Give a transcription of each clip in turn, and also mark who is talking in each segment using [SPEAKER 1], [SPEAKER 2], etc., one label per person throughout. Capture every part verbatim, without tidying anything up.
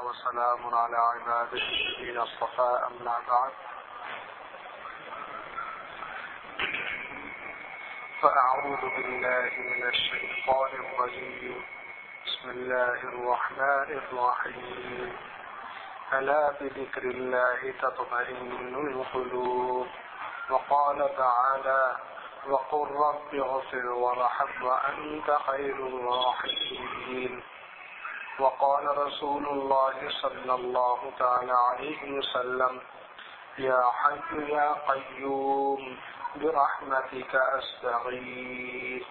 [SPEAKER 1] وسلام على عباده الذين اصطفى أما بعد فأعوذ بالله من الشيطان الرجيم بسم الله الرحمن الرحيم ألا بذكر الله تطمئن القلوب وقال تعالى وقل رب اغفر وارحم وأنت خير الراحمين وقال رسول الله صلى الله تعالى عليه وسلم يا حي يا قيوم برحمتك أستغيث.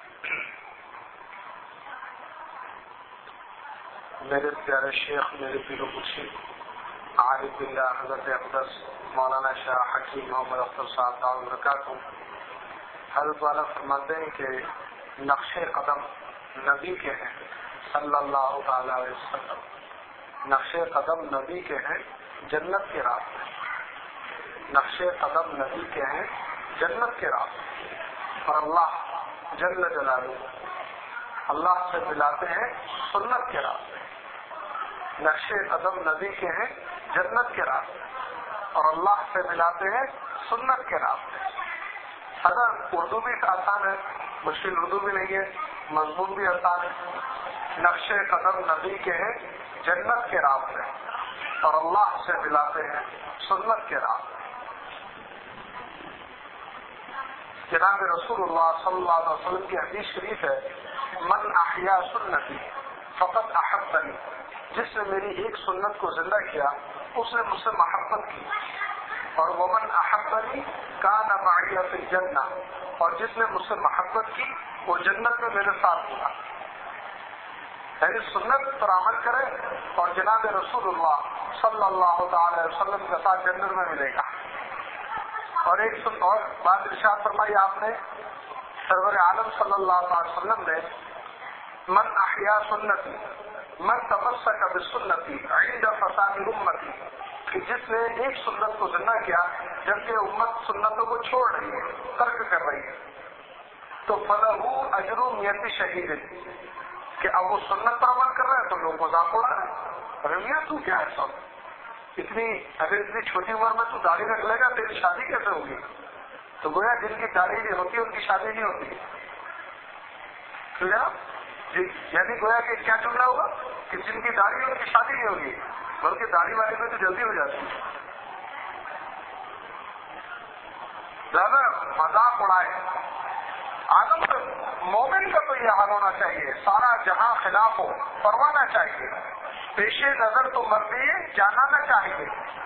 [SPEAKER 1] میرے پیارے شیخ میرے پیر و مرشد عارف باللہ حضرت اقدس مولانا شاہ حکیم محمد اختر صاحب دعوت برکاتہ حضرت والا فرماتے ہیں کہ نقش قدم نبی کے ہیں صلی اللہ تعالی علیہ وسلم. نقش قدم نبی کے ہیں جنت کے راستے. نقش قدم نبی کے ہیں جنت کے راستے. اور اللہ جل جلالہ اللہ سے ملاتے ہیں سنت کے راستے. نقش قدم نبی کے ہیں جنت کے راستے اور اللہ سے ملاتے ہیں سنت کے راستے. اگر اردو بھی آسان ہے, مشکل اردو بھی نہیں ہے, مضمون بھی آسان ہے. نقش قدم نبی کے ہیں جنت کے راستے اور اللہ سے ملاتے ہیں سنت کے راستے. جناب رسول اللہ صلی اللہ علیہ وسلم کی حدیث شریف ہے من احیا سنتی فقط احبنی, جس نے میری ایک سنت کو زندہ کیا اس نے مجھ سے محبت کی. اور ومن احبنی کان معی فی الجنہ, اور جس نے مجھ سے محبت کی وہ جنت میں میرے ساتھ ہوگا. یعنی سنت پر عمل کرے اور جناب رسول اللہ صلی اللہ تعالی وسلم کے ساتھ جنت میں ملے گا. اور ایک سن اور بات ارشاد فرمائی آپ نے سرور عالم صلی اللہ علیہ وسلم نے من احیا سنتی من تمسک بسنتی عند فساد امتی, کہ جس نے ایک سنت کو زندہ کیا جبکہ امت سنتوں کو چھوڑ رہی ہے, ترک کر رہی ہے, تو فلہ اجر نیت شہید, کہ اب وہ سنت پر عمل کر رہا ہے تو لوگ مذاق اڑا رہے ہیں. رویہ تو کیا ہے سب, اتنی اگر اتنی چھوٹی عمر میں تو داڑھی رکھ لے گا تیری شادی کیسے ہوگی؟ تو گویا جن کی داڑھی نہیں ہوتی ان کی شادی نہیں ہوتی. جی یعنی گویا کہ کیا جملہ ہوگا کہ جن کی داڑھی ان کی شادی نہیں ہوگی, بلکہ داڑھی والے میں تو جلدی ہو جاتی ہے. زیادہ مذاق اڑائے آدم سے مومن کا تو یہ حال ہونا چاہیے, سارا جہاں خلاف ہو پروانا چاہیے, پیش نظر تو مرضی ہے جانا نہ چاہیے.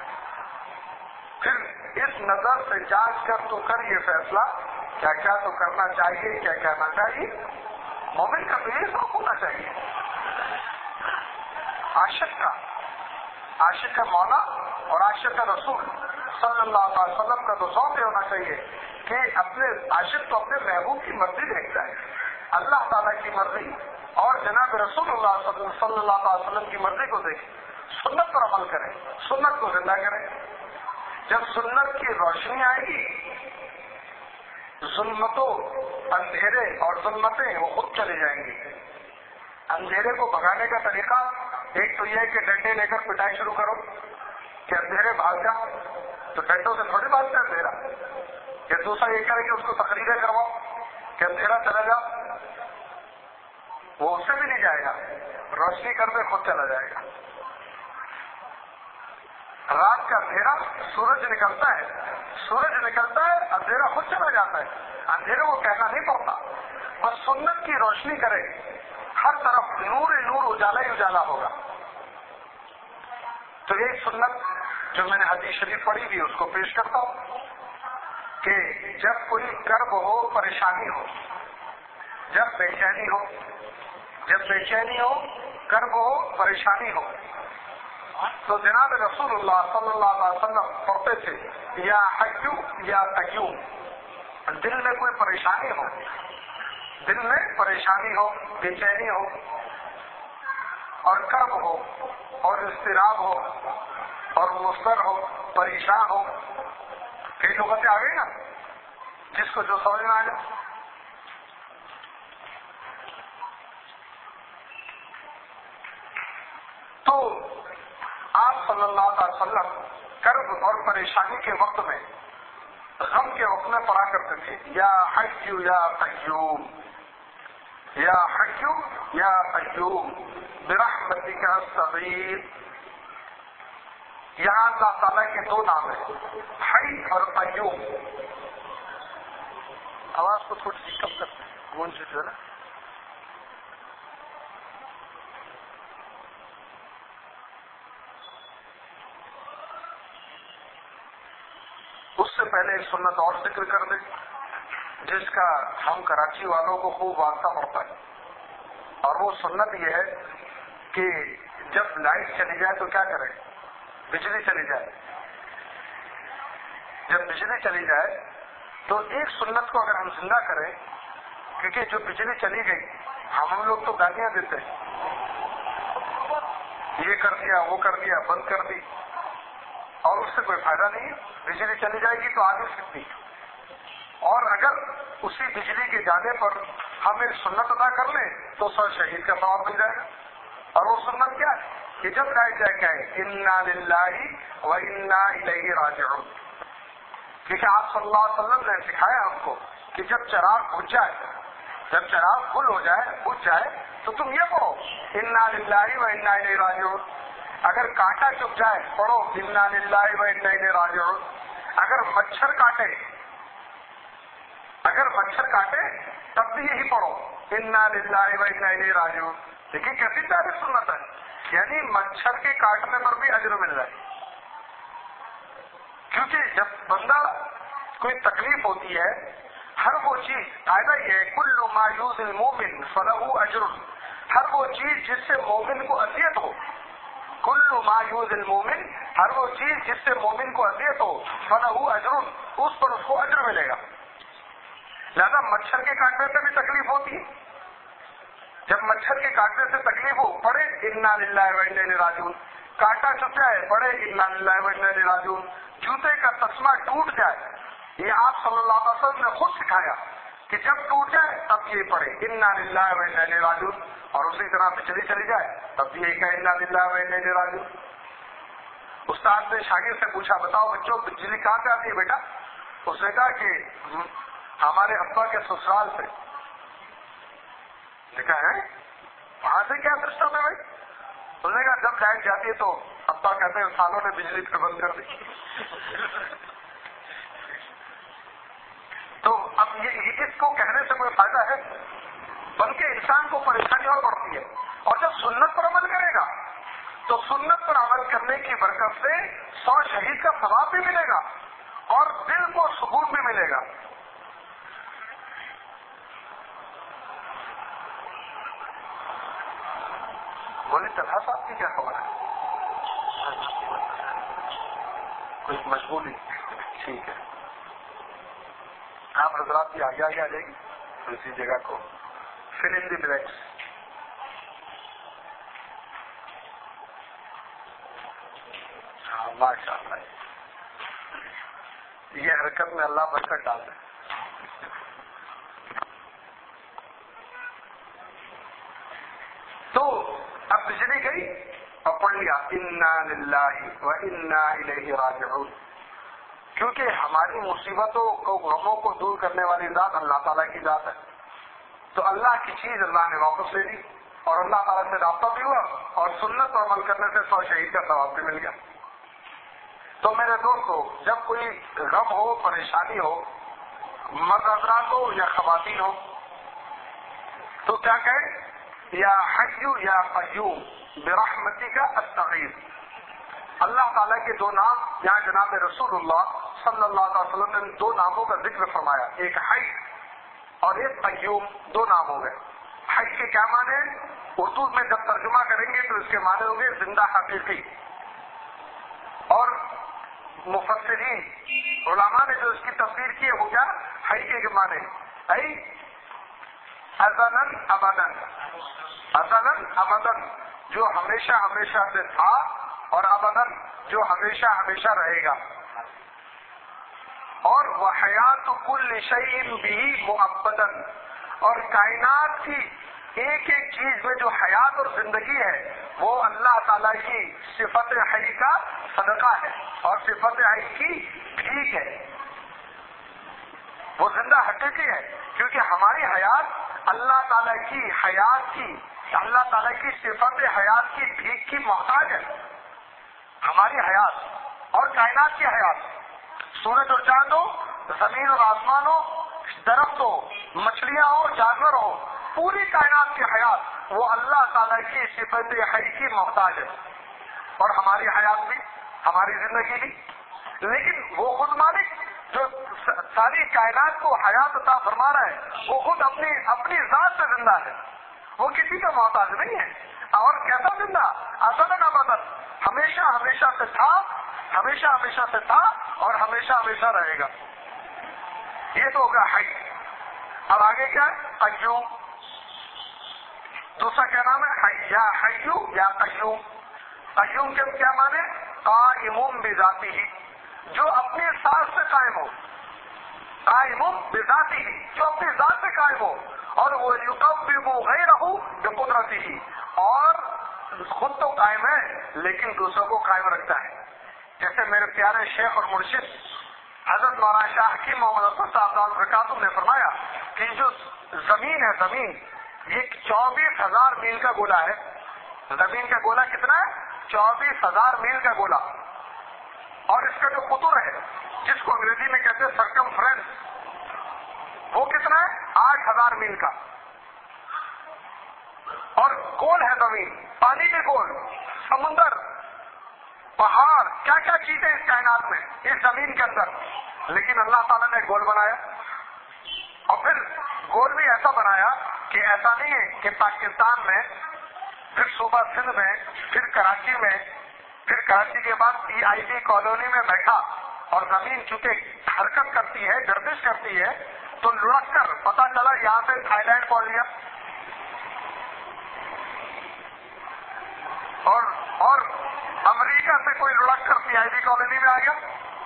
[SPEAKER 1] پھر اس نظر سے جانچ کر تو کر یہ فیصلہ کیا کیا تو کرنا چاہیے کیا کیا نہ چاہیے. مومن کا تو یہ شوق ہونا چاہیے. عاشق کا عاشق کا مولا اور عاشق کا رسول صلی اللہ علیہ وسلم کا تو ذوق ہونا چاہیے کہ اپنے عاشق تو اپنے محبوب کی مرضی دیکھتا ہے, اللہ تعالیٰ کی مرضی اور جناب رسول اللہ صلی اللہ علیہ وسلم کی مرضی کو دیکھے, سنت پر عمل کرے, سنت کو زندہ کرے. جب سنت کی روشنی آئے گی ظلمتوں اندھیرے اور ظلمتیں وہ خود چلے جائیں گی. اندھیرے کو بھگانے کا طریقہ ایک تو یہ ہے کہ ڈنڈے لے کر پٹائی شروع کرو کہ اندھیرے بھاگ جا, تو ڈنڈوں سے تھوڑی بھاگتا ہے اندھیرا. یا دوسرا یہ کرے کہ اس کو تقریریں کرواؤ کہ اندھیرا چلا جا, وہ اس سے بھی نہیں جائے گا, روشنی کر دے خود چلا جائے گا. رات کا اندھیرا سورج نکلتا ہے, سورج نکلتا ہے اندھیرا خود چلا جاتا ہے, اندھیرے کو کہنا نہیں پڑتا. بس سنت کی روشنی کرے ہر طرف نور نور اجالا ہی اجالا ہوگا. تو یہ سنت جو میں نے حدیث شریف پڑھی بھی اس کو پیش کرتا ہوں کہ جب کوئی کرب ہو پریشانی ہو, جب بے چینی ہو جب بے چینی ہو کرب ہو پریشانی ہو تو جناب رسول اللہ صلی اللہ علیہ وسلم پڑھتے تھے یا حیو یا قیوم. دل میں کوئی پریشانی ہو, دل میں پریشانی ہو, بے چینی ہو اور کرب ہو اور اضطراب ہو اور مضطر ہو, پریشان ہو, کئی لغتیں آ گئی نا جس کو جو سمجھ میں آ جائے. تو آپ صلی اللہ علیہ وسلم کرب اور پریشانی کے وقت میں، غم کے وقت میں پڑھا کرتے تھے یا حی یا قیوم، یا حی یا قیوم برحمتک استغیث۔ یہاں اللہ تعالیٰ کے دو نام ہیں، حی اور قیوم۔ آواز کو تھوڑی سی کم کرتے ہیں، گونج جو ہے نا۔ اس سے پہلے ایک سنت اور ذکر کر دیں جس کا ہم کراچی والوں کو خوب واسطہ پڑتا ہے، اور وہ سنت یہ ہے کہ جب لائٹ چلی جائے تو کیا کریں؟ بجلی چلی جائے، جب بجلی چلی جائے تو ایک سنت کو اگر ہم زندہ کریں، کیونکہ جو بجلی چلی گئی ہم لوگ تو گالیاں دیتے ہیں، یہ کر دیا وہ کر دیا بند کر دی، اور اس سے کوئی فائدہ نہیں۔ بجلی چلی جائے گی تو آگے سکتی، اور اگر اسی بجلی کے جانے پر ہم ایک سنت ادا کر لیں تو سو شہید کا ثواب مل جائے گا۔ اور وہ سنت کیا ہے کہ جب لائٹ جائے کہیں انا للہ و انا الیہ راجعون، کیونکہ آپ صلی اللہ علیہ وسلم نے سکھایا ہم کو کہ جب چراغ بجھ جائے، جب چراغ فل ہو جائے بجھ جائے تو تم یہ پڑھو انا للہ و انا الیہ راجعون۔ اگر کانٹا چپ جائے پڑھو انا للہ و انا الیہ راجعون۔ اگر مچھر کاٹے اگر مچھر کاٹے تب بھی یہی پڑھو انا للہ و انا الیہ راجعون۔ دیکھیے کیسی پیاری سنت ہے، یعنی مچھر کے کاٹنے پر بھی اجر مل رہا ہے۔ کیونکہ جب بندہ کوئی تکلیف ہوتی ہے، ہر وہ چیز قاعدہ یہ ہے کل ما یؤذی المؤمن فلہ اجر، ہر وہ چیز جس سے مومن کو اذیت ہو، کل ما یؤذی المؤمن، ہر وہ چیز جس سے مومن کو اذیت ہو فلہ اجر، اس پر اس کو اجر ملے گا۔ لہذا مچھر کے کاٹنے سے بھی تکلیف ہوتی ہے، جب مچھر کے کاٹنے سے تکلیف ہو پڑھے انا للہ و انا الیہ راجعون۔ کانٹا چپ جائے پڑھے انا للہ و انا الیہ راجعون۔ جوتے کا تسمہ ٹوٹ جائے، یہ آپ صلی اللہ علیہ وسلم نے خود سکھایا کہ جب ٹوٹ جائے تب یہ پڑھے انا للہ و انا الیہ راجعون، اور اسی طرح بجلی چلی جائے تب بھی یہی کہے انا للہ و انا الیہ راجعون۔ استاد نے شاگرد سے پوچھا بتاؤ بچوں بجلی کہاں سے آتی ہے بیٹا؟ اس نے کہا کہ ہمارے ابا کے سسرال سے۔ لکھا ہے وہاں سے کیا سسٹم ہے بھائی؟ اس نے کہا جب لائٹ جاتی ہے تو ابا کہتے ہیں سالوں نے بجلی پہ بند کر دی۔ تو اب یہ اس کو کہنے سے کوئی فائدہ ہے؟ بلکہ انسان کو پریشانی اور بڑھتی ہے، اور جب سنت پر عمل کرے گا تو سنت پر عمل کرنے کی برکت سے سو شہید کا ثواب بھی ملے گا اور دل کو سکون بھی ملے گا۔ بولی طلحہ صاحب کی کیا خبر ہے؟ کوئی مشغولی؟ ٹھیک ہے، آپ حضرات کی آگے آگے آ جائے گی تو اسی جگہ کو فل ان دی بلینکس۔ ہاں ماشاء اللہ، یہ حرکت میں اللہ برکت ڈال دے۔ تو اب بجلی گئی اور پڑھ لیا انا للہ و انا الیہ راجعون، کیونکہ ہماری مصیبتوں کو غموں کو دور کرنے والی ذات اللہ تعالیٰ کی ذات ہے۔ تو اللہ کی چیز اللہ نے واپس لے لی اور اللہ تعالیٰ سے رابطہ بھی ہوا اور سنت پر عمل کرنے سے سو شہید کا ثواب بھی مل گیا۔ تو میرے دوستو، جب کوئی غم ہو پریشانی ہو، مرد حضرات ہو یا خواتین ہو، تو کیا کہیں یا حی یا قیوم برحمتک استغیث۔ اللہ تعالیٰ کے دو نام، یہاں جناب رسول اللہ صلی اللہ علیہ وسلم نے دو ناموں کا ذکر فرمایا، ایک حی اور ایک قیوم، دو نام ہو گئے۔ حی کے کیا معنی ہیں؟ اردو میں جب ترجمہ کریں گے تو اس کے معنی ہوں گے زندہ حقیقی، اور مفسرین علماء نے جو اس کی تفسیر کی ہے وہ کیا حی کے معنی ای ازلاً ابداً، ازلاً ابداً جو ہمیشہ ہمیشہ سے تھا، اور ابداً جو ہمیشہ ہمیشہ رہے گا، اور وحیات کل شیء بھی مؤبداً، اور کائنات کی ایک ایک چیز میں جو حیات اور زندگی ہے وہ اللہ تعالیٰ کی صفت حی کا صدقہ ہے اور صفت حی کی بھیک ہے. وہ زندہ حقیقی ہے کیونکہ ہماری حیات اللہ تعالیٰ کی حیات کی اللہ تعالیٰ کی صفت حیات کی بھیک کی محتاج ہے. ہماری حیات اور کائنات کی حیات، سورج اور چاند ہو، زمین اور آسمان ہو، درخت ہو، مچھلیاں ہو، جانور ہو، پوری کائنات کی حیات وہ اللہ تعالیٰ کی صفت حی کی محتاج ہے. اور ہماری حیات بھی، ہماری زندگی بھی. لیکن وہ خود مالک جو ساری کائنات کو حیات عطا فرما رہا ہے وہ خود اپنی اپنی ذات سے زندہ ہے، وہ کسی کا محتاج نہیں ہے. اور کیسا زندہ؟ ازل ابدا، ہمیشہ ہمیشہ سے تھا، ہمیشہ ہمیشہ سے تھا اور ہمیشہ ہمیشہ رہے گا. یہ تو ہوگا حی. اب آگے کیا ہے؟ قیوم. دوسرا کیا نام ہے؟ حی، یا حیو یا قیوم. قیوم کے کیا مانے؟ قائم بذاتہ، جو اپنی ذات سے قائم ہو. قائم بذاتہ، جو اپنی ذات سے قائم ہو. اور وہ یقوم غیرہ بقدرتہ، اور خود تو قائم ہے لیکن دوسروں کو قائم رکھتا ہے. جیسے میرے پیارے شیخ اور مرشد حضرت مولانا شاہ حکیم محمد اکبر صاحب برکاتہ نے فرمایا کہ جو زمین ہے، زمین یہ چوبیس ہزار میل کا گولا ہے. زمین کا گولا کتنا ہے؟ چوبیس ہزار میل کا گولا. اور اس کا جو قطر ہے جس کو انگریزی میں کہتے ہیں سرکمفرنس، وہ کتنا ہے؟ آٹھ ہزار میل کا. اور گول ہے زمین، پانی بھی گول، سمندر، پہاڑ، کیا کیا چیزیں اس کائنات میں، اس زمین کے اندر. لیکن اللہ تعالیٰ نے گول بنایا، اور پھر گول بھی ایسا بنایا کہ ایسا نہیں ہے کہ پاکستان میں، پھر صوبہ سندھ میں، پھر کراچی میں، پھر کراچی کے بعد پی آئی ڈی کالونی میں بیٹھا اور زمین چونکہ حرکت کرتی ہے، گردش کرتی ہے، تو لڑک کر پتا چلا یہاں سے تھائی لینڈ پہنچ گیا. اور اور امریکہ سے کوئی لڑک کر پی آئی ڈی کالونی میں آ گیا.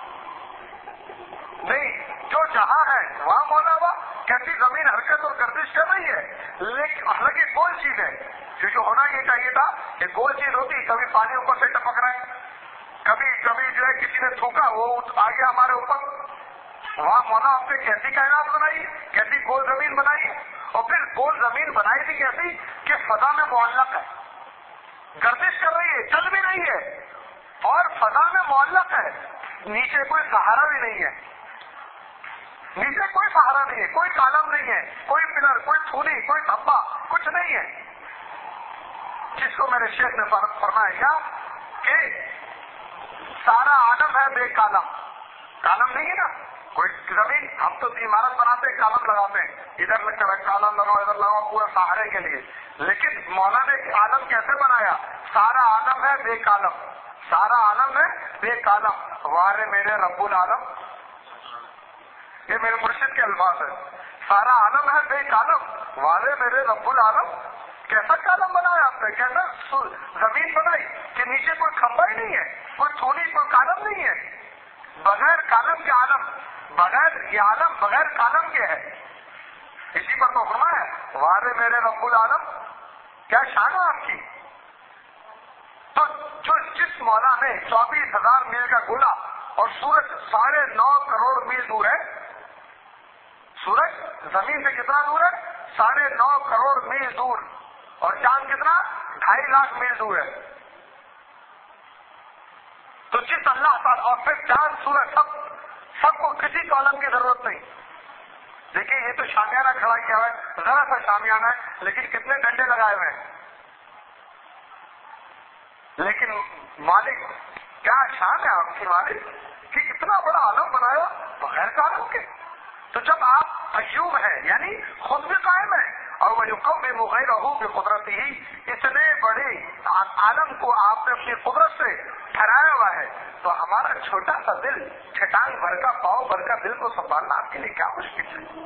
[SPEAKER 1] نہیں، جو جہاں ہے وہاں مولا ہوا. کیسی زمین حرکت اور گردش کر رہی ہے، لیکن حالانکہ گول چیز ہے. کیونکہ ہونا یہ چاہیے تھا کہ گول چیز ہوتی، کبھی پانی اوپر سے ٹپک رہا ہے، کبھی کبھی جو ہے کسی نے تھوکا وہ آ گیا ہمارے اوپر. وہاں مولا آپ نے کیسی کائنات بنائی، کیسی گول زمین بنائی. اور پھر گول زمین بنائی تھی کیسی کہ فضا میں معلق ہے، گردش کر رہی ہے، چل بھی رہی ہے اور فضا میں معلق ہے. نیچے کوئی سہارا بھی نہیں ہے، نیچے کوئی سہارا نہیں ہے، کوئی کالم نہیں ہے، کوئی پلر، کوئی تھولی، کوئی دھبا، کچھ نہیں ہے. جس کو میرے شیخ نے فرمایا کیا کہ سارا عالم ہے بے کالم. کالم نہیں ہے نا کوئی زمین. ہم تو عمارت بناتے ہیں، کالم لگاتے ہیں، ادھر لگ کر کالم لگاؤ، ادھر لگاؤ، پورے سہارے کے لیے. لیکن مولا نے عالم کیسے بنایا؟ سارا عالم ہے بے کالم، سارا عالم ہے بے کالم. وارے میرے رب العالم، یہ میرے مرشد کے الفاظ ہیں. سارا عالم ہے بے کالم، وارے میرے رب العالم. کیسا کالم بنایا آپ نے، کیسا زمین بنائی کہ نیچے کوئی کھمبا ہی نہیں ہے، کوئی تھولی، کوئی کالم نہیں ہے. بغیر کالم کے عالم، بغیر یہ عالم بغیر کالم کے ہے. اسی پر تو فرمایا وارے میرے رب العالم. کیا شان ہے آپ کی. تو جو جس مولا نے چوبیس ہزار میل کا گولا، اور سورج ساڑھے نو کروڑ میل دور ہے. سورج زمین سے کتنا دور ہے؟ ساڑھے نو کروڑ میل دور. اور چاند کتنا؟ ڈھائی لاکھ میل دور ہے. تو جس اللہ تعالیٰ، اور پھر چاند سورج سب سب کو کسی کالم کی ضرورت نہیں. دیکھیے یہ تو شامیانہ کھڑا کیا ہوا ہے، ذرا سا شامیانہ ہے لیکن کتنے ڈنڈے لگائے ہوئے ہیں. لیکن مالک، کیا شان ہے آپ کی مالک کہ اتنا بڑا عالم بنایا بغیر کالم کے. تو جب آپ قیوم ہے یعنی خود بھی قائم ہے، اور وہ یقوم غیرہ بقدرتہ، اتنے بڑے عالم کو آپ نے اپنی قدرت سے ٹھہرایا ہوا ہے. تو ہمارا چھوٹا سا دل، چھٹانگ بھر کا، پاؤں بھر کا دل کو سنبھالنا آپ کے لیے کیا مشکل ہے.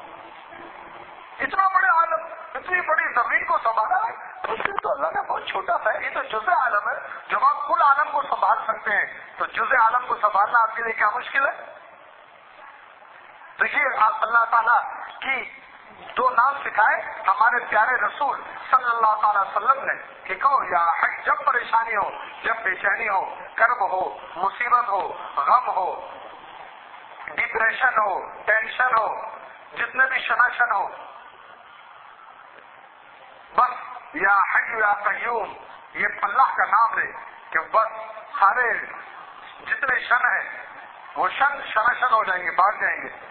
[SPEAKER 1] اتنا بڑے عالم، اتنی بڑی زمین کو سنبھالا ہے تو اس تو اللہ کا بہت چھوٹا سا ہے. یہ تو جزء عالم ہے. جب آپ کل عالم کو سنبھال سکتے ہیں تو جزء عالم کو سنبھالنا آپ کے لیے کیا مشکل ہے. تو یہ اللہ تعالیٰ کی دو نام سکھائے ہمارے پیارے رسول صلی اللہ تعالی وسلم نے کہ کہو یا حق، جب پریشانی ہو، جب بے چینی ہو، کرب ہو، مصیبت ہو، غم ہو، ڈپریشن ہو، ٹینشن ہو، جتنے بھی شناشن ہو، بس یا حی یا قیوم یہ اللہ کا نام لے کہ بس سارے جتنے شن ہیں وہ شن شناشن ہو جائیں گے، بھاگ جائیں گے۔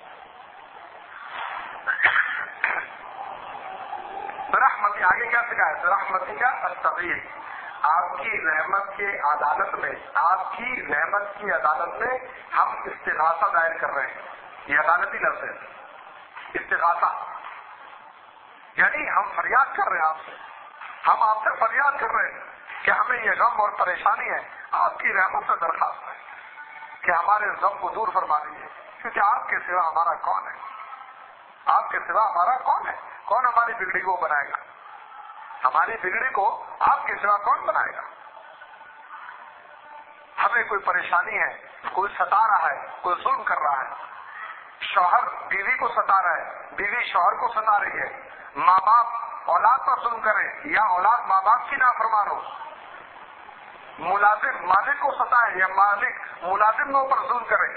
[SPEAKER 1] برحمتی آگے کیا سکھایا؟ برحمتی کا استغیث، آپ کی رحمت کے عدالت میں، آپ کی رحمت کی عدالت میں ہم استغاثہ دائر کر رہے ہیں۔ یہ عدالتی لفظ ہے استغاثہ، یعنی ہم فریاد کر رہے ہیں آپ سے، ہم آپ سے فریاد کر رہے ہیں کہ ہمیں یہ غم اور پریشانی ہے، آپ کی رحمت سے درخواست ہے کہ ہمارے غم کو دور فرما دیجیے، کیونکہ آپ کے سوا ہمارا کون ہے؟ آپ کے سوا ہمارا کون ہے؟ کون ہماری بگڑی کو بنائے گا؟ ہماری بگڑی کو آپ کے سوا کون بنائے گا؟ ہمیں کوئی پریشانی ہے، کوئی ستا رہا ہے، کوئی ظلم کر رہا ہے، شوہر بیوی کو ستا رہا ہے، بیوی شوہر کو ستا رہی ہے، ماں باپ اولاد پر ظلم کرے یا اولاد ماں باپ کی نافرمان ہو، ملازم مالک کو ستائے یا مالک ملازم پر ظلم کرے،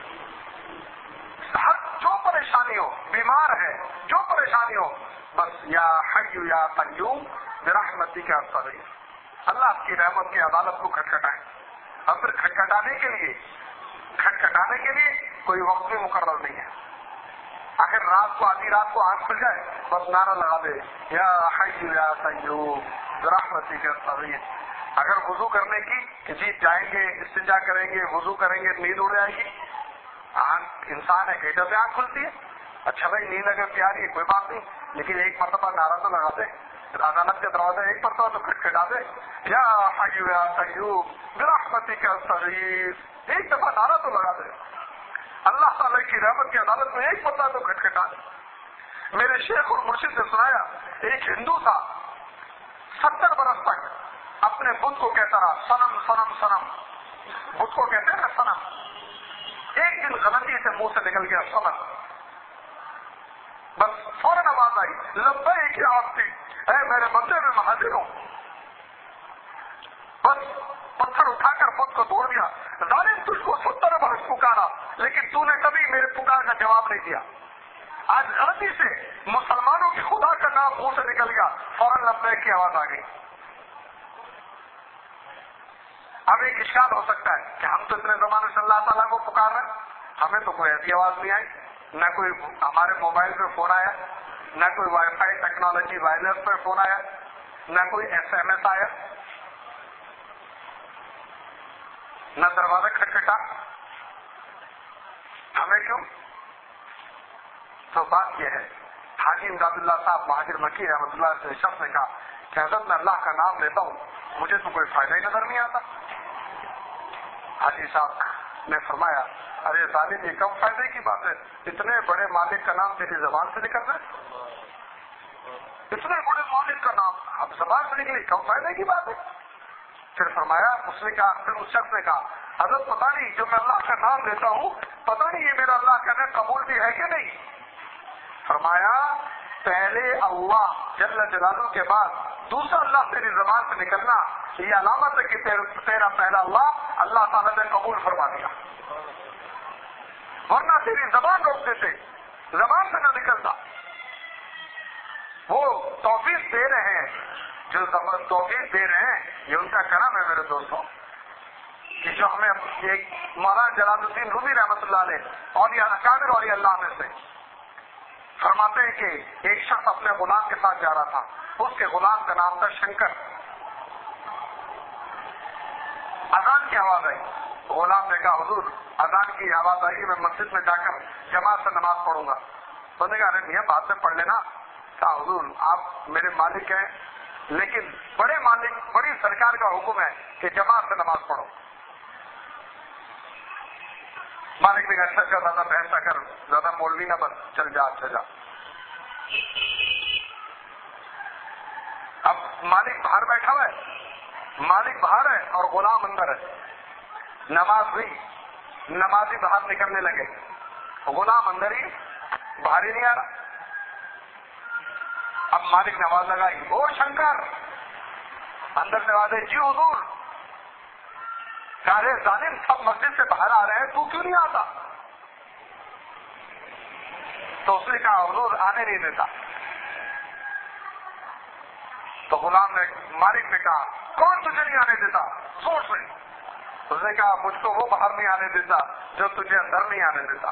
[SPEAKER 1] ہر جو پریشانی ہو، بیمار ہے، جو پریشانی ہو، بس یا حی یا قیوم برحمتی کا استغیث، اللہ کی رحمت کی عدالت کو کھٹکھٹائیں۔ اور پھر کھٹکھٹانے کے لیے کھٹکھٹانے کے لیے کوئی وقت بھی مقرر نہیں ہے۔ آخر رات کو آدھی رات کو آنکھ کھل جائے بس نعرہ لگا دے یا حی یا قیوم برحمتی کا استغیث۔ اگر وضو کرنے کی کہ جی جائیں گے، استنجا کریں گے، وضو کریں گے، نیند اڑ جائے گی، آنکھ انسان ہے کئی دفعہ آنکھ کھلتی ہے، اچھا بھائی نیند اگر پیاری ہے کوئی بات نہیں، لیکن ایک مرتبہ نعرہ تو لگا دے، عدالت کے دروازے ایک مرتبہ تو کھٹکھٹا دے یا حی یا قیوم برحمتی کا استغیث، ایک دفعہ نعرہ تو لگا دے، اللہ تعالیٰ کی رحمت کی عدالت میں ایک مرتبہ تو کھٹکھٹا دے۔ میرے شیخ اور مرشد نے سنایا، ایک ہندو تھا ستر برس تک اپنے بت کو کہتا رہا سنم سنم سنم، بت کو کہتے ہیں نا سنم، ایک دن غلطی سے منہ سے نکل گیا سنم، بس فوراً آواز آئی لبیک یا عبدی، اے میرے بندے میں میں حاضر ہوں، بس پتھر اٹھا کر بت کو توڑ دیا، ظالم تجھ کو ستر برس پکارا لیکن تو نے کبھی میرے پکار کا جواب نہیں دیا، آج غلطی سے مسلمانوں کی خدا کا نام منہ سے نکل گیا، فوراً لبیک کی آواز آ گئی۔ اب ایک اشکال ہو سکتا ہے کہ ہم تو اتنے زمانے سے اللہ تعالیٰ کو پکار رہے ہیں، ہمیں تو کوئی ایسی آواز نہیں آئی، نہ کوئی ہمارے موبائل پہ فون آیا، نہ کوئی وائی فائی ٹیکنالوجی وائرلیس پہ فون آیا، نہ کوئی ایس ایم ایس آیا، نہ دروازہ کھٹکھٹا، ہمیں کیوں؟ تو بات یہ ہے، حاجی امداد اللہ صاحب مہاجر مکی رحمۃ اللہ سے شخص نے کہا کہ حضرت میں اللہ کا نام لیتا ہوں مجھے تو کوئی فائدہ ہی نظر نہیں آتا۔ حاجی صاحب نے فرمایا ارے ظالم یہ کم فائدے کی بات ہے، اتنے بڑے مالک کا نام تیری زبان سے نکل رہا ہے، اتنے بڑے مالک کا نام اب زبان سے نکلی، کم فائدے کی بات ہے۔ پھر فرمایا اس نے کہا، پھر اس شخص نے کہا حضرت پتہ نہیں جو میں اللہ کا نام لیتا ہوں پتہ نہیں یہ میرا اللہ کا نام قبول بھی ہے کہ نہیں۔ فرمایا پہلے اللہ جل جلالہ کے بعد دوسرا اللہ تیری زبان سے نکلنا یہ علامت ہے کہ تیرا پہلا اللہ اللہ تعالیٰ نے قبول فرما دیا، ورنہ تیری زبان روک دیتے، زبان سے نہ نکلتا۔ وہ توفیق دے رہے ہیں، جو توفیق دے رہے ہیں یہ ان کا کرم ہے میرے دوستوں، کہ جو ہمیں ایک مولانا جلال الدین رومی رحمۃ اللہ علیہ اور یہ اکابر اور یہ اللہ میں سے فرماتے ہیں کہ ایک شخص اپنے غلام کے ساتھ جا رہا تھا، اس کے غلام کا نام تھا شنکر۔ اذان کی آواز آئی، غلام نے کہا حضور اذان کی آواز آئی، میں مسجد میں جا کر جماعت سے نماز پڑھوں گا۔ تو نے کہا ارے میاں بعد میں پڑھ لینا۔ کہا حضور آپ میرے مالک ہیں لیکن بڑے مالک بڑی سرکار کا حکم ہے کہ جماعت سے نماز پڑھو۔ مالک نے کہا اچھا اچھا زیادہ بحث نہ کر، زیادہ مولوی نہ بن، چل جا اچھا جا۔ اب مالک باہر بیٹھا ہوا ہے، مالک باہر ہے اور غلام اندر ہے۔ نماز ہوئی، نمازی باہر نکلنے لگے، غلام اندر ہی باہر ہی نہیں آ رہا۔ اب مالک نے آواز لگائی، او شنکر، اندر سے آواز ہے، جی حضور۔ سارے ظالم سب مسجد سے باہر آ رہے ہیں، تو کیوں نہیں آتا؟ تو اس نے کہا حضور آنے نہیں دیتا۔ تو غلام نے مالک نے کہا کون تجھے نہیں آنے دیتا؟ سوچ میں۔ اس نے کہا مجھ کو وہ باہر نہیں آنے دیتا جو تجھے اندر نہیں آنے دیتا۔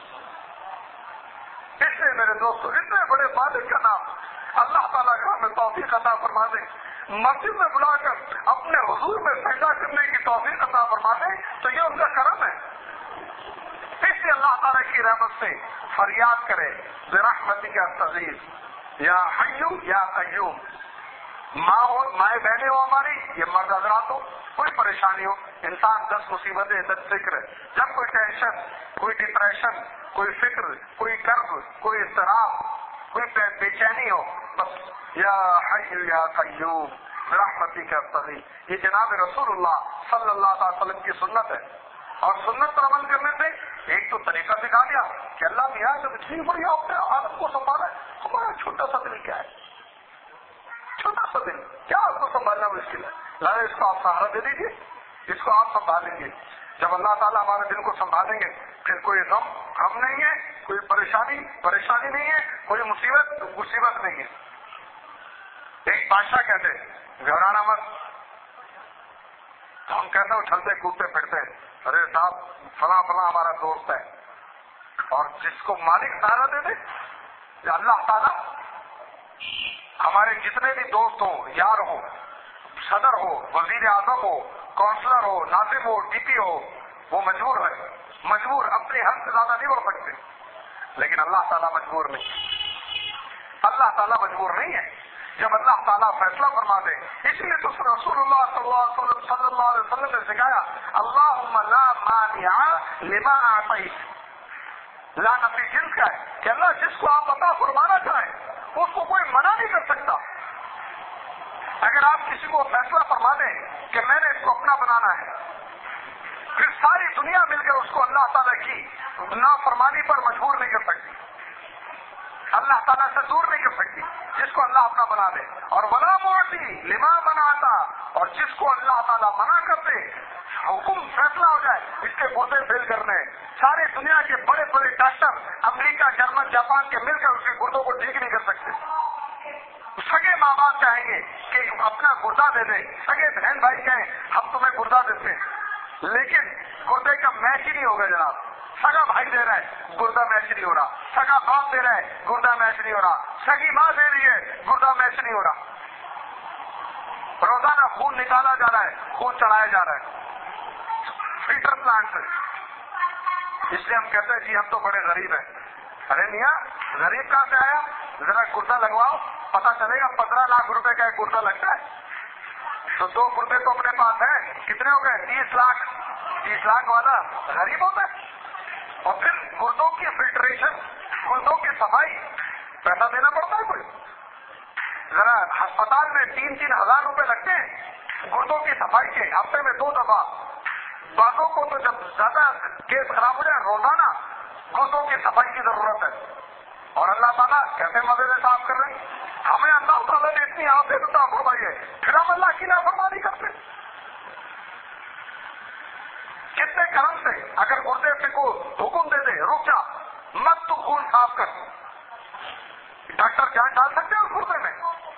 [SPEAKER 1] اس لیے میرے دوستوں، اتنے بڑے مالک کا نام اللہ تعالیٰ کا ہمیں توفیق عطا فرما دے، مسجد میں بلا کر اپنے حضور میں سجدہ کرنے کی توفیق عطا فرما دے، تو یہ ان کا کرم ہے۔ اس لیے اللہ تعالیٰ کی رحمت سے فریاد کرے، برحمتک استغیث یا حی یا قیوم۔ ماں ہو، مائیں بہنیں ہو ہماری، یہ مرد حضرات ہو، کوئی پریشانی ہو، انسان دس مصیبتیں دس فکر، جب کوئی ٹینشن، کوئی ڈپریشن، کوئی فکر، کوئی کرب، کوئی اضطراب، کوئی بے چینی ہو، بس یا حی یا قیوم برحمتک استغیث۔ یہ جناب رسول اللہ صلی اللہ علیہ وسلم کی سنت ہے، اور سنت پر عمل کرنے سے ایک تو طریقہ سکھا دیا کہ اللہ میاں جب اتنی بڑی آپ نے عالم کو سنبھالا ہے، ہمارا چھوٹا سا دل کیا ہے، چھوٹا سا دل کیا آپ کو سنبھالنا مشکل ہے، لایا اس کو آپ سہارا دے دیجیے، اس کو آپ سنبھالیں گے۔ جب اللہ تعالیٰ ہمارے دل کو سنبھالیں گے پھر کوئی غم غم نہیں ہے، کوئی پریشانی پریشانی نہیں ہے، کوئی مصیبت مصیبت نہیں ہے۔ ایک بادشاہ کہتے گھبرانا مت، ہم کہتے ہیں اچھلتے کودتے پھرتے ہیں، ارے صاحب فلاں فلاں ہمارا دوست ہے، اور جس کو مالک سہارا دے دے، اللہ تعالیٰ ہمارے جتنے بھی دوست ہوں، یار ہوں، صدر ہو، وزیر اعظم ہو، کونسلر ہو، ناظم ہو، ڈی پی ہو، وہ مجبور ہے، مجبور اپنی حد سے زیادہ نہیں بڑھ سکتے، لیکن اللہ تعالیٰ مجبور نہیں، اللہ تعالیٰ مجبور نہیں ہے۔ جب اللہ تعالیٰ فیصلہ فرما دے، اسی لیے تو رسول اللہ صلی اللہ علیہ وسلم صلی اللہ علیہ وسلم نے سکھایا، اللہم لا مانع لما اعطیت، لا نفی جنس کا ہے کہ اللہ جس کو آپ عطا فرمانا چاہیں اس کو کوئی منع نہیں کر سکتا۔ اگر آپ کسی کو فیصلہ فرما دیں کہ میں نے اس کو اپنا بنانا ہے، پھر ساری دنیا مل کر اس کو اللہ تعالیٰ کی نافرمانی پر مجبور نہیں کر سکتی، اللہ تعالیٰ سے دور نہیں کر سکتی، جس کو اللہ اپنا بنا دے۔ اور ولا معطی لما منعتا، اور جس کو اللہ تعالیٰ منع کر دے، حکم فیصلہ ہو جائے اس کے گردے فیل کرنے، ساری دنیا کے بڑے بڑے ڈاکٹر امریکہ، جرمن، جاپان کے مل کر اس کے گردوں کو ٹھیک نہیں کر سکتے۔ سگے ماں باپ چاہیں گے کہ اپنا گردہ دے دیں، سگے بہن بھائی کہیں ہم تمہیں گردہ دیتے ہیں، لیکن گردے کا میچ ہی نہیں ہوگا جناب۔ سگا بھائی دے رہا ہے، گردہ میچ نہیں ہو رہا، سگا باپ دے رہا ہے، گردہ میچ نہیں ہو رہا، سگی ماں دے رہی ہے، گردہ میچ نہیں ہو رہا۔ روزانہ خون نکالا جا رہا ہے، خون چڑھایا جا رہا ہے فلٹر پلانٹ سے۔ اس لیے ہم کہتے ہیں جی ہم تو بڑے غریب ہیں۔ ارے میاں غریب کہاں سے آیا؟ ذرا گردہ لگواؤ، پتا چلے گا پندرہ لاکھ روپے کا ایک گردہ لگتا ہے، تو دو گردے تو اپنے پاس ہیں، کتنے ہو گئے؟ تیس لاکھ تیس لاکھ والا غریب ہوتا ہے۔ اور پھر گردوں کی فلٹریشن، گردوں کی صفائی، پیسہ دینا پڑتا ہے کوئی؟ ذرا ہسپتال میں تین تین ہزار روپے لگتے ہیں گردوں کی صفائی کے، ہفتے میں دو دفعہ۔ بعضوں کو تو جب زیادہ کیس خراب ہو جائے روزانہ گردوں کی صفائی کی ضرورت ہے، اور اللہ تعالیٰ کیسے مزے سے صاف کر رہے ہیں؟ ہمیں اللہ تعالیٰ نے اتنی عافیت عطا فرمائی ہے، پھر ہم اللہ کی نافرمانی کرتے ہیں۔ کتنے کرم سے اگر گردے سے کو حکم دے دے رک جا مت تو خون صاف کر، ڈاکٹر جان ڈال سکتے ہیں اس گردے میں؟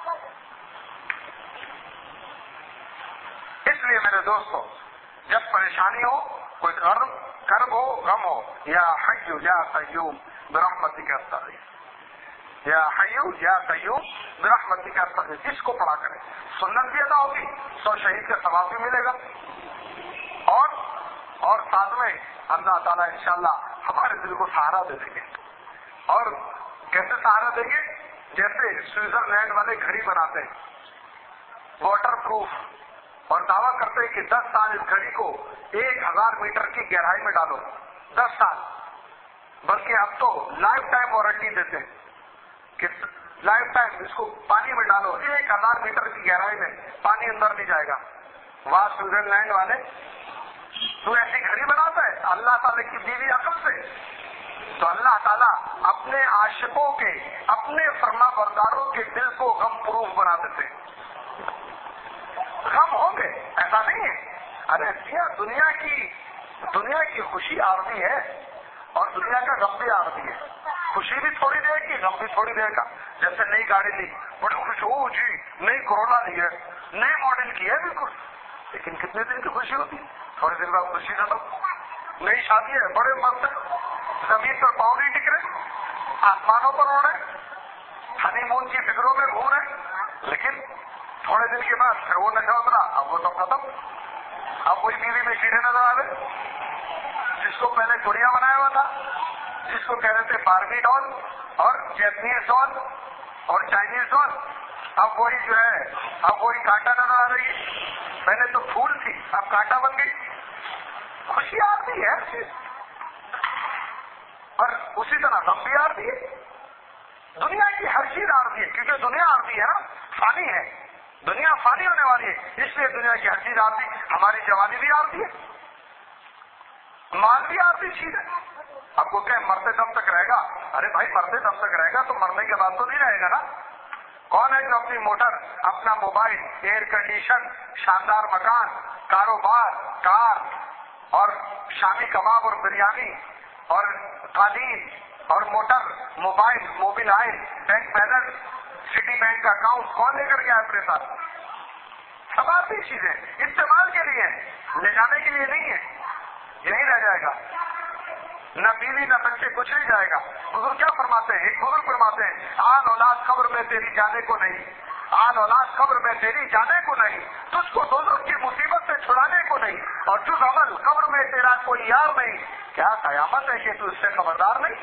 [SPEAKER 1] اس لیے میرے دوستوں، جب پریشانی ہو، کوئی کرب کرب ہو، غم ہو، یا حی یا قیوم برحمتک استغیث، یا حی یا قیوم برحمتک استغیث، اس کو پڑھا کریں، سنت بھی ادا ہوگی، سو شہید کا ثواب بھی ملے گا، اور اور ساتھ میں اللہ تعالیٰ انشاءاللہ ہمارے دل کو سہارا دے دیں گے۔ اور کیسے سہارا دیں گے؟ جیسے سوئٹزرلینڈ والے گھڑی بناتے ہیں واٹر پروف، اور دعویٰ کرتے ہیں کہ دس سال اس گھڑی کو ایک ہزار میٹر کی گہرائی میں ڈالو، دس سال، بلکہ اب تو لائف ٹائم وارنٹی دیتے ہیں کہ لائف ٹائم اس کو پانی میں ڈالو، ایک ہزار میٹر کی گہرائی میں پانی اندر نہیں جائے گا۔ وہاں سوئٹزرلینڈ والے تو ایسی گھڑی بناتا ہے اللہ تعالیٰ کی دیوی عقل سے، تو اللہ تعالیٰ اپنے عاشقوں کے، اپنے فرما برداروں کے دل کو غم پروف بنا دیتے ہیں. غم ہوں گے، ایسا نہیں ہے. ارے دنیا کی دنیا کی خوشی عارضی ہے اور دنیا کا غم بھی عارضی ہے. خوشی بھی تھوڑی دیر کی، غم بھی تھوڑی دیر کا. جیسے نئی گاڑی لی، بڑے خوش ہو جی نئی کرولا لی ہے، نئے ماڈل کی ہے بالکل، لیکن کتنے دن کی خوشی ہوتی ہے؟ تھوڑے دن بعد خوشی ختم. نئی شادی ہے، بڑے مست ہے، زمین پر پاؤں نہیں ٹک رہے، آسمانوں پر اڑ رہے، ہنی مون کی فکروں میں گھوم رہے، لیکن تھوڑے دن کے بعد پھر وہ نشہ اترا، اب وہ تو ختم. اب وہی بیوی میں کیڑے نظر آ رہے، جس کو پہلے گڑیا بنایا ہوا تھا، جس کو کہہ رہے تھے باربی ڈال اور جیپنیز ڈال اور چائنیز ڈال، اب وہی جو ہے اب وہی کانٹا نظر آ رہی ہے. پہلے تو پھول تھی، اب کانٹا بن گئی. خوشی آتی ہے اور اسی طرح غم بھی آتی ہے. دنیا کی ہر چیز آتی ہے، کیونکہ دنیا آتی ہے نا، فانی ہے، دنیا فانی ہونے والی ہے، اس لیے دنیا کی ہر چیز آتی. ہماری جوانی بھی آتی ہے، مال بھی آتی چیز ہے. اب کو کہ مرتے دم تک رہے گا، ارے بھائی مرتے دم تک رہے گا تو مرنے کے بعد تو نہیں رہے گا نا. کون ہے جو اپنی موٹر، اپنا موبائل، ایئر کنڈیشن، شاندار مکان، کاروبار، کار اور شامی کباب اور بریانی اور قالین اور motor, mobile, mobil oil, bank balance, city bank کا اکاؤنٹ کون لے کر گیا اپنے ساتھ؟ سب آتی چیزیں استعمال کے لیے، لے جانے کے لیے نہیں ہے. یہی رہ جائے گا، نہ بیوی نہ بچے، کچھ نہیں جائے گا. بزرگ کیا فرماتے ہیں؟ ایک بزرگ فرماتے ہیں، آن اولاد قبر میں تیری جانے کو نہیں، آن اولاد قبر میں تیری جانے کو نہیں، تجھ کو دوزخ کی مصیبت سے چھڑانے کو نہیں، اور جز عمل قبر میں تیرا کوئی یار نہیں. کیا قیامت ہے کہ تو اس سے خبردار نہیں؟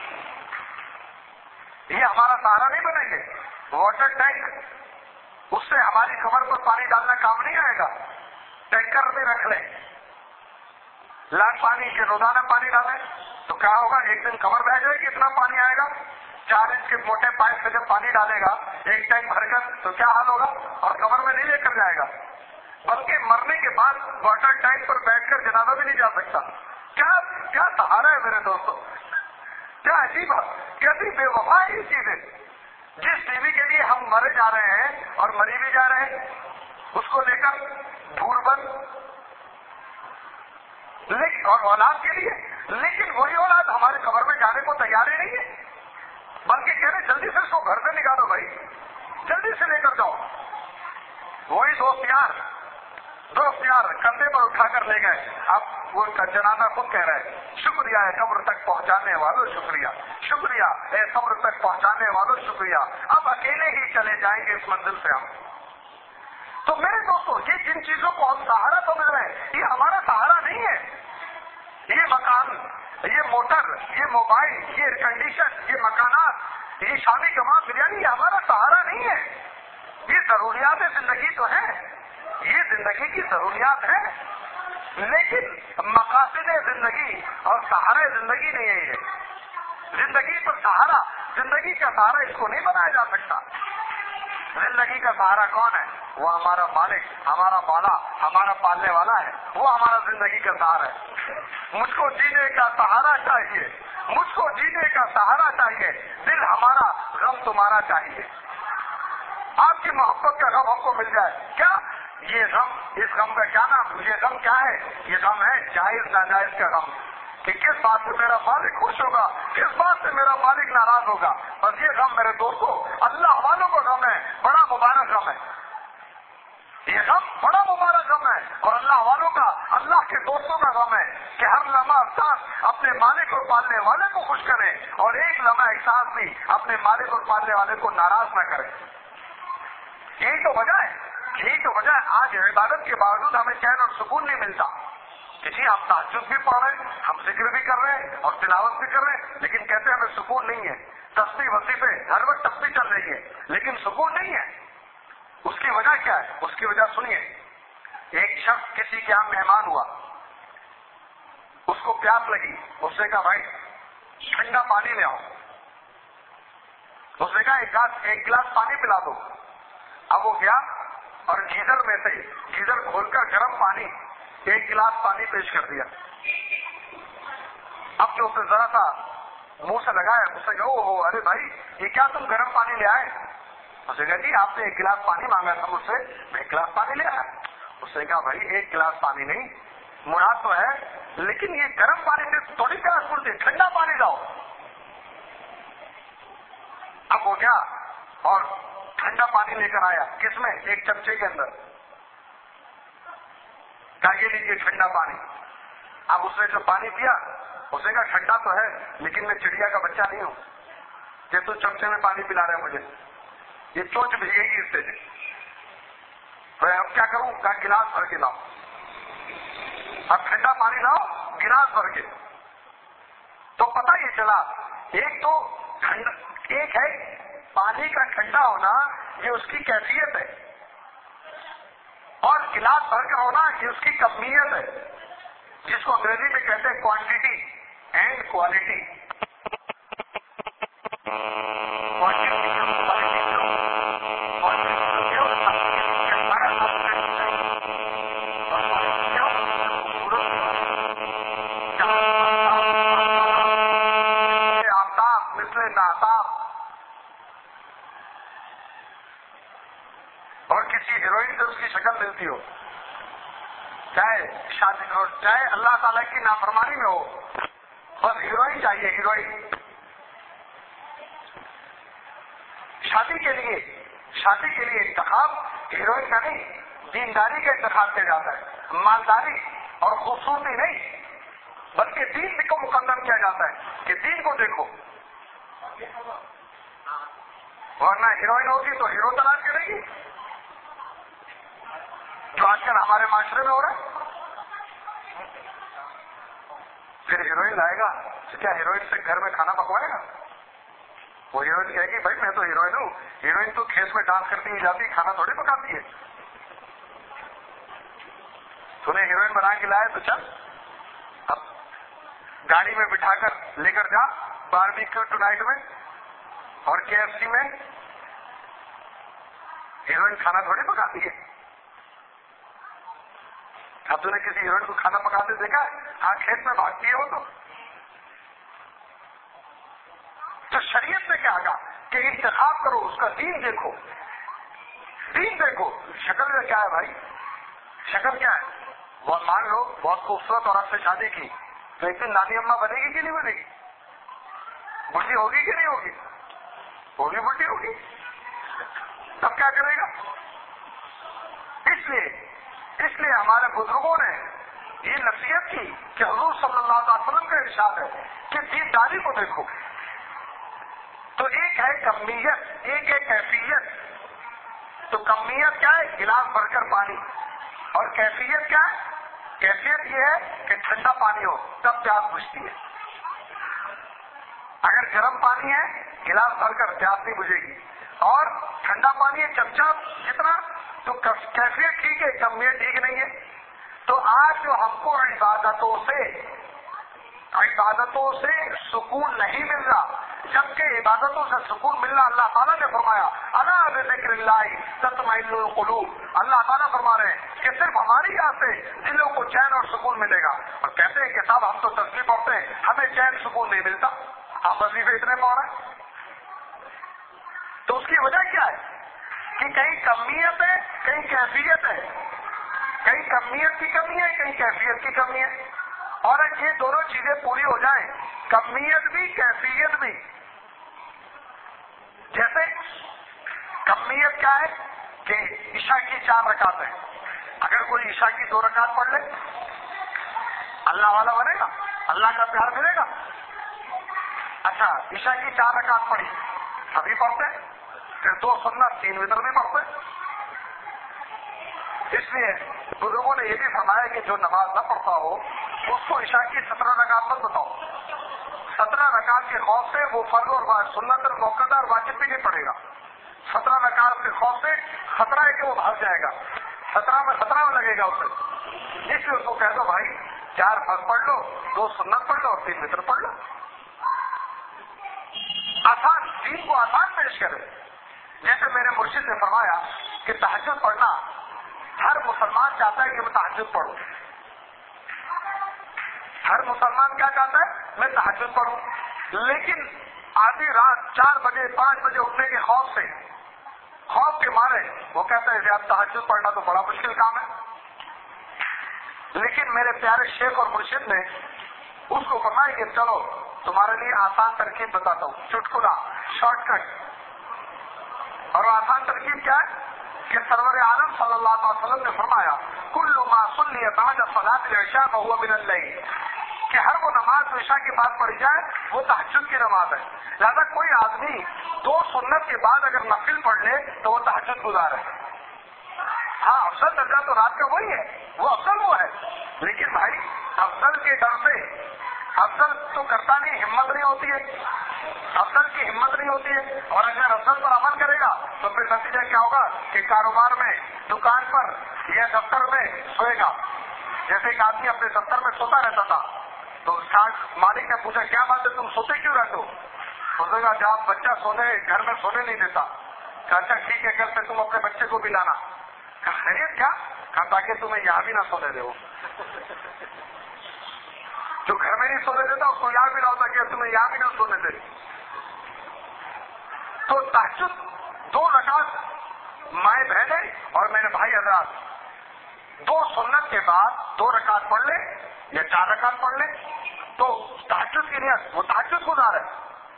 [SPEAKER 1] یہ ہمارا سہارا نہیں بنے گے. واٹر ٹینک، اس سے ہماری کمر پر پانی ڈالنا کام نہیں آئے گا. ٹینکر میں رکھ لیں، لاکھ پانی کے روزانہ پانی ڈالیں تو کیا ہوگا؟ ایک دن کمر بہ جائے گی، اتنا پانی آئے گا. چار انچ کے موٹے پائپ سے جب پانی ڈالے گا ایک ٹینک بھر کر تو کیا حال ہوگا؟ اور کمر میں نہیں لے کر جائے گا، بلکہ مرنے کے بعد واٹر ٹینک پر بیٹھ کر جنازہ بھی نہیں جا سکتا. کیا کیا سہارا ہے میرے دوستوں! کیا عجیب ہے، کیسی بے وفا یہ چیز ہے. جس بیوی کے لیے ہم مرے جا رہے ہیں اور مری بھی جا رہے ہیں، اس کو لے کر دھول بند، لیکن اور اولاد کے لیے، لیکن وہی اولاد ہمارے قبر میں جانے کو تیار ہی نہیں ہے، بلکہ کہہ رہے جلدی سے اس کو گھر سے نکالو بھائی، جلدی سے لے کر جاؤ. وہی دوست یار دوست یار کندھے پر اٹھا کر لے گئے. اب وہ جنازہ خود کہہ رہا ہے، شکریہ ہے قبر تک پہنچانے والوں، شکریہ شکریہ اے قبر تک پہنچانے والوں، شکریہ. اب اکیلے ہی چلے جائیں گے اس منزل سے ہم. تو میرے دوستوں، یہ جن چیزوں کو ہم سہارا سمجھ رہے ہیں، یہ ہمارا سہارا نہیں ہے. یہ مکان، یہ موٹر، یہ موبائل، یہ ایئر کنڈیشن، یہ مکانات، یہ شامی کباب بریانی، یہ ہمارا سہارا نہیں ہے. یہ ضروریات زندگی تو ہے، یہ زندگی کی ضروریات ہے، لیکن مقاصد زندگی اور سہارا زندگی نہیں ہے. یہ زندگی پر سہارا، زندگی کا سہارا اس کو نہیں بنایا جا سکتا. زندگی کا سہارا کون ہے؟ وہ ہمارا مالک، ہمارا مولا، ہمارا پالنے والا ہے. وہ ہمارا زندگی کا سہارا ہے. مجھ کو جینے کا سہارا چاہیے، مجھ کو جینے کا سہارا چاہیے. دل ہمارا، غم تمہارا چاہیے. آپ کی محبت کا غم ہم کو مل جائے. کیا یہ غم، اس غم کا کیا نام؟ یہ غم کیا ہے؟ یہ غم ہے جائز ناجائز کا غم، کہ کس بات سے میرا مالک خوش ہوگا، کس بات سے میرا مالک ناراض ہوگا. بس یہ غم میرے دوستوں اللہ والوں کا غم ہے، بڑا مبارک غم ہے. یہ غم بڑا مبارک غم ہے، اور اللہ والوں کا، اللہ کے دوستوں کا غم ہے کہ ہر لمحہ احساس اپنے مالک اور پالنے والے کو خوش کریں، اور ایک لمحہ احساس بھی اپنے مالک اور پالنے والے کو ناراض نہ کریں. یہی تو وجہ ہے، یہی تو وجہ ہے آج عبادت کے باوجود ہمیں چین اور سکون نہیں ملتا. کہ جی ہم تہجد بھی پڑھ رہے ہیں، ہم ذکر بھی کر رہے ہیں اور تلاوت بھی کر رہے ہیں، لیکن کہتے ہیں ہمیں سکون نہیں ہے. تسبیح وظیفے ہر وقت تسبیح چل رہی ہے لیکن سکون نہیں ہے. اس کی وجہ کیا ہے؟ اس کی وجہ سنیے. ایک شخص کسی کے یہاں مہمان ہوا، اس کو پیاس لگی، اس نے کہا بھائی ٹھنڈا پانی لے آؤ. اس نے کہا ایک گلاس ایک گلاس پانی پلا دو. اب وہ گیا اور گیزر میں سے گیزر کھول کر گرم پانی ایک گلاس پانی پیش کر دیا. اب جو اسے ذرا سا منہ سے لگایا. اس نے کہا او ہو ارے بھائی یہ کیا تم گرم پانی لے آئے؟ اس نے کہا جی آپ نے ایک گلاس پانی مانگا تھا مجھ سے, میں ایک گلاس پانی لے آیا. اس نے کہا بھائی ایک گلاس پانی نہیں, مراد تو ہے لیکن یہ گرم پانی سے تھوڑی پیاس بولتی, ٹھنڈا پانی لاؤ. اب ہو گیا اور ٹھنڈا پانی لے کر آیا. کس میں؟ ایک چمچے کے اندر. کہا یہ لیجیے ٹھنڈا پانی. اب اس نے جو پانی پیا اس نے کہا ٹھنڈا تو ہے لیکن میں چڑیا کا بچہ نہیں ہوں کہ تو چمچے میں پانی پلا رہے مجھے, یہ چونچ بھیگے گی اس سے. میں اب کیا کروں؟ کہا گلاس بھر کے لاؤ. اب ٹھنڈا پانی لاؤ گلاس بھر کے. تو پتہ یہ چلا ایک تو ٹھنڈا, ایک ہے پانی کا ٹھنڈا ہونا یہ اس کی کیفیت ہے, اور گلاس بھر کر ہونا یہ اس کی کمیت ہے, جس کو انگریزی میں کہتے ہیں کوانٹٹی اینڈ کوالٹی. آفتاب مثل ناتاب. اور کسی ہیروئن سے اس کی شکل ملتی ہو, چاہے شادی ہو چاہے اللہ تعالیٰ کی نافرمانی میں ہو, بس ہیروئن چاہیے ہیروئن. شادی کے لیے شادی کے لیے انتخاب ہیروئن کا نہیں, دینداری کا انتخاب کیا جاتا ہے. مالداری اور خوبصورتی نہیں بلکہ دین کو مقدم کیا جاتا ہے کہ دین کو دیکھو. ورنہ ہیروئن ہوگی تو ہیرو تلاش کرے گی, جو آج کل ہمارے معاشرے میں ہو رہا ہے. پھر ہیروئن لائے گا تو کیا ہیروئن سے گھر میں کھانا پکوائے گا؟ وہ ہیروئن کہے گی بھائی میں تو ہیروئن ہوں. ہیروئن تو کھیت میں ڈانس کرتی ہوئی جاتی, کھانا تھوڑی پکاتی ہے. تو نے ہیروئن بنا کے لائے تو چل اب گاڑی میں بٹھا کر لے کر جا باربیکیو ٹونائٹ میں اور کے ایف سی میں. ہیروئن کھانا تھوڑی پکاتی ہے. اب تو نے کسی ہیروئن کو کھانا پکاتے دیکھا ہے؟ ہاں کھیت میں بھاگتی ہے وہ تو. تو شریعت نے کیا کہا کہ انتخاب کرو, اس کا دین دیکھو, دین دیکھو. شکل میں کیا ہے بھائی؟ شکل کیا ہے؟ وہ مان لو بہت خوبصورت عورت سے شادی کی تو ایک دن نانی اماں بنے گی کہ نہیں بنے گی؟ بڈھی ہوگی کہ نہیں ہوگی؟ ہوگی, بڈھی ہوگی. تب کیا کرے گا؟ اس لیے اس لیے ہمارے بزرگوں نے یہ نصیحت کی کہ حضور صلی اللہ علیہ وسلم کا ارشاد ہے کہ دینداری کو دیکھو. تو ایک ہے کمیت, ایک ہے کیفیت. تو کمیت کیا ہے؟ گلاس بھر کر پانی. اور کیفیت کیا ہے؟ کیفیت یہ ہے کہ ٹھنڈا پانی ہو تب پیاس بجھتی ہے. اگر گرم پانی ہے گلاس بھر کر پیاس نہیں بجھے گی, اور ٹھنڈا پانی ہے چمچہ جتنا تو کیفیت ٹھیک ہے, کمیت ٹھیک نہیں ہے. تو آج جو ہم کو عبادتوں سے عبادتوں سے سکون نہیں مل رہا, جبکہ عبادتوں سے سکون ملنا اللہ تعالیٰ نے فرمایا الا بذکر اللہ تطمئن القلوب. اللہ تعالیٰ فرما رہے ہیں کہ صرف ہماری یاد سے دلوں کو چین اور سکون ملے گا. اور کہتے ہیں کہ صاحب ہم تو تسبیح پڑھتے ہیں ہمیں چین سکون نہیں ملتا, آپ وظیفے اتنے پڑھ رہے ہیں. تو اس کی وجہ کیا ہے کہ کہیں کمیت ہے کہیں کیفیت ہے, کہیں کمیت کی کمی ہے کہیں کیفیت کی کمی ہے. اور یہ دونوں چیزیں پوری ہو جائیں, کمیت بھی کیفیت بھی. جیسے کمیت کیا ہے کہ عشاء کی چار رکعت ہے, اگر کوئی عشاء کی دو رکعت پڑھ لے اللہ والا بنے گا, اللہ کا پیار ملے گا. اچھا عشاء کی چار رکعت پڑھی ابھی پڑھتے, پھر دو سنت تین وتر بھی پڑھتے. اس لیے بزرگوں نے یہ بھی فرمایا کہ جو نماز نہ پڑھتا ہو اس کو عشاء کی سترہ رکعت مت بتاؤ. سترہ رکعت کے خوف سے وہ فرض اور سنت اور موقع اور واجب بھی نہیں پڑے گا. سترہ رکعت کے خوف سے خطرہ ہے کہ وہ بھاگ جائے گا, خطرہ میں خطرہ لگے گا اسے. اس لیے اس کو کہہ دو بھائی چار فرض پڑھ لو, دو سنت پڑھ لو اور تین وتر پڑھ لو. آسان, دین کو آسان پیش کرے. جیسے میرے مرشد نے فرمایا کہ تہجد پڑھنا ہر مسلمان چاہتا ہے کہ میں تہجد پڑھوں. ہر مسلمان کیا چاہتا ہے؟ میں تہجد پڑھوں. لیکن آدھی رات چار بجے پانچ بجے اٹھنے کے خوف سے خوف کے مارے وہ کہتے ہیں یار تہجد پڑھنا تو بڑا مشکل کام ہے. لیکن میرے پیارے شیخ اور مرشد نے اس کو فرمایا کہ چلو تمہارے لیے آسان ترکیب بتاتا ہوں, چٹکلا, شارٹ کٹ. اور آسان ترکیب کیا ہے کہ سرور عالم صلی اللہ علیہ وسلم نے فرمایا کل ما صلی بعد صلاۃ العشاء فهو من الليل, کہ ہر وہ نماز عشاء کے بعد پڑھی جائے وہ تہجد کی نماز ہے. لہذا کوئی آدمی دو سنت کے بعد اگر نفل پڑھ لے تو وہ تہجد گزار ہے. ہاں افضل درجہ تو رات کا وہی ہے, وہ افضل وہ ہے, لیکن بھائی افضل کے ڈر سے افضل تو کرتا نہیں, ہمت نہیں ہوتی ہے, افضل کی ہمت نہیں ہوتی ہے. اور اگر افضل پر عمل کرے گا تو پھر نتیجہ کیا ہوگا کہ کاروبار میں, دکان پر یا دفتر میں سوئے گا. جیسے ایک آدمی اپنے دفتر میں سوتا رہتا تھا تو مالک نے پوچھا کیا بات ہے تم سوتے کیوں رہتے ہو؟ سوچے گا جب بچہ سونے گھر میں سونے نہیں دیتا. اچھا ٹھیک ہے کل سے تم اپنے بچے کو بھی لانا. خیریت کیا؟ کہا تاکہ تمہیں یہاں بھی نہ سونے دے, وہ جو گھر میں نہیں سونے دیتا اس کو یہاں بھی نہ ہوتا کہ تمہیں یہاں بھی نہ سونے دے. تو تہجد دو رکعت مائیں بہنیں اور میرے بھائی حضرات دو سنت کے بعد دو رکعت پڑھ لے یا چار رکعت پڑھ لے تو تہجد کی نیت وہ تہجد گزار ہے.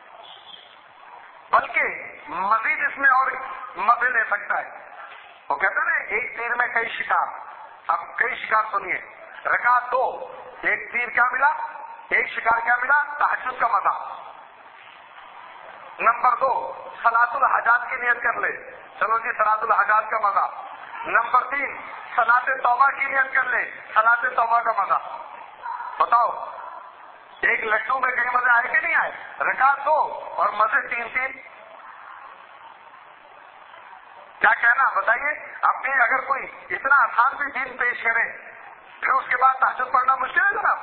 [SPEAKER 1] بلکہ مزید اس میں اور مزے لے سکتا ہے. وہ کہتے ہیں نا ایک تیر میں کئی شکار. اب کئی شکار سنیے. رکعت دو, ایک تیر کیا ملا, ایک شکار کیا ملا, تہجد کا مزہ. نمبر دو صلاۃ الحاجات کی نیت کر لے, چلو جی صلاۃ الحاجات کا مزہ. نمبر تین صلاۃ توبہ کی نیت کر لے, صلاۃ توبہ کا مزہ. بتاؤ ایک لڈو میں کئی مزے آئے کہ نہیں آئے؟ رکعت دو اور مزے تین تین. کیا کہنا بتائیے. اپنی اگر کوئی اتنا آسان بھی دین پیش کرے پھر اس کے بعد تہجد پڑھنا مشکل ہے جناب.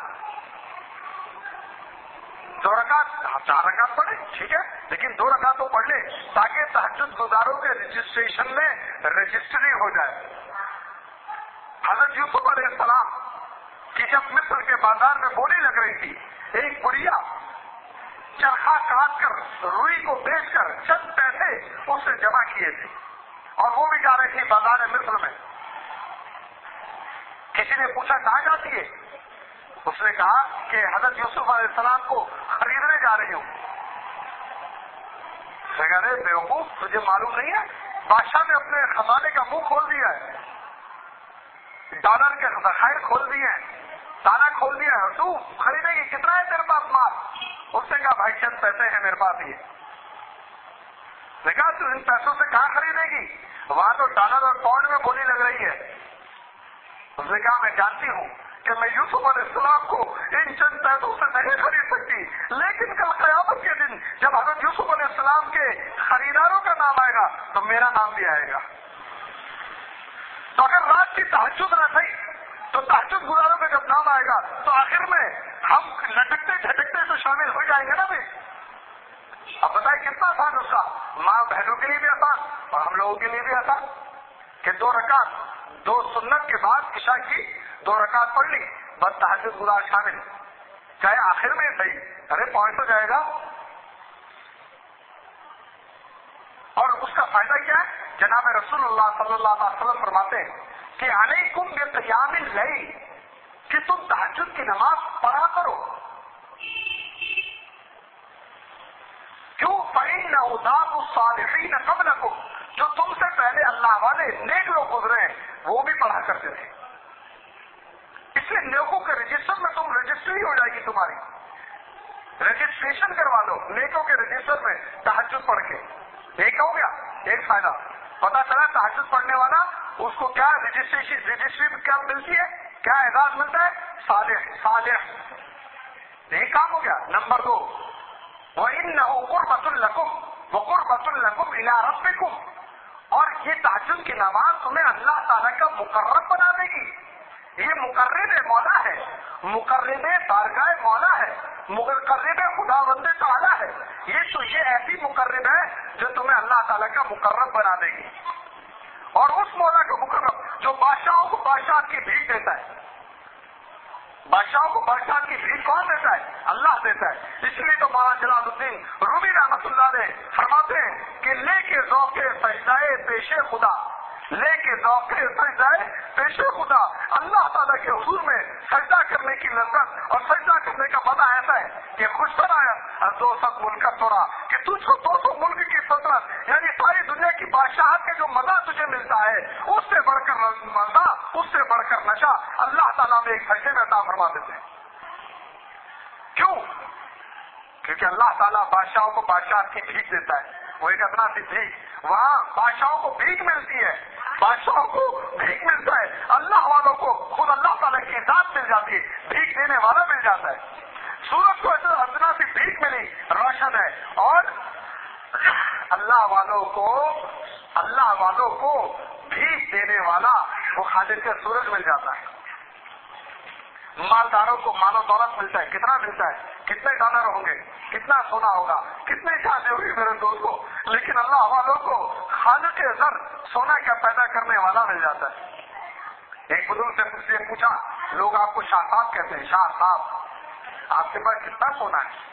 [SPEAKER 1] دو رکعت چار رکعت پڑھے ٹھیک ہے, لیکن دو رکعت تو پڑھ لے تاکہ تہجد گزاروں کے رجسٹریشن میں رجسٹری ہو جائے. حضرت یوسف علیہ السلام کی جب مصر کے بازار میں بولی لگ رہی تھی, ایک بڑھیا چرخا کاٹ کر روئی کو بیچ کر چند پیسے اس سے جمع کیے تھے اور وہ بھی جا رہی تھی بازار مصر میں. کسی نے پوچھا کہاں جاتی ہے؟ اس نے کہا کہ حضرت یوسف علیہ السلام کو خریدنے جا رہی ہوں. ارے بیوقوف, تجھے معلوم نہیں ہے بادشاہ نے اپنے خزانے کا منہ کھول دیا ہے, ڈالر کے ذخائر کھول دیے ہیں, تالا کھول دیا ہے, تو خریدے گی کتنا ہے تیرے پاس مال؟ اس نے کہا بھائی چند پیسے ہیں میرے پاس. یہ نے کہا تو ان پیسوں سے کہاں خریدے گی؟ وہاں تو ڈالر اور پاؤنڈ میں بولی لگ رہی ہے. اس نے کہا میں جانتی ہوں کہ میں یوسف علیہ السلام کو ان چند پیسوں سے نہیں خرید سکتی, لیکن کل قیامت کے دن جب حضرت یوسف علیہ السلام کے خریداروں کا نام آئے گا تو میرا نام بھی آئے گا. تو اگر رات کی تہجد نہ صحیح تو تہجد گزاروں کا جب نام آئے گا تو آخر میں ہم لٹکتے جھٹکتے تو شامل ہو جائیں گے نا بھائی. اب بتائیں کتنا آسان اس کا, ماں بہنوں کے لیے بھی آسان اور ہم لوگوں کے لیے بھی آسان کہ دو رکعت دو سنت کے بعد عشاء کی دو رکعت پڑھ لی, بس تہجد گزار شامل, چاہے آخر میں صحیح. ارے پہنچ تو جائے گا. اور اس کا فائدہ کیا ہے؟ جناب رسول اللہ صلی اللہ علیہ وسلم فرماتے ہیں کہ علیکم بقیام اللیل, کہ تم تہجد کی نماز پڑھا کرو. کیوں؟ فإنہ داب الصالحین قبلکم, جو تم سے پہلے اللہ والے نیک لوگ گزرے ہیں وہ بھی پڑھا کرتے تھے. اس لیے نیکوں کے رجسٹر میں تم رجسٹری ہو جائے گی تمہاری, رجسٹریشن کروا لو نیکوں کے رجسٹر میں تہجد پڑھ کے. ایک ہو گیا ایک فائدہ. پتا چلا تہجد پڑھنے والا اس کو کیا رجسٹریشن رجسٹری میں کیا ملتی ہے, کیا اعزاز ملتا ہے؟ صالح صالح. ایک کام ہو گیا. نمبر دو وَإِنَّهُ قُرْبَةٌ لَكُمْ وَقُرْبَةٌ لَكُمْ إِلَىٰ رَبِّكُمْ, اور یہ تہجد کی نماز تمہیں اللہ تعالیٰ کا مقرب بنا دے گی. یہ مقرب مولا ہے, مقرب بارگاہ مولا ہے, مقرب خدا بند تعالیٰ ہے. یہ تو یہ ایسی مقرب ہے جو تمہیں اللہ تعالیٰ کا مقرب بنا دے گی. اور اس مولا کا مقرب جو بادشاہوں کو بادشاہ کی بھیک دیتا ہے. بادشاہوں کو بادشاہ کی بھیک کون دیتا ہے؟ اللہ دیتا ہے۔ اس لیے تو مولانا جلال الدین رومی رحمۃ اللہ علیہ فرماتے ہیں کہ لے کے ذوق سجدائے پیش خدا، لے کے ذوق سجدائے پیش خدا، اللہ تعالیٰ کے حضور میں سجدہ کرنے کی لذت اور سجدہ کرنے کا مزہ ایسا ہے کہ خوش طرح دو سو ملک تھوڑا کہ تجھ کو دو سو ملک کی سلطنت یعنی ساری دنیا کی بادشاہت کا جو مزہ تجھے ملتا ہے اس سے بڑھ کر مزہ، اس سے بڑھ کر نشہ اللہ تعالیٰ میں ایک سجدے میں عطا فرما دیتے ہیں۔ کیوں؟ کیونکہ اللہ تعالیٰ بادشاہوں کو بادشاہت کی بھیک دیتا ہے۔ وہ ایک ادنا سی بھیک، وہاں بادشاہوں کو بھیک ملتی ہے، بادشاہوں کو بھیک ملتا ہے، اللہ والوں کو خود اللہ تعالیٰ کی ذات مل جاتی ہے، بھیک دینے والا مل جاتا ہے۔ سورج کو ادنا سی بھیک ملی، روشن ہے، اور اللہ والوں کو اللہ والوں کو بھیک دینے والا وہ خالق کے سورج مل جاتا ہے۔ مالداروں کو مال و دولت ملتا ہے، کتنا ملتا ہے، کتنے ڈالر ہوں گے، کتنا سونا ہوگا، کتنی شادی ہوگی میرے دوست کو، لیکن اللہ والوں کو خالق زر سونا کا پیدا کرنے والا مل جاتا ہے۔ ایک بزرگ سے مجھ سے پوچھا، لوگ آپ کو شاہ صاحب کہتے ہیں، شاہ صاحب آپ کے پاس کتنا سونا ہے؟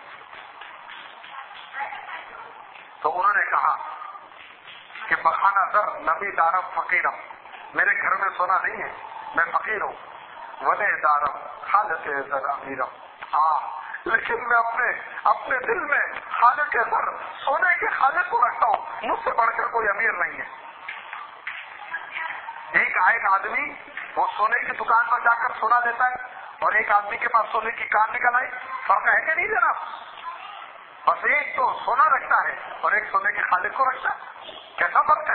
[SPEAKER 1] تو انہوں نے کہا کہ بخانہ زر نبی دارم فقیرم، میرے گھر میں سونا نہیں ہے، میں فقیر ہوں، ونے دارم خالق زر امیرم، ہاں لیکن میں اپنے اپنے دل میں خالق زر سونے کے خالق کو رکھتا ہوں، مجھ سے بڑھ کر کوئی امیر نہیں ہے۔ ایک ایک آدمی وہ سونے کی دکان پر جا کر سونا لیتا ہے اور ایک آدمی کے پاس سونے کی کان نکل آئی، فرق ہے کہ نہیں جناب؟ بس ایک تو سونا رکھتا ہے اور ایک سونے کے خالق کو رکھتا ہے، کیسا فرق ہے؟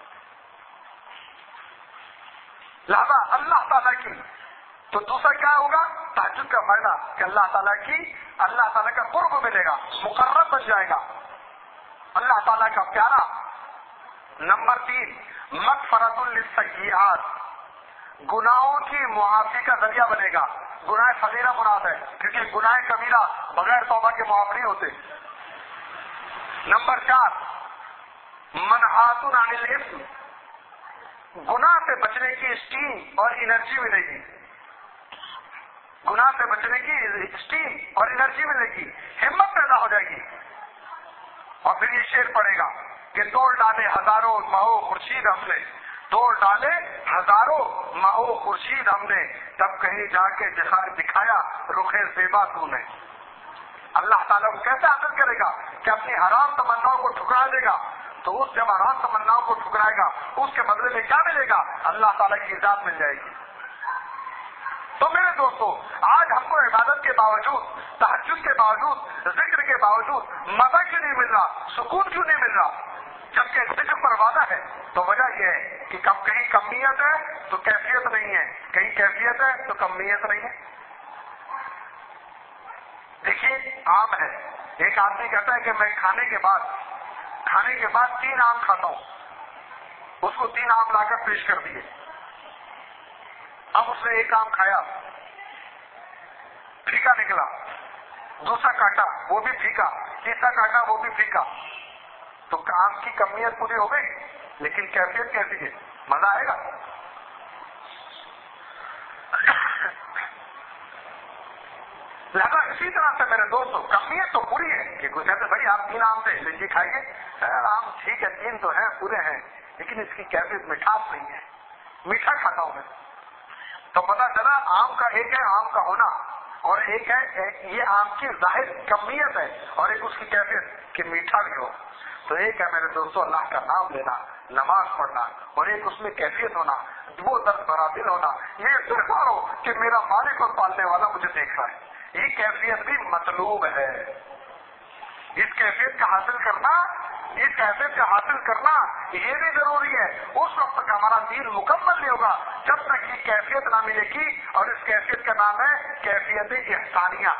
[SPEAKER 1] لہذا اللہ تعالیٰ کی تو دوسرا کیا ہوگا؟ تہجد کا فائدہ کہ اللہ تعالیٰ کی اللہ تعالیٰ کا قرب ملے گا، مقرب بن جائے گا، اللہ تعالیٰ کا پیارا۔ نمبر تین، مغفرۃ للسیئات، گناہوں کی معافی کا ذریعہ بنے گا۔ گناہ صغیرہ مراد ہے کیونکہ گناہ کبیرہ بغیر توبہ کے معاف نہیں ہوتے۔ نمبر چار، منہات عن الاثم، گناہ سے بچنے کی اسٹیم اور انرجی ملے گی، گناہ سے بچنے کی اسٹیم اور انرجی ملے گی، ہمت پیدا ہو جائے گی۔ اور پھر یہ شعر پڑے گا کہ دوڑ ڈالے ہزاروں ماہو خورشید ہم نے، دوڑ ڈالے ہزاروں ماہو خورشید ہم نے، تب کہیں جا کے دکھایا رخ زیبا تو نے۔ اللہ تعالیٰ کو کیسے حاصل کرے گا کہ اپنی حرام تمناؤں کو ٹھکرا دے گا، تو اس جب حرام تمناؤں کو ٹھکرائے گا اس کے بدلے میں کیا ملے گا؟ اللہ تعالیٰ کی ذات مل جائے گی۔ تو میرے دوستو، آج ہم کو عبادت کے باوجود، تہجد کے باوجود، ذکر کے باوجود مزہ کیوں نہیں مل رہا، سکون کیوں نہیں مل رہا؟ جبکہ ذکر پر وعدہ ہے تو وجہ یہ ہے کہ کب کہیں کمیت ہے تو کیفیت نہیں ہے، کہیں کیفیت ہے تو کمیت نہیں ہے۔ دیکھیے آم ہے، ایک آدمی کہتا ہے کہ میں کھانے کے بعد کھانے کے بعد تین آم کھاتا ہوں، اس کو تین آم لا کر پیش کر دیے، اب اس نے ایک آم کھایا، پھیکا نکلا، دوسرا کاٹا وہ بھی پھیکا، تیسرا کاٹا وہ بھی پھیکا، تو آم کی کمیت پوری ہو گئی لیکن کیفیت کیسی ہے؟ مزہ آئے گا؟ لہذا اسی طرح سے میرے دوستوں کمیت تو پوری ہے کہ کچھ کہتے بھائی آپ تین آم تھے لیجیے کھائیے، آم ٹھیک ہے تین تو ہیں پورے ہیں لیکن اس کی کیفیت مٹھاس نہیں ہے، میٹھا کھاتا ہوں میں، تو پتا چلا آم کا ایک ہے آم کا ہونا اور ایک ہے یہ آم کی ظاہر کمیت ہے اور ایک اس کی کیفیت کہ میٹھا بھی ہو۔ تو ایک ہے میرے دوستوں اللہ کا نام لینا، نماز پڑھنا، اور ایک اس میں کیفیت ہونا، وہ درد بھرا دل ہونا، یہ استغفار ہو کہ میرا مالک اور پالنے والا مجھے دیکھ رہا ہے۔ یہ کیفیت بھی مطلوب ہے، اس کیفیت کا حاصل کرنا اس کیفیت کا حاصل کرنا یہ بھی ضروری ہے۔ اس وقت تک ہمارا دین مکمل نہیں ہوگا جب تک یہ کیفیت نہ ملے گی، اور اس کیفیت کا نام ہے کیفیت احسانیہ،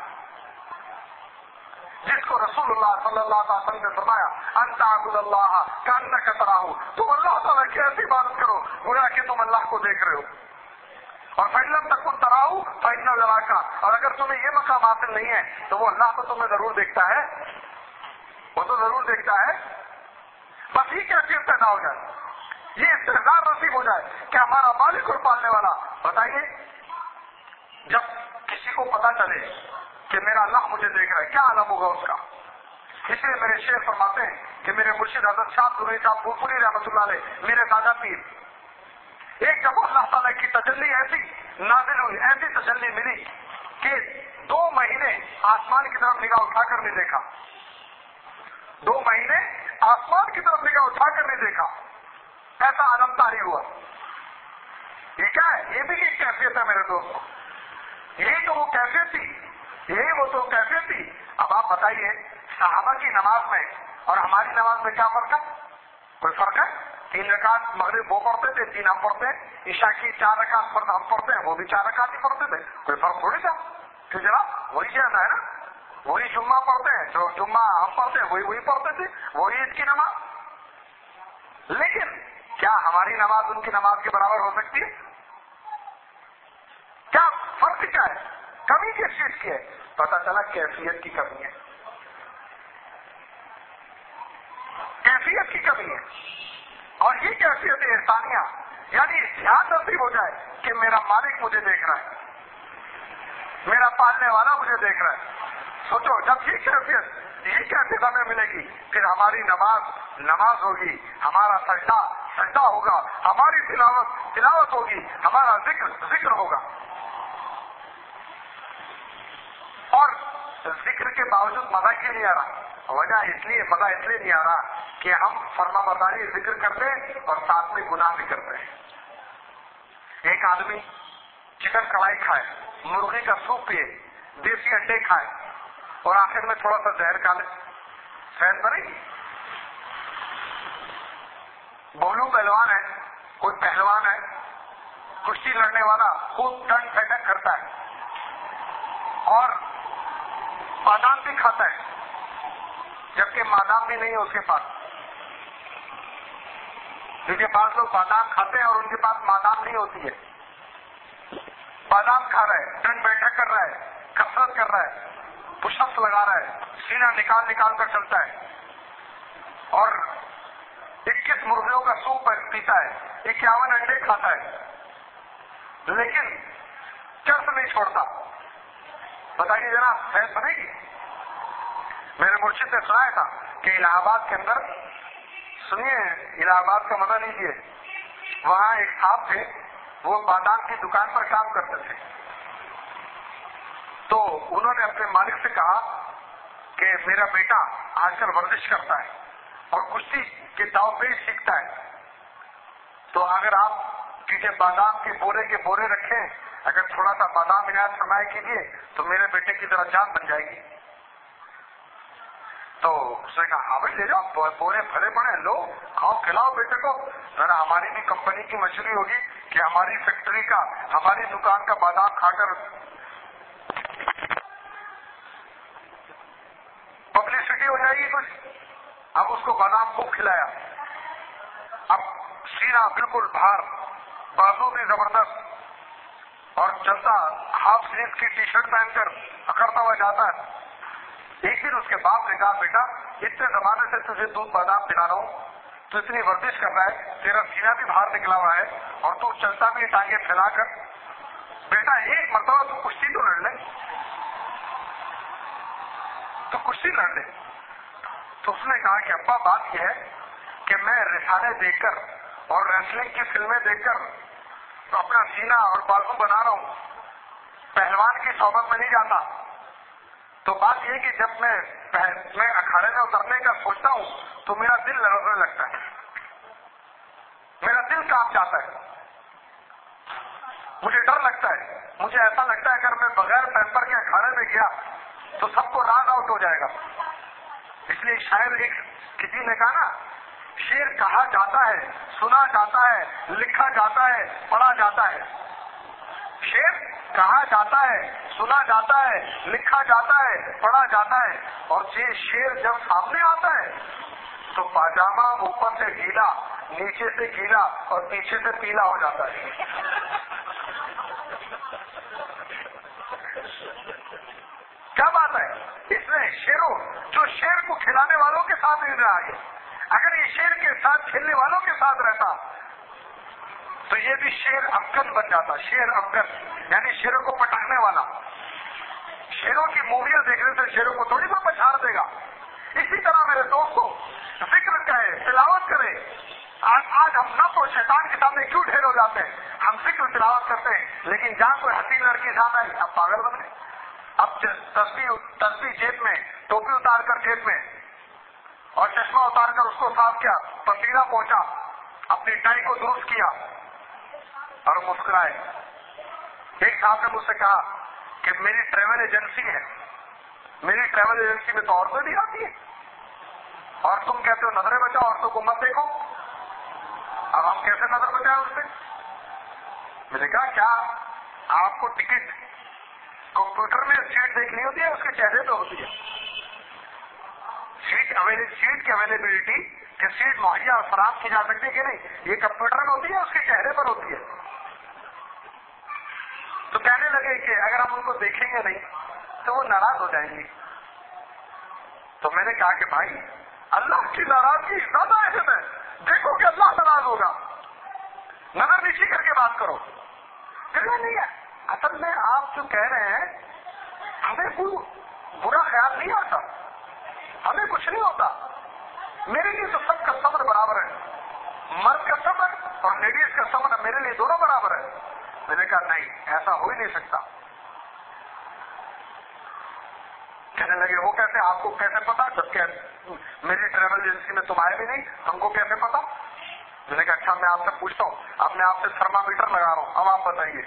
[SPEAKER 1] جس کو رسول اللہ صلی اللہ علیہ وسلم نے فرمایا ان تعبد اللہ کانک تراہ، تم اللہ تعالیٰ کی ایسی عبادت کرو گویا کہ تم اللہ کو دیکھ رہے ہو، اور فَإِن لَمْ تَكُنْ تَرَاهُ فَإِنَّهُ يَرَاكَ، اور اگر تمہیں یہ مقام حاصل نہیں ہے تو وہ اللہ کو تمہیں ضرور دیکھتا ہے، وہ تو ضرور دیکھتا ہے۔ بس یہ کیفیت پیدا ہو جائے، یہ استحضار نصیب ہو جائے کہ ہمارا مالک اور پالنے والا۔ بتائیے جب کسی کو پتا چلے کہ میرا اللہ مجھے دیکھ رہا ہے، کیا عالم ہوگا اس کا؟ اس لیے میرے شیخ فرماتے ہیں کہ میرے مرشد حضرت شاہ دروی صاحب پوری رحمۃ اللہ علیہ، میرے دادا پیر، ایک جب اللہ تعالیٰ کی تجلی ایسی نازل ہوئی، ایسی تجلی ملی کہ دو مہینے آسمان کی طرف نگاہ اٹھا کر نہیں دیکھا، دو مہینے آسمان کی طرف نگاہ اٹھا کر نہیں دیکھا، ایسا عالم طاری ہوا۔ یہ کیا ہے؟ یہ بھی ایک کیفیت ہے میرے دوستوں، یہی تو وہ کیفیت تھی، یہی وہ تو کیفیت تھی۔ اب آپ بتائیے صحابہ کی نماز میں اور ہماری نماز میں کیا فرق ہے؟ کوئی فرق ہے؟ تین رکعت مغرب وہ پڑھتے تھے، تین ہم پڑھتے ہیں، عشاء کی چار رکعت پر ہم پڑھتے ہیں، وہ بھی چار رکعت ہی پڑھتے تھے، کوئی فرق تھوڑی تھا کہ جناب وہی جانا ہے نا، وہی جمعہ پڑھتے ہیں، جو جمعہ ہم پڑھتے ہیں وہی وہی پڑھتے تھے، وہی عید کی نماز۔ لیکن کیا ہماری نماز ان کی نماز کے برابر ہو سکتی ہے؟ کیا فرق کیا ہے؟ کمی کس چیز کی ہے؟ پتا چلا کیفیت کی کمی ہے، کیفیت کی کمی ہے۔ اور یہ کیفیت انسانیہ، یعنی دھیان نصیب ہو جائے کہ میرا مالک مجھے دیکھ رہا ہے، میرا پالنے والا مجھے دیکھ رہا ہے۔ سوچو جب یہ کیفیت یہ کیفیت ہمیں ملے گی، پھر ہماری نماز نماز ہوگی، ہمارا سجدہ سجدہ ہوگا، ہماری تلاوت تلاوت ہوگی، ہمارا ذکر ذکر ہوگا۔ اور ذکر کے باوجود مزہ کیوں نہیں آ رہا؟ وجہ اس لیے مزہ اس لیے نہیں آ رہا کہ ہم فرما برداری ذکر کرتے ہیں اور ساتھ میں گناہ بھی کرتے ہیں۔ ایک آدمی چکن کڑھائی کھائے، مرغی کا سوپ پیے، دیسی انڈے کھائے اور آخر میں تھوڑا سا زہر کھا لے، صحت بنے گی؟ بولو پہلوان ہے، کوئی پہلوان ہے، کشتی لڑنے والا خوب ٹنگ پھٹک کرتا ہے اور بادام بھی کھاتا ہے، جبکہ بادام بھی نہیں ہے اس کے پاس، کیونکہ بعض لوگ بادام کھاتے ہیں اور ان کے پاس بادام نہیں ہوتی ہے۔ بادام کھا رہا ہے، ڈنڈ بیٹھک کر رہا ہے، کسرت کر رہا ہے، پش اپس لگا رہا ہے، سینہ نکال نکال کر چلتا ہے اور اکیس مرغیوں کا سوپ پیتا ہے، اکیاون انڈے کھاتا ہے، لیکن چرس نہیں چھوڑتا۔ بتائیے جناب صحت بنے گی؟ میرے مرشد نے سنایا تھا کہ الہ آباد کے اندر، سنیے الہ آباد کا مزہ لیجیے، وہاں ایک صاحب تھے، وہ بادام کی دکان پر کام کرتے تھے، تو انہوں نے اپنے مالک سے کہا کہ میرا بیٹا آج کل ورزش کرتا ہے اور کشتی کے داؤ پیچ سیکھتا ہے، تو اگر آپ کیونکہ بادام کے بورے کے بورے رکھیں، اگر تھوڑا سا بادام عنایت فرمائے کیجیے تو میرے بیٹے کی ذرا جان بن جائے گی۔ تو اس نے کہا ہاں بھائی لے جاؤ، بورے بھرے پڑے، لو کھاؤ کھلاؤ بیٹے کو، ذرا ہماری بھی کمپنی کی مشہوری ہوگی کہ ہماری فیکٹری کا، ہماری دکان کا بادام کھا کر پبلسٹی ہو جائے گی کچھ۔ اب اس کو بادام خوب کھلایا، اب سینہ بالکل بھار، بازو بھی زبردست اور چلتا ہاف سلیو کی ٹی شرٹ پہن کر اکڑتا ہوا جاتا ہے۔ ایک دن اس کے باپ نے کہا بیٹا اتنے زمانے سے تجھے دودھ بادام پلا رہا ہوں، تو اتنی ورزش کر رہا ہے، تیرا سینہ بھی باہر نکلا ہوا ہے اور تو چلتا بھی ٹانگیں پھیلا کر، بیٹا ایک مرتبہ تو کشتی تو لڑ لے، تو کشتی لڑ لے۔ تو اس نے کہا کہ ابا بات یہ ہے کہ میں رسالے دیکھ کر اور ریسلنگ کی فلمیں دیکھ کر تو اپنا سینہ اور بازو بنا رہا ہوں، پہلوان کی صحبت میں نہیں جاتا۔ تو بات یہ کہ جب میں میں اکھاڑے میں اترنے کا سوچتا ہوں تو میرا دل لرزنے لگتا ہے، میرا دل کانپ جاتا ہے، مجھے ڈر لگتا ہے، مجھے ایسا لگتا ہے اگر میں بغیر پیمپر کے اکھاڑے میں گیا تو سب کو ران آؤٹ ہو جائے گا۔ اس لیے شاید ایک کسی نے کہا نا، شعر کہا جاتا ہے، سنا جاتا ہے، لکھا جاتا ہے، پڑھا جاتا ہے۔ شعر کہا جاتا ہے، سنا جاتا ہے، لکھا جاتا ہے، پڑھا جاتا ہے، اور یہ شعر جب سامنے آتا ہے تو پاجامہ اوپر سے گیلا، نیچے سے گیلا اور پیچھے سے پیلا ہو جاتا ہے۔ کیا بات ہے؟ اس میں شعروں جو شعر کو کھلانے والوں کے ساتھ نہیں رہا ہے، اگر یہ شعر کے ساتھ کھیلنے والوں کے ساتھ رہتا تو یہ بھی شعر افغان بن جاتا، شعر افغان یعنی شعر کو پٹکنے والا۔ शेरों की मूवियां देखने से शेरों को थोड़ी कोई पछाड़ देगा। इसी तरह मेरे दोस्तों, जिक्र करें, तिलावत करें। आज आज हम न तो शैतान के सामने क्यों ढेर हो जाते हैं, हम जिक्र तिलावत करते हैं, लेकिन जहां कोई हसीन लड़की सामने आई अब पागल बन गए। अब तस्बीह तस्बीह जेब में, टोपी उतार कर जेब में और चश्मा उतार कर उसको साफ किया, पसीना पहुंचा, अपनी टाई को दुरुस्त किया और मुस्कुराए। एक साहब ने मुझसे कहा कि मेरी ट्रेवल एजेंसी है, मेरी ट्रेवल एजेंसी में तो औरतें भी आती है और तुम कहते हो नजरें बचाओ, औरतों को मत देखो। अब हम कैसे नजर बचाए उससे? मैंने कहा क्या आपको टिकट कंप्यूटर में सीट देखनी होती है, उसके चेहरे पे होती है। सीट अवेलेबल सीट की अवेलेबिलिटी कि सीट मुहैया और फराहम की जा सकती है कि नहीं, ये कंप्यूटर में होती है, उसके चेहरे पर होती है। तो कहने लगे कि अगर हम उनको देखेंगे नहीं तो वो नाराज हो जाएंगी। तो मैंने कहा कि भाई अल्लाह की नाराजगी ज्यादा अहम है, देखो कि अल्लाह नाराज होगा, नजर नीची करके बात करो। फिर नहीं है, असल में आप जो कह रहे हैं हमें कोई बुरा ख्याल नहीं आता, हमें कुछ नहीं होता, मेरे लिए तो सबका सब्र बराबर है, मर्द का सब्र और लेडीज का सब्र मेरे लिए दोनों बराबर है। मैंने कहा नहीं, ऐसा हो ही नहीं सकता। कहने लगे वो कैसे, आपको कैसे पता, जबकि मेरी ट्रेवल एजेंसी में तुम आए भी नहीं, हमको कैसे पता? मैंने कहा अच्छा मैं आपसे पूछता हूँ, अपने आप से थर्मामीटर लगा रहा हूँ, अब आप बताइए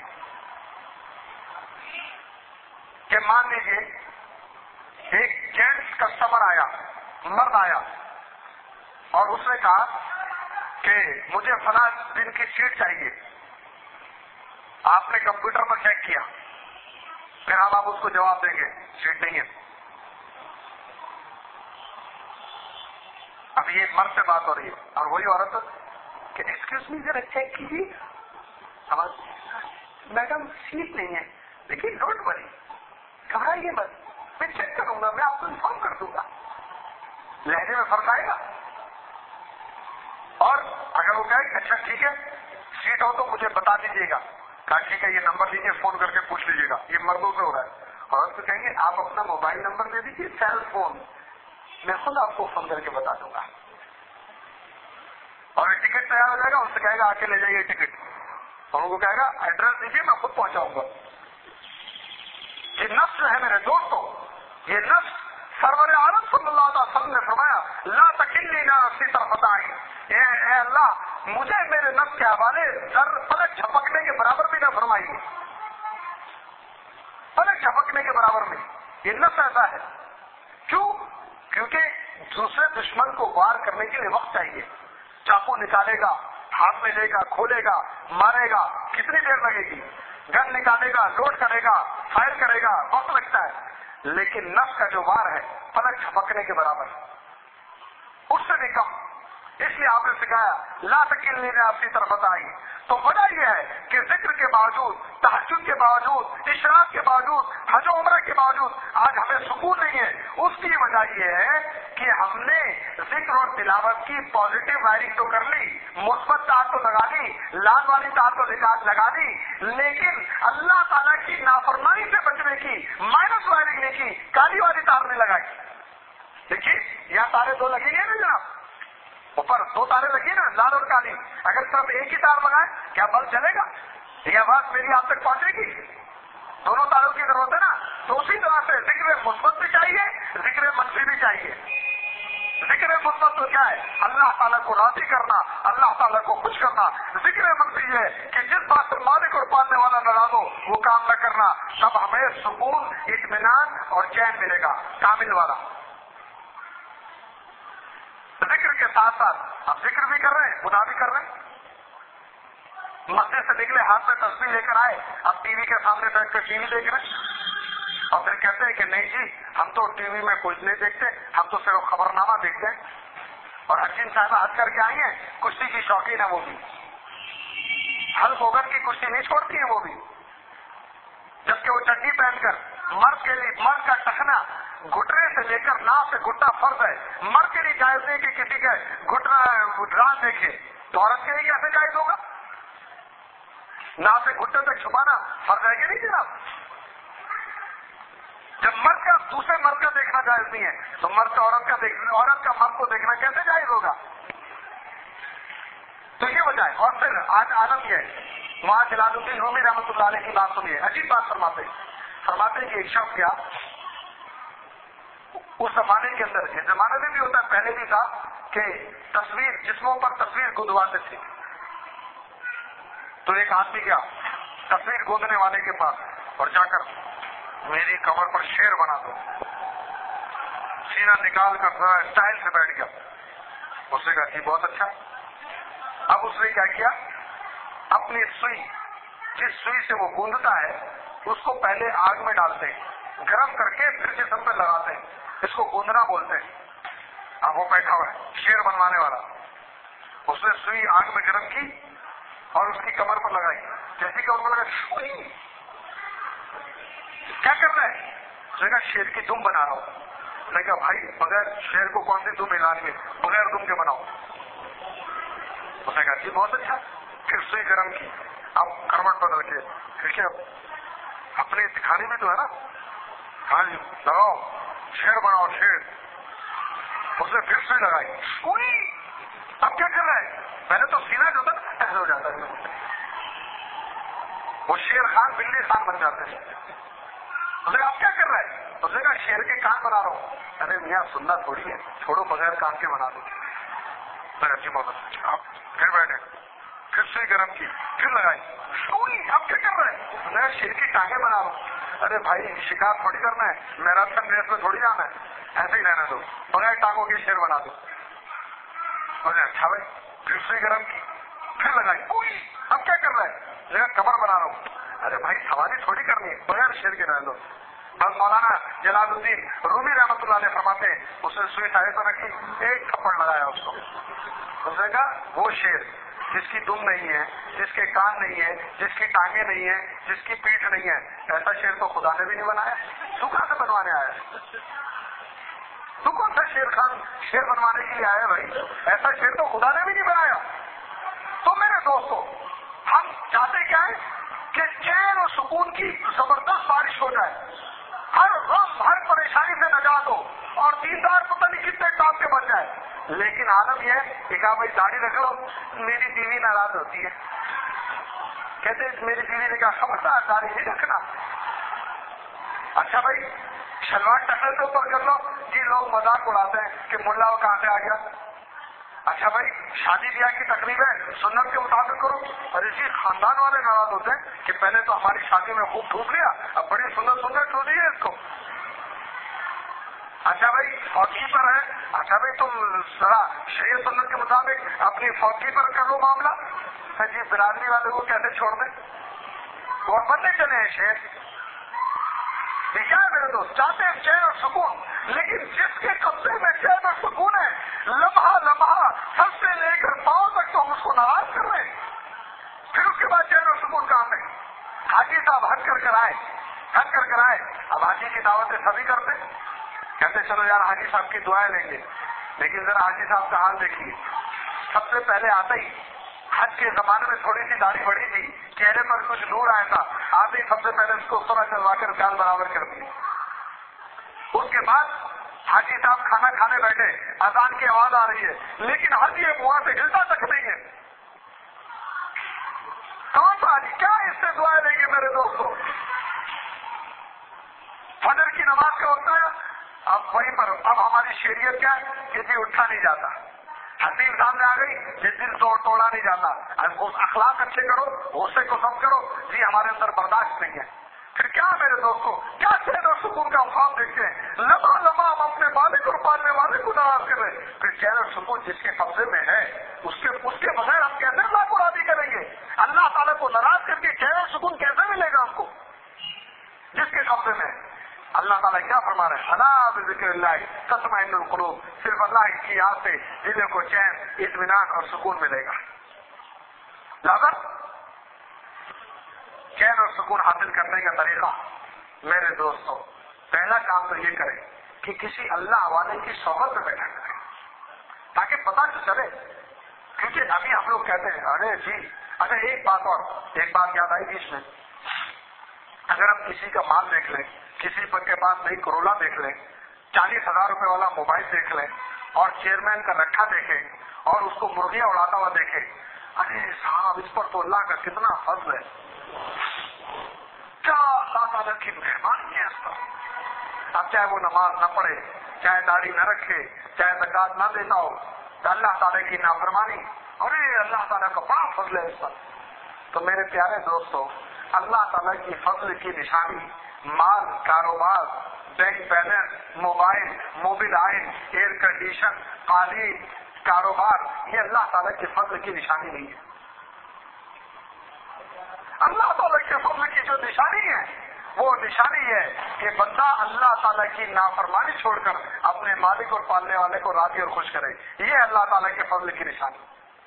[SPEAKER 1] कि मान लीजिए एक जेंट्स कस्टमर आया, मर्द आया और उसने कहा कि मुझे फला दिन की सीट चाहिए। आपने कंप्यूटर पर चेक किया, फिर हम आप उसको जवाब देंगे सीट नहीं है। अब ये मर्द से बात हो रही है और वही औरत कि एक्सक्यूज मी जरा चेक कीजिए, मैडम सीट नहीं है। देखिए डोंट वरी, घबराइए मत, मैं चेक करूंगा, मैं आपको इन्फॉर्म कर दूंगा। लहजे में फर्क आएगा। और अगर वो कहे अच्छा ठीक है सीट हो तो मुझे बता दीजिएगा, कहा ठीक है ये नंबर लीजिए, फोन करके पूछ लीजिएगा। ये मर्दों से हो रहा है। और तो कहेंगे आप अपना मोबाइल नंबर दे दीजिए, सेल फोन, मैं खुद आपको फोन करके बता दूंगा। और टिकट तैयार हो जाएगा, उनसे कहेगा आके ले जाइए टिकट, और उनको कहेगा एड्रेस दीजिए मैं खुद पहुंचाऊंगा। ये नफ्स जो है मेरे दोस्तों, ये नफ्स सरवर आलम सल्लल्लाहु अलैहि वसल्लम ने फरमाया ला तकिल्नी ना नफ्सी तरफत आइन, ए अल्लाह मुझे मेरे नफ्स के हवाले सर पलक झपकने के बराबर भी ना फरमाइए, पलक झपकने के बराबर में। ये नफ्स ऐसा है। क्यों? क्योंकि दूसरे दुश्मन को वार करने के लिए वक्त चाहिए। चाकू निकालेगा, हाथ में लेगा, खोलेगा, मारेगा, कितनी देर लगेगी? गन निकालेगा, लोड करेगा, फायर करेगा, वक्त लगता है। लेकिन नफ्स का जो वार है पलक झपकने के बराबर, उससे भी कम। इसलिए आपने सिखाया ला तकिल्नी नफ्सी तरफत आइन। तो वजह यह है कि जिक्र के बावजूद, तहज्जुद के बावजूद, इशराक के बावजूद, हज उम्रा के बावजूद आज हमें सुकून नहीं है। उसकी वजह यह है कि हमने जिक्र और तिलावत की पॉजिटिव वायरिंग तो कर ली, मुस्बत तार तो लगा ली, लाल वाली तार तो लगा दी, लेकिन अल्लाह ताला की नाफरमानी से बचने की माइनस वायरिंग नहीं की, काली वाली तार नहीं लगाई। देखिए यहाँ तारे दो लगेंगे ना जनाब, ऊपर दो तारे लगी ना, लाल और काली। अगर सिर्फ एक ही तार लगाए क्या बल्ब जलेगा? ये आवाज मेरी आप तक पहुंचेगी? दोनों तारों की जरूरत है ना। तो उसी तरह से जिक्र मुस्बत भी चाहिए, जिक्र मंफी भी चाहिए। जिक्र मुस्बत तो क्या है? अल्लाह ताला को राजी करना, अल्लाह ताला को खुश करना। जिक्र मंफी है कि जिस बात पर मालिक और पालने वाला नाराज हो वो काम न करना, तब हमें सुकून, इत्मीनान और चैन मिलेगा, कामिल वाला। जिक्र के साथ साथ अब जिक्र भी कर रहे हैं, गुनाह भी कर रहे हैं। मस्जिद से निकले हाथ में तस्वीर लेकर आए, अब टीवी के सामने बैठ कर टीवी देख रहे हैं और फिर कहते हैं कि नहीं जी हम तो टीवी में कुछ नहीं देखते, हम तो सिर्फ खबरनामा देखते हैं। और हकीम साहब हज करके आई है, कुश्ती की शौकीन है वो भी, हल होगर की कुश्ती नहीं छोड़ती है वो भी, जबकि वो चड्डी पहनकर मर्द के लिए, मर्द का टखना घुटने से लेकर नाव से घुटना फर्ज है। मर्द के लिए जायज नहीं कि किसी का घुटना राह देखे, तो औरत के लिए कैसे जायज होगा? नाव से घुटने तक छुपाना फर्ज है कि नहीं जनाब? جب مرد کا دوسرے مرد کا دیکھنا جائز نہیں ہے تو مرد کا عورت کا دیکھنا عورت کا مرد کو دیکھنا کیسے جائز ہوگا؟ تو یہ وجہ ہے. اور پھر آج عالم یہ ہے, وہاں جلال الدین رومی رحمۃ اللہ علیہ کی بات سنیے, عجیب بات فرماتے فرماتے کہ ایک شخص کیا اس زمانے کے اندر, اس زمانے میں بھی ہوتا ہے, پہلے بھی تھا کہ تصویر جسموں پر تصویر گدواتے تھے. تو ایک آدمی گیا تصویر گودنے والے کے پاس اور جا کر میری کمر پر شیر بنا دو. سینہ نکال کر تھوڑا اسٹائل سے بیٹھ گیا. اس نے کہا جی بہت اچھا. اب اس نے کیا کیا, اپنی سوئی, جس سوئی سے وہ گوندتا ہے اس کو پہلے آگ میں ڈالتے ہیں, گرم کر کے پھر جسم پہ لگاتے ہیں. اس کو گوندنا بولتے ہیں. اب وہ بیٹھا ہوا ہے شیر بنوانے والا, اس نے سوئی آگ میں گرم کی اور اس کی کمر پر لگائی. جیسے کمر پر لگا, کیا کر رہا ہے؟ اس نے کہا شیر کی دم بنا رہا ہوں. میں نے کہا بھائی بغیر شیر کو کون سی دم علاج میں, بغیر دم کے بناؤ. اس نے کہا جی بہت اچھا. پھر سوئی گرم کی, اب کروٹ بدل کے دیکھیے اپنے دکھانے میں تو ہے نا, ہاں جی لگاؤ شیر بناؤ شیر. اس نے پھر سوئی لگائی. اب کیا کر رہا ہے؟ پہلے تو سینہ جو تھا ایسے ہو جاتا ہے, وہ شیر خان بلی خان بن جاتے ہیں. اس نے اب کیا کر رہا ہے؟ اس نے کہا شیر کے کان بنا رہا ہوں. ارے میاں سننا تھوڑی ہے, چھوڑو بغیر کان کے بنا دو. اچھی بات ہے. اب پھر بیٹھے, پھر سوئی گرم کی, پھر لگائی. اب کیا کر رہا ہے؟ میں شیر کی ٹانگیں بنا رہا ہوں. ارے بھائی شکار تھوڑی کرنا ہے, میراتھن ریس میں تھوڑی جانا ہے, ایسے ہی رہنا دو, بغیر ٹانگوں کے شیر بنا دو. اچھا بھائی, پھر سوئی گرم کی, پھر لگائی. اب کیا کر رہا ہے؟ کمر بنا رہا ہوں. ارے بھائی سواری تھوڑی کرنی ہے, بغیر شیر کے رہنے دو. بس مولانا جلال الدین رومی رحمۃ اللہ علیہ فرماتے ہیں اس نے سوئی سائے پر رکھی, ایک تھپڑ لگایا اس کو. اس نے کہا وہ شیر جس کی دم نہیں ہے, جس کے کان نہیں ہے, جس کی ٹانگیں نہیں ہے, جس کی پیٹھ نہیں ہے, ایسا شیر تو خدا نے بھی نہیں بنایا. تو کہاں سے بنوانے آیا ہے؟ تو کون سا شیر خان شیر بنوانے کے لیے آیا بھائی؟ ایسا شیر تو خدا نے بھی نہیں بنایا. تو میرے دوستو ہم چاہتے کیا ہے کہ چین اور سکون کی زبردست بارش ہو جائے, ہر غم ہر پریشانی سے نجات ہو, اور دیندار پتہ نہیں کتنے ٹاپ کے بن جائے. لیکن عالم یہ ہے کہ کہا بھائی داڑھی رکھ لو, میری بیوی ناراض ہوتی ہے. کہتے میری بیوی نے کہا خبردار داڑھی نہیں رکھنا. اچھا بھائی شلوار ٹکنے سے اوپر کر لو, جی لوگ مذاق اڑاتے ہیں کہ ملا وہ کہاں سے آ گیا. اچھا بھائی شادی بیاہ کی تقریب ہے, سنت کے مطابق کرو. اور اسی خاندان والے ناراض ہوتے ہیں کہ پہلے تو ہماری شادی میں خوب ٹھوک لیا, اب بڑی سنت سنت ٹھو دی ہے اس کو. اچھا بھائی فوجی پر ہے, اچھا بھائی تم ذرا شریعت سنت کے مطابق اپنی فوجی پر کر لو معاملہ. جی برادری والے کو کیسے چھوڑ دیں, وہ بننے چلے ہیں شیر. کیا ہے میرے دوست, چاہتے ہیں چین اور سکون, لیکن جس کے قبضے میں چین اور سکون ہے, لمحہ لمحہ سب سے لے کر پاؤں تک تو ہم اس کو ناراض کر رہے ہیں. پھر اس کے بعد چین اور سکون کہاں ہے؟ حاجی صاحب حج کر کر آئے, حج کر کر آئے, اب حاجی کی دعوتیں سبھی کرتے, کہتے چلو یار حاجی صاحب کی دعائیں لیں گے. لیکن ذرا حاجی صاحب کا حال دیکھیے, سب سے پہلے آتا ہی حج کے زمانے میں تھوڑی سی داڑھی بڑی تھی, چہرے پر کچھ نور آیا تھا, آتے ہی سب سے پہلے اس کو اس طرح چلوا کر گال برابر کر دی. اس کے بعد حاجی صاحب کھانا کھانے بیٹھے, اذان کی آواز آ رہی ہے, لیکن حاجی وہاں سے ہلتا تک نہیں ہے. کون سا حاجی, کیا اس سے دعائیں لیں گے میرے دوستوں؟ فجر کی نماز کا وقت آیا, اب وہیں پر اب ہماری شریعت کیا ہے کہ جی اٹھا نہیں جاتا. حدیث سامنے آ گئی, جس دن توڑ توڑا نہیں جاتا. اخلاق اچھے کرو, غصے کو کم کرو, جی ہمارے اندر برداشت نہیں ہے. پھر کیا میرے دوستوں, کیا چین اور سکون کا خواب دیکھتے ہیں, لمحہ لمحہ ہم اپنے مالک اور پالنے والے کو ناراض کر رہے ہیں. پھر چین اور سکون جس کے قبضے میں ہے اس کے اس کے بغیر ہم کیسے اللہ کو راضی کریں گے؟ اللہ تعالیٰ کو ناراض کر کے چین اور سکون کیسے ملے گا ہم کو جس کے قبضے میں ہے؟ اللہ تعالیٰ کیا فرما رہے ہیں, الا بذکر اللہ تطمئن القلوب, صرف اللہ کی یاد سے دلوں کو چین, اطمینان اور سکون ملے گا. لہذا چین اور سکون حاصل کرنے کا طریقہ میرے دوستوں, پہلا کام تو یہ کریں کہ کسی اللہ والے کی صحبت میں بیٹھا کریں تاکہ پتہ تو چلے. کیونکہ ابھی ہم لوگ کہتے ہیں ارے جی, اچھا ایک بات اور, ایک بات یاد آئی بیچ میں, اگر ہم کسی کا مال دیکھ لیں کسی کے پاس نئی کرولا دیکھ لیں، چالیس ہزار روپے والا موبائل دیکھ لیں اور چیئرمین کا رکھا دیکھیں اور اس کو مرغیاں اڑاتا ہوا دیکھیں، ارے صاحب اس پر تو اللہ کا کتنا فضل ہے، کیا اللہ تعالیٰ کی مہربانی ہے اس پر۔ اب چاہے وہ نماز نہ پڑھے، چاہے داڑھی نہ رکھے، چاہے زکات نہ دیتا ہو، تو اللہ تعالیٰ کی نافرمانی، ارے اللہ تعالیٰ کا بڑا فضل ہے اس پر۔ تو میرے پیارے دوستو، اللہ تعالیٰ کی فضل کی نشانی مال، کاروبار، bank balance, mobile, mobile, air condition, قالین، کاروبار، یہ اللہ تعالیٰ کے فضل کی نشانی نہیں ہے۔ اللہ تعالیٰ کے فضل کی جو نشانی ہے وہ نشانی ہے کہ بندہ اللہ تعالیٰ کی نافرمانی چھوڑ کر اپنے مالک اور پالنے والے کو راضی اور خوش کرے، یہ اللہ تعالیٰ کے فضل کی نشانی۔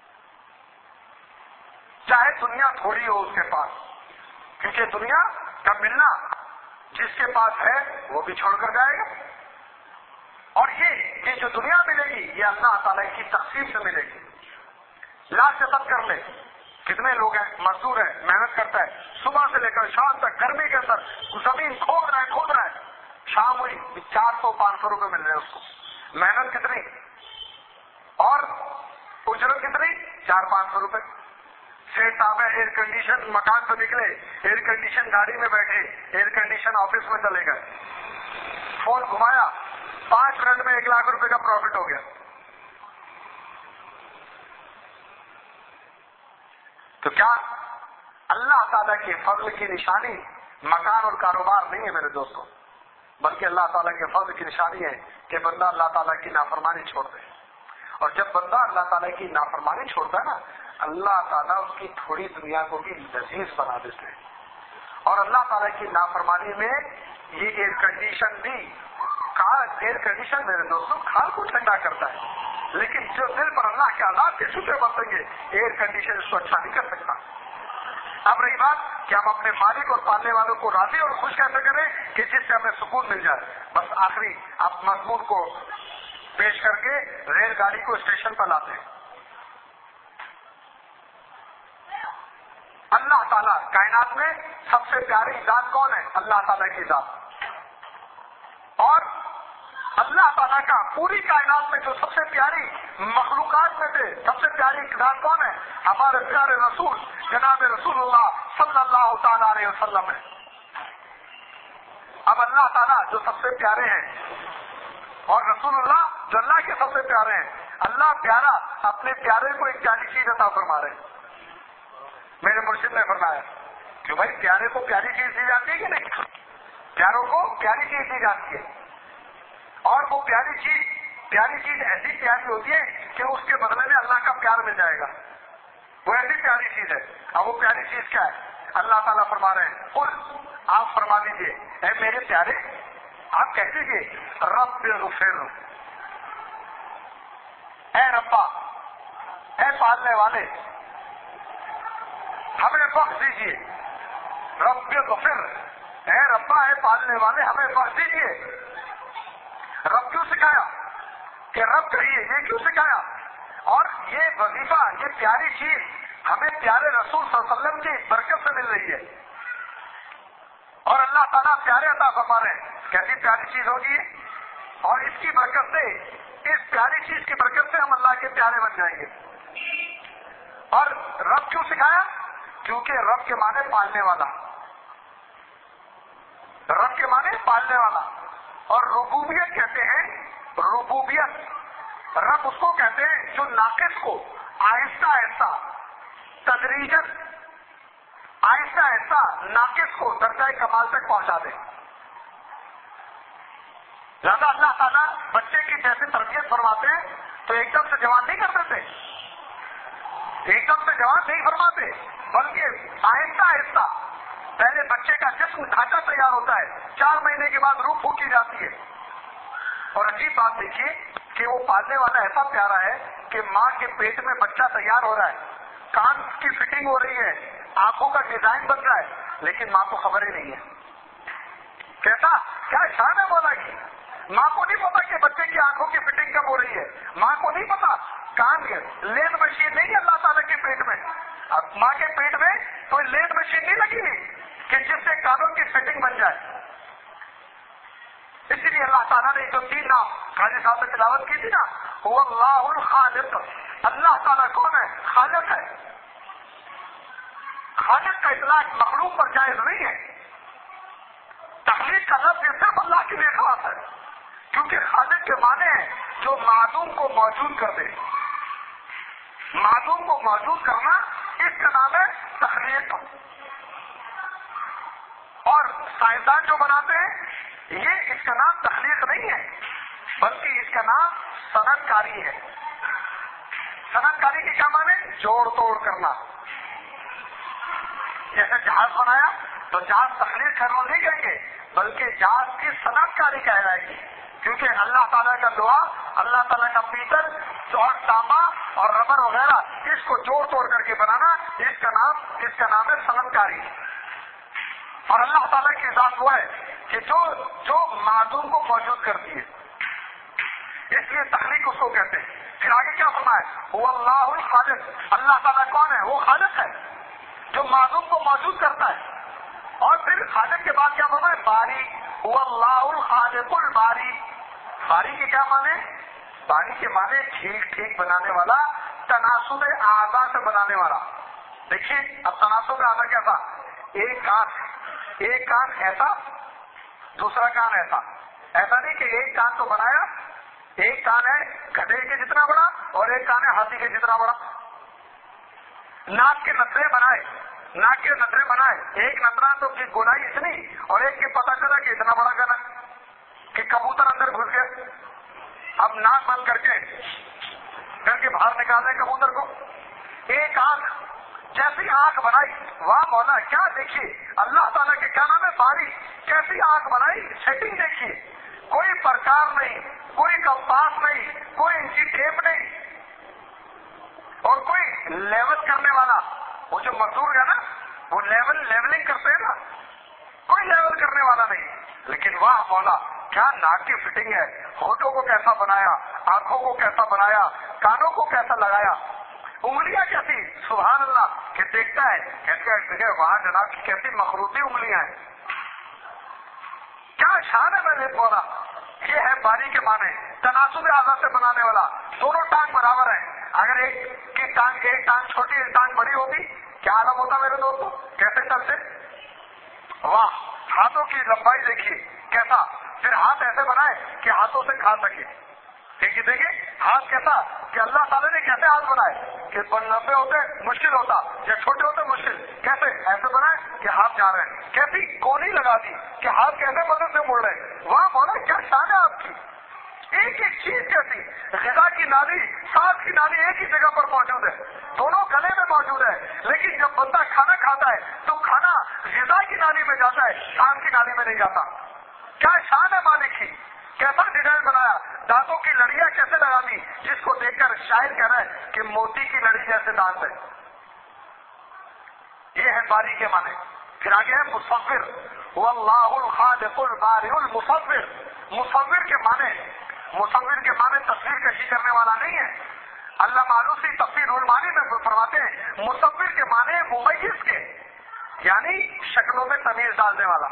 [SPEAKER 1] چاہے دنیا تھوڑی ہو اس کے پاس، کیونکہ دنیا کا ملنا جس کے پاس ہے وہ بھی چھوڑ کر جائے گا، اور یہ یہ جو دنیا ملے گی یہ اللہ تعالیٰ کی تقسیم سے ملے گی۔ لا شفت کر لے، کتنے لوگ ہیں، مزدور ہے، محنت کرتا ہے، صبح سے لے کر شام تک گرمی کے اندر زمین کھود رہا ہے کھود رہا ہے، شام ہوئی چار سو پانچ سو روپے مل رہے ہیں اس کو، محنت کتنی اور اجرت کتنی، چار پانچ سو روپے۔ سیٹ صاحب ہے، ایئر کنڈیشن مکان سے نکلے، ایئر کنڈیشن گاڑی میں بیٹھے، ایئر کنڈیشن آفس میں چلے گئے، فون گھمایا، پانچ منٹ میں ایک لاکھ روپے کا پروفٹ ہو گیا۔ تو کیا اللہ تعالیٰ کے فضل کی نشانی مکان اور کاروبار نہیں ہے میرے دوستوں، بلکہ اللہ تعالیٰ کے فضل کی نشانی ہے کہ بندہ اللہ تعالیٰ کی نافرمانی چھوڑ دے۔ اور جب بندہ اللہ تعالیٰ کی نافرمانی چھوڑتا ہے نا، اللہ تعالیٰ اس کی تھوڑی دنیا کو بھی لذیذ بنا دیتے ہیں۔ اور اللہ تعالیٰ کی نافرمانی میں یہ ایئر کنڈیشن بھی، ایئر کنڈیشن میرے دوستوں کھال کو ٹھنڈا کرتا ہے، لیکن جو دل پر اللہ کے عذاب کے چھوٹے برتیں گے ایئر کنڈیشن اس کو اچھا نہیں کر سکتا۔ اب رہی بات کہ ہم اپنے مالک اور پالنے والوں کو راضی اور خوش کیسے کریں کہ جس سے ہمیں سکون مل جائے۔ بس آخری آپ مضمون کو پیش کر کے ریل گاڑی کو اسٹیشن پر لاتے ہیں۔ اللہ تعالیٰ کائنات میں سب سے پیاری ذات کون ہے؟ اللہ تعالیٰ کی ذات۔ اور اللہ تعالیٰ کا پوری کائنات میں جو سب سے پیاری مخلوقات میں سے سب سے پیاری ذات کون ہے؟ ہمارے پیارے رسول جناب رسول اللہ صلی اللہ تعالیٰ علیہ وسلم ہے۔ اب اللہ تعالیٰ جو سب سے پیارے ہیں اور رسول اللہ جو اللہ کے سب سے پیارے ہیں، اللہ پیارا اپنے پیارے کو ایک پیاری چیز عطا فرما رہے ہیں۔ میرے مرشد نے فرمایا کہ بھائی پیارے کو پیاری چیز دی جاتی ہے کہ نہیں؟ پیاروں کو پیاری چیز دی جاتی ہے، اور وہ پیاری چیز پیاری چیز ایسی پیاری ہوتی ہے کہ اس کے بدلے میں اللہ کا پیار مل جائے گا، وہ ایسی پیاری چیز ہے۔ اب وہ پیاری چیز کیا ہے؟ اللہ تعالیٰ فرما رہے ہیں، قل آپ فرما دیجیے اے میرے پیارے، آپ کہہ دیجیے رب اغفر، اے ربا، اے پالنے والے ہمیں بخش دیجیے، رب اغفر، اے ربا اے پالنے والے ہمیں بخش دیجیے۔ رب کیوں سکھایا کہ رب کہیے، یہ کیوں سکھایا؟ اور یہ وظیفہ، یہ پیاری چیز ہمیں پیارے رسول صلی اللہ علیہ وسلم کی برکت سے مل رہی ہے، اور اللہ تعالیٰ پیارے عطا فرما رہے ہیں۔ کیسی پیاری چیز ہوگی، اور اس کی برکت سے، اس پیاری چیز کی برکت سے ہم اللہ کے پیارے بن جائیں گے۔ اور رب کیوں سکھایا؟ کیونکہ رب کے معنی پالنے والا، رب کے معنی پالنے والا، اور ربوبیت کہتے ہیں، ربوبیت رب اس کو کہتے ہیں جو ناقص کو آہستہ آہستہ تدریجاً آہستہ آہستہ ناقص کو درجہ کمال تک پہنچا دے۔ زیادہ اللہ تعالیٰ بچے کی جیسے تربیت فرماتے ہیں تو ایک دم سے جوان نہیں کر دیتے، ایک دم سے جوان نہیں فرماتے، بلکہ آہستہ آہستہ پہلے بچے کا جسم ڈھانچہ تیار ہوتا ہے، چار مہینے کے بعد روح پھونکی جاتی ہے۔ اور عجیب بات دیکھیے کہ وہ پالنے والا ایسا پیارا ہے کہ ماں کے پیٹ میں بچہ تیار ہو رہا ہے، کان کی فٹنگ ہو رہی ہے، آنکھوں کا ڈیزائن بن رہا ہے، لیکن ماں کو خبر ہی نہیں ہے۔ کیسا کیا شان ہے مولا کی؟ ماں کو نہیں پتا کہ بچے کی آنکھوں کی فٹنگ کب ہو رہی ہے، ماں کو نہیں پتا، کان لین مشین نہیں ہے اللہ تعالیٰ کے پیٹ میں، اب ماں کے پیٹ میں کوئی لین مشین نہیں لگی ہوئی کہ جس سے کانوں کی فٹنگ بن جائے۔ اسی لیے اللہ تعالیٰ نے جو تین نام قاضی صاحب نے تلاوت کی تھی نا، هو اللہ الخالق، اللہ تعالیٰ کون ہے؟ خالق ہے۔ خالق کا اطلاق مخلوق پر جائز نہیں ہے۔ تخلیق کا لفظ یہ صرف اللہ کے لیے خاص ہے، کیونکہ خالق کے معنی ہے جو معدوم کو موجود کر دے۔ معدوم کو موجود کرنا اس کا نام ہے تخلیق۔ اور سائنسدان جو بناتے ہیں یہ اس کا نام تخلیق نہیں ہے، بلکہ اس کا نام صنعت کاری ہے۔ صنعت کاری کے کیا معنی؟ جوڑ توڑ کرنا۔ جیسے جہاز بنایا تو جہاز تخلیق کرنا نہیں کہیں گے، بلکہ جہاز کی صنعت کاری کہلائے گی، کیونکہ اللہ تعالیٰ کا دعا، اللہ تعالیٰ کا پیتل اور تانبا اور ربر وغیرہ اس کو جوڑ توڑ کر کے بنانا، اس کا نام اس کا نام ہے صنعت کاری۔ اور اللہ تعالیٰ کی ذات وہ ہے کہ جو جو معدوم کو موجود کرتی ہے، اس لیے تخلیق اس کو کہتے ہیں۔ پھر آگے کیا فرمایا؟ وہ اللہ الخالق، اللہ تعالیٰ کون ہے؟ وہ خالق ہے جو معدوم کو موجود کرتا ہے۔ اور پھر خالق کے بعد کیا فرمایا؟ باری، وہ اللہ الخالق الباری۔ باری کے کیا معنی؟ باری کے معنی ٹھیک ٹھیک بنانے والا، تناسب اعضاء سے بنانے والا۔ دیکھیے اب تناسب اعضاء کیا تھا؟ ایک کان ایک کان ایسا، دوسرا کان ایسا۔ ایسا نہیں کہ ایک کان تو بنایا، ایک کان ہے گدھے کے جتنا بڑا اور ایک کان ہے ہاتھی کے جتنا بڑا۔ ناک کے نترے بنائے ناک کے نترے بنائے ایک نترا تو کی گولائی اتنی اور ایک کے پتہ چلا کہ اتنا بڑا گنا کہ کبوتر اندر گھس گیا۔ اب ناک بند کر کے کر کے باہر نکال دیں کبوتر کو۔ ایک آنکھ، جیسی آنکھ بنائی، واہ مولا کیا دیکھیے اللہ تعالیٰ کے کیا نام ہے؟ باری۔ کیسی آنکھ بنائی، سیٹنگ دیکھیے، کوئی پرکار نہیں، کوئی کمپاس نہیں، کوئی انچی ٹیپ نہیں، اور کوئی لیول کرنے والا، وہ جو مزدور ہے نا وہ لیول لیولنگ کرتے ہیں نا، کوئی لیول کرنے والا نہیں۔ لیکن واہ مولا کیا ناک کی فٹنگ ہے، ہونٹوں کو کیسا بنایا، آنکھوں کو کیسا بنایا، کانوں کو کیسا لگایا، انگلیاں کیسی، سبحان اللہ کہ دیکھتا ہے کہتے ہیں وہاں جناب کی کیسی مخروطی انگلیاں ہیں، کیا شان ہے میں نے بولا۔ یہ ہے باری کے معنی، تناسب اعضاء سے بنانے والا۔ دونوں ٹانگ برابر ہیں، اگر ایک کی ٹانگ ایک ٹانگ چھوٹی ایک ٹانگ بڑی ہوتی کیا عالم ہوتا میرے دوستوں؟ کیسے چلتے؟ واہ، ہاتھوں کی لمبائی دیکھیے کیسا، پھر ہاتھ ایسے بنائے کہ ہاتھوں سے کھا سکے۔ دیکھیے دیکھیے ہاتھ کیسا کہ اللہ تعالیٰ نے کیسے ہاتھ بنائے کہ لمبے ہوتے مشکل ہوتا یا چھوٹے ہوتے مشکل، کیسے ایسے بنائے کہ ہاتھ جا رہے ہیں، کیسی کونی لگا دی کہ ہاتھ کیسے مدد سے مڑ رہے ہیں۔ واہ مولا کیا شان ہے آپ کی، ایک ایک چیز کیسی، غذا کی نالی سانس کی نالی ایک ہی جگہ پر موجود ہے، دونوں گلے میں موجود ہے، لیکن جب بندہ کھانا کھاتا ہے تو کھانا غذا کی نالی میں جاتا ہے، سانس کی نالی میں نہیں جاتا۔ کیا شان ہے مالک کی، کیسا ڈیزائن بنایا، دانتوں کی لڑیاں کیسے لگا دی، جس کو دیکھ کر شاعر کہہ رہا ہے کہ موتی کی لڑی جیسے دانت ہے۔ یہ ہے باری کے معنی۔ پھر آگے ہے مصور، واللہ الخالق البارئ المصور۔ مصور کے معنی مصور کے معنی تصویر کشی کرنے والا نہیں ہے۔ اللہ معلوسی تفسیر المعانی میں فرماتے ہیں مصور کے معنی ممیز کے، یعنی شکلوں میں تمیز ڈالنے والا۔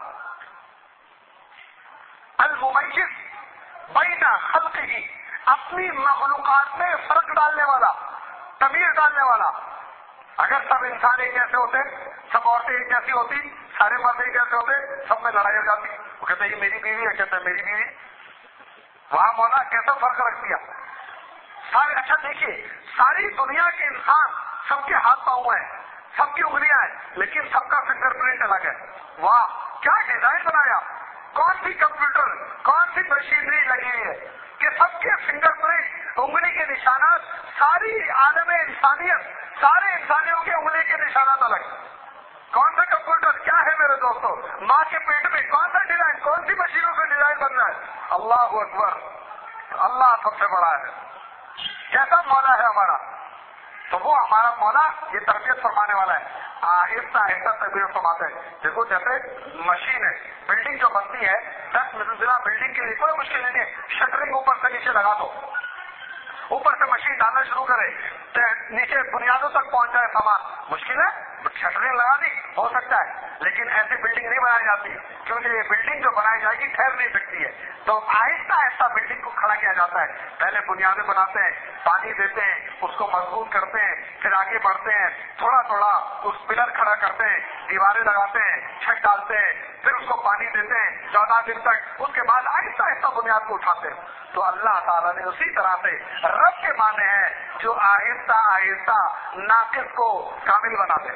[SPEAKER 1] الممیز بین خلقہ، اپنی مخلوقات میں فرق ڈالنے والا، تمیز ڈالنے والا۔ اگر سب انسان ایک جیسے ہوتے، سب عورتیں ایک جیسی ہوتی، سارے مرد ایک جیسے ہوتے، سب میں لڑائی ہو جاتی۔ وہ کہتے ہیں یہ میری بیوی ہے، کہتا ہے میری بیوی۔ وہاں مولا کیسا فرق رکھ دیا سارے۔ اچھا دیکھیے ساری دنیا کے انسان سب کے ہاتھ پاؤں ہیں، سب کی انگلیاں ہیں، لیکن سب کا فنگر پرنٹ الگ ہے۔ واہ کیا ڈیزائن بنایا، کون سی کمپیوٹر کون سی مشینری لگی ہوئی ہے کہ سب کے فنگر پرنٹ، انگلی کے نشانات، ساری عالم انسانیت، سارے انسانیوں کے انگلی کے نشانات الگ۔ کون سا کمپیوٹر کیا ہے میرے دوستوں، ماں کے پیٹ میں کون سا ڈیزائن، کون سی مشینوں سے ڈیزائن بن رہا ہے۔ اللہ اکبر، اللہ سب سے بڑا ہے۔ کیسا مولا ہے ہمارا، تو وہ ہمارا مولا یہ تربیت فرمانے والا ہے، آہستہ آہستہ تربیت فرماتے ہیں۔ دیکھو جیسے مشین ہے، بلڈنگ جو بنتی ہے، دس منزلہ بلڈنگ کے لیے کوئی مشکل نہیں ہے، شٹرنگ اوپر سے نیچے لگا دو، اوپر سے مشین ڈالنا شروع کرے، نیچے بنیادوں تک پہنچ جائے سامان، مشکل ہے، شٹرنگ لگا دی ہو سکتا ہے، لیکن ایسی بلڈنگ نہیں بنائی جاتی، کیونکہ یہ بلڈنگ جو بنائی جائے گی ٹھہر نہیں سکتی ہے، تو آہستہ آہستہ بلڈنگ کو کھڑا کیا جاتا ہے. پہلے بنیادیں بناتے ہیں, پانی دیتے ہیں, اس کو مضبوط کرتے ہیں, پھر آگے بڑھتے ہیں, تھوڑا تھوڑا اس پلر کھڑا کرتے ہیں, دیواریں لگاتے ہیں, چھت ڈالتے ہیں, پھر اس کو پانی دیتے ہیں چودہ دن تک. اس کے بعد آہستہ آہستہ بنیاد کو اٹھاتے ہیں. تو اللہ تعالیٰ نے اسی طرح سے رب کے معنی ہے جو آہستہ آہستہ ناقص کو کامل بنا دے.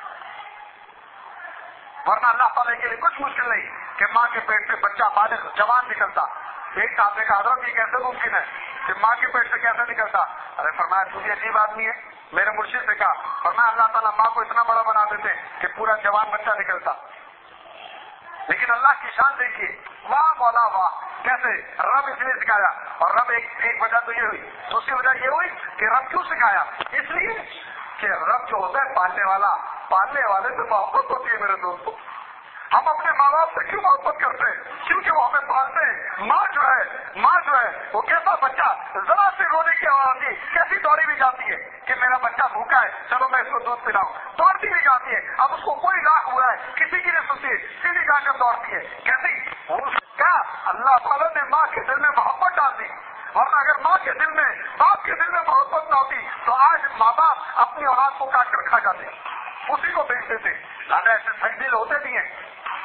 [SPEAKER 1] ورنہ اللہ تعالیٰ کے لیے کچھ مشکل نہیں کہ ماں کے پیٹ سے بچہ بالغ جوان نکلتا. ایک صاحب نے کہا حضرت یہ کیسے ممکن ہے کہ ماں کے پیٹ سے کیسے نکلتا؟ ارے فرمایا تو یہ عجیب آدمی ہے. میرے مرشد سے کہا, فرمایا اللہ تعالیٰ ماں کو اتنا بڑا بنا دیتے کہ پورا جوان بچہ نکلتا. لیکن اللہ کی شان دیکھیے, واہ مولا واہ, کیسے رب اس لیے سکھایا. اور رب ایک ایک وجہ تو یہ ہوئی, دوسری وجہ یہ ہوئی کہ رب کیوں سکھایا؟ اس لیے کہ رب جو ہوتا ہے پالنے والا, پالنے والے سے محبت ہوتی ہے میرے دوستوں. ہم اپنے ماں باپ سے کیوں محبت کرتے ہیں؟ کیونکہ وہ ہمیں پالتے ہیں. ماں جو ہے ماں جو ہے وہ کیسا بچہ, ذرا سے رونے کی آواز آتی کیسی دوڑی بھی جاتی ہے کہ میرا بچہ بھوکا ہے, چلو میں اس کو دودھ پلاؤں. دوڑتی بھی جاتی ہے. اب اس کو کوئی لاکھ ہوا ہے, کسی کی نہیں سنتی, سیدھی جا کر دوڑتی ہے. کیسی کیا اللہ تعالیٰ نے ماں کے دل میں محبت ڈال دی. اور اگر ماں کے دل میں, باپ کے دل میں محبت نہ ہوتی تو آج ماں باپ اپنی اولاد کو کاٹ کر کھا جاتے, اسی کو بیچ دیتے. ایسے صحیح دل ہوتے بھی ہیں.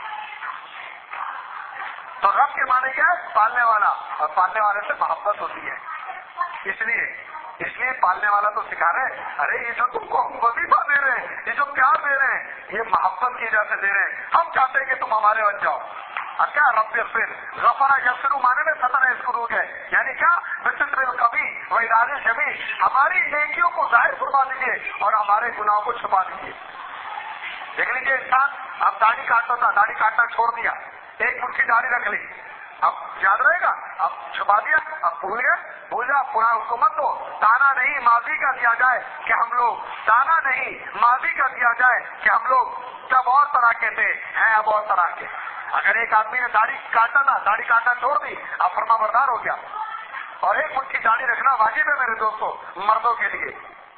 [SPEAKER 1] تو رب کے معنی کیا ہے؟ پالنے والا. اور پالنے والے سے محبت ہوتی ہے. اس لیے اس لیے پالنے والا تو سکھا رہے, ارے یہ جو تم کو ہم وظیفہ دے رہے ہیں, یہ جو پیار دے رہے ہیں, یہ محبت کی وجہ سے دے رہے ہیں. ہم چاہتے ہیں کہ تم ہمارے بن جاؤ. اب کیا رب پھر غفرا یغفر مانے میں ستر یذکر ہے, یعنی کیا بستر القوی و ارادہ جمی, ہماری نیکیوں کو ظاہر فرما دیجیے اور ہمارے گناہوں کو چھپا دیجیے. دیکھ لیجیے انسان اب داڑھی کاٹتا تھا, داڑھی کاٹنا چھوڑ دیا, ایک مٹھی داڑھی رکھ لی, اب یاد رہے گا, اب چھپا دیا, اب بھول گیا, بھول جا, پورا اس کو مت دو. تانا نہیں ماضی کا دیا جائے کہ ہم لوگ, تانا نہیں ماضی کا دیا جائے کہ ہم لوگ تب اور طرح کے تھے, ہیں اب اور طرح کے. اگر ایک آدمی نے داڑھی کاٹا نا, داڑھی کاٹنا چھوڑ دی, اب فرما بردار ہو گیا. اور ایک مٹھی داڑھی رکھنا واجب ہے میرے دوستوں مردوں کے لیے,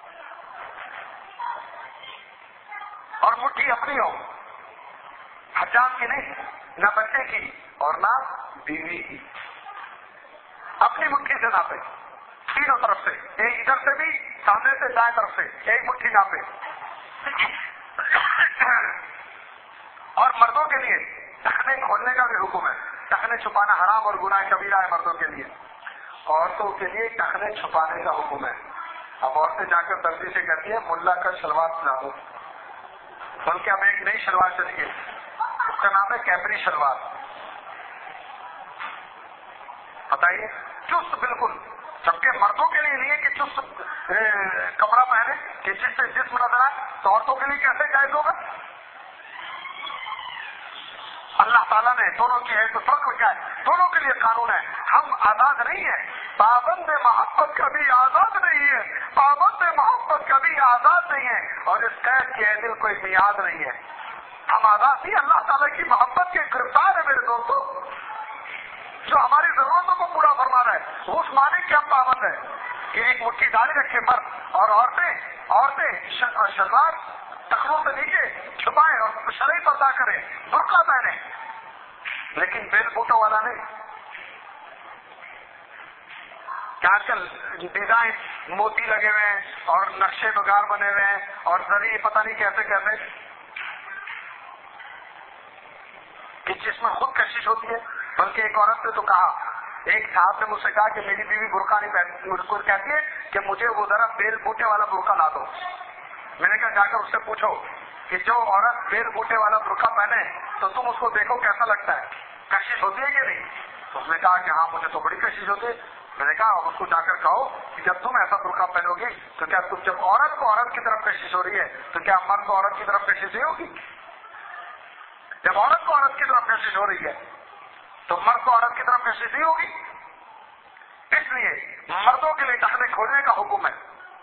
[SPEAKER 1] اور مٹھی اپنی ہو, حجام کی نہیں, نہ بچے کی اور نہ بیوی کی. اپنی مٹھی سے ناپے تینوں طرف سے, ایک ادھر سے بھی, سامنے سے دائیں طرف سے ایک مٹھی ناپے. اور مردوں کے لیے ٹخنے کھولنے کا بھی حکم ہے. ٹخنے چھپانا حرام اور گناہ کبیرہ ہے مردوں کے لیے. عورتوں کے لیے ٹخنے چھپانے کا حکم ہے. اب عورتیں جا کر دردی سے کہتی ہے ملا کا شلوار سلا دو, بلکہ اب ایک نئی شلوار چلی ہے, اس کا نام ہے کیپری شلوار. بتائیے, چست بالکل, جبکہ مردوں کے لیے نہیں ہے کہ چست کپڑا پہنے کہ جس سے جسم نظر آئے, تو عورتوں کے لیے کیسے جائز ہوگا؟ اللہ تعالیٰ نے دونوں کی ہے تو فرق کیا ہے؟ دونوں کے لیے قانون ہے. ہم آزاد نہیں ہیں, پابند محبت کبھی آزاد نہیں ہے, پابند محبت کبھی آزاد نہیں ہے, اور اس قید کے دل کوئی میعاد نہیں ہے. ہم آزاد نہیں, اللہ تعالیٰ کی محبت کے گرفتار ہے میرے دوستوں, جو ہماری ضرورتوں کو پورا فرما رہا ہے. اس معنی کے ہم پابند ہے کہ ایک مٹھی داڑھی رکھے مرد, اور عورتیں عورتیں شلوار ٹخنوں سے نیچے چھپائیں اور شرعی پردہ کریں, برقع پہنے, لیکن بیل بوٹوں والا نہیں. کہ آج کل ڈیزائن موتی لگے ہوئے ہیں اور نقشے نگار بنے ہوئے ہیں اور ذریعے پتہ نہیں کیسے کیسے, کہ جس میں خود کشش ہوتی ہے. بلکہ ایک عورت نے تو کہا, ایک صاحب نے مجھ سے کہا کہ میری بیوی برقع نہیں پہنتی, مجھ کو کہتی ہے کہ مجھے وہ ذرا بیل بوٹے والا برقع لا دو. میں نے کہا جا کر اس سے پوچھو کہ جو عورت بیل بوٹے والا برقع پہنے تو تم اس کو دیکھو کیسا لگتا ہے, کشش ہوتی ہے کہ نہیں؟ تو اس نے کہا کہ ہاں مجھے تو بڑی کشش ہوتی ہے. میں نے کہا اس کو جا کر کہو کہ جب تم ایسا برقع پہنو گی تو کیا تم, جب عورت کو عورت کی طرف کشش ہو رہی ہے تو کیا مرد کو عورت کی طرف کشش نہیں ہوگی؟ جب عورت کو عورت کی طرف کشش ہو رہی ہے تو مرد کو عورت کی طرف کشش نہیں ہوگی. اس لیے مردوں کے لیے ٹخنے کھولنے کا حکم ہے.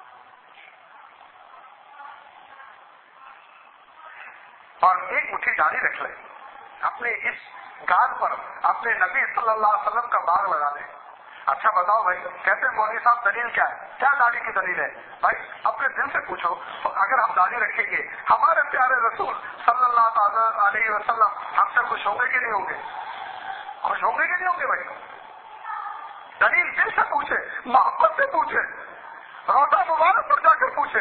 [SPEAKER 1] اور ایک مٹھی داڑھی رکھ لیں, اپنے اس گال پر اپنے نبی صلی اللہ علیہ وسلم کا باغ لگا دیں. اچھا بتاؤ بھائی, کہتے ہیں مولوی صاحب دلیل کیا ہے؟ کیا داڑھی کی دلیل ہے؟ بھائی اپنے دل سے پوچھو, اگر ہم داڑھی رکھیں گے ہمارے پیارے رسول صلی اللہ علیہ وسلم ہم سے خوش ہوں گے کہ نہیں ہوں گے؟ خوش ہوں گے کہ نہیں ہوں گے بھائی؟ دلیل دل سے پوچھے، محبت سے پوچھے، روزہ مبارک پر جا کر پوچھے.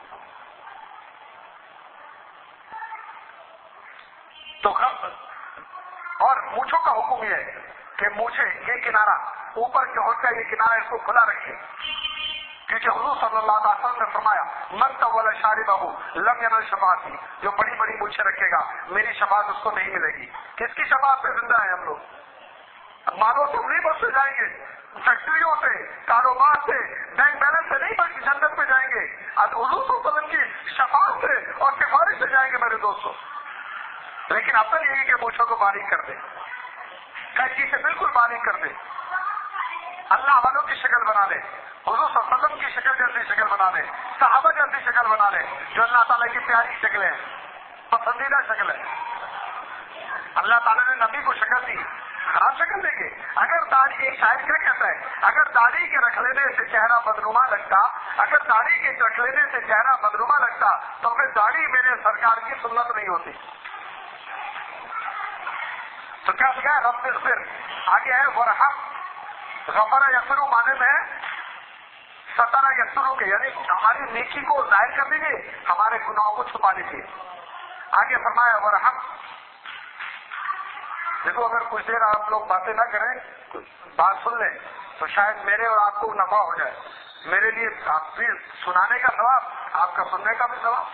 [SPEAKER 1] تو اور مونچھوں کا حکم یہ ہے کہ مونچھے یہ کنارہ اوپر جو ہوتا ہے یہ کنارہ اس کو کھلا رکھے، کیونکہ حضور صلی اللہ علیہ وسلم نے فرمایا من طول شاربہ لم ینل شفاعتی، جو بڑی بڑی مونچھیں رکھے گا میری شفاعت اس کو نہیں ملے گی. کس کی شفاعت پہ زندہ ہے ہم لوگ؟ مالوں سے نہیں بس سے جائیں گے، فیکٹریوں سے، کاروبار سے، بینک بیلنس سے نہیں بلکہ جنت میں جائیں گے اب حضور صلی اللہ علیہ وسلم کی شفاعت سے اور سفارش سے جائیں گے میرے دوستوں. لیکن اصل یہ ہے کہ مونچھوں کو باریک کر دے، قینچی سے بالکل باریک کر دے، اللہ والوں کی شکل بنا لے، حضور صلی اللہ علیہ وسلم کی شکل جیسی شکل بنا لے، صحابہ جیسی شکل بنا لے، جو اللہ تعالیٰ کی پیاری شکلیں ہیں، پسندیدہ شکل ہے. اللہ تعالیٰ نے نبی کو شکل دی، خراب شکل دیں گے. اگر داڑھی، ایک شاعر کیا کہتا ہے، اگر داڑھی کے رکھ لینے سے چہرہ بدنما لگتا، اگر داڑھی کے رکھ لینے سے چہرہ بدنما لگتا تو پھر داڑھی میرے سرکار کی سنت نہیں ہوتی. تو کیا لکھا ہے؟ رب اغفر، آگے ہے ورحم، غفر یغفر معنی میں ستر یغفر کے، یعنی ہماری نیکی کو ظاہر کر دیجیے، ہمارے گناہوں کو چھپا دیجیے. آگے فرمایا ورحم. دیکھو اگر کچھ دیر آپ لوگ باتیں نہ کریں، بات سن لیں تو شاید میرے اور آپ کو نفع ہو جائے. میرے لیے آپ بھی سنانے کا ثواب، آپ کا سننے کا بھی ثواب.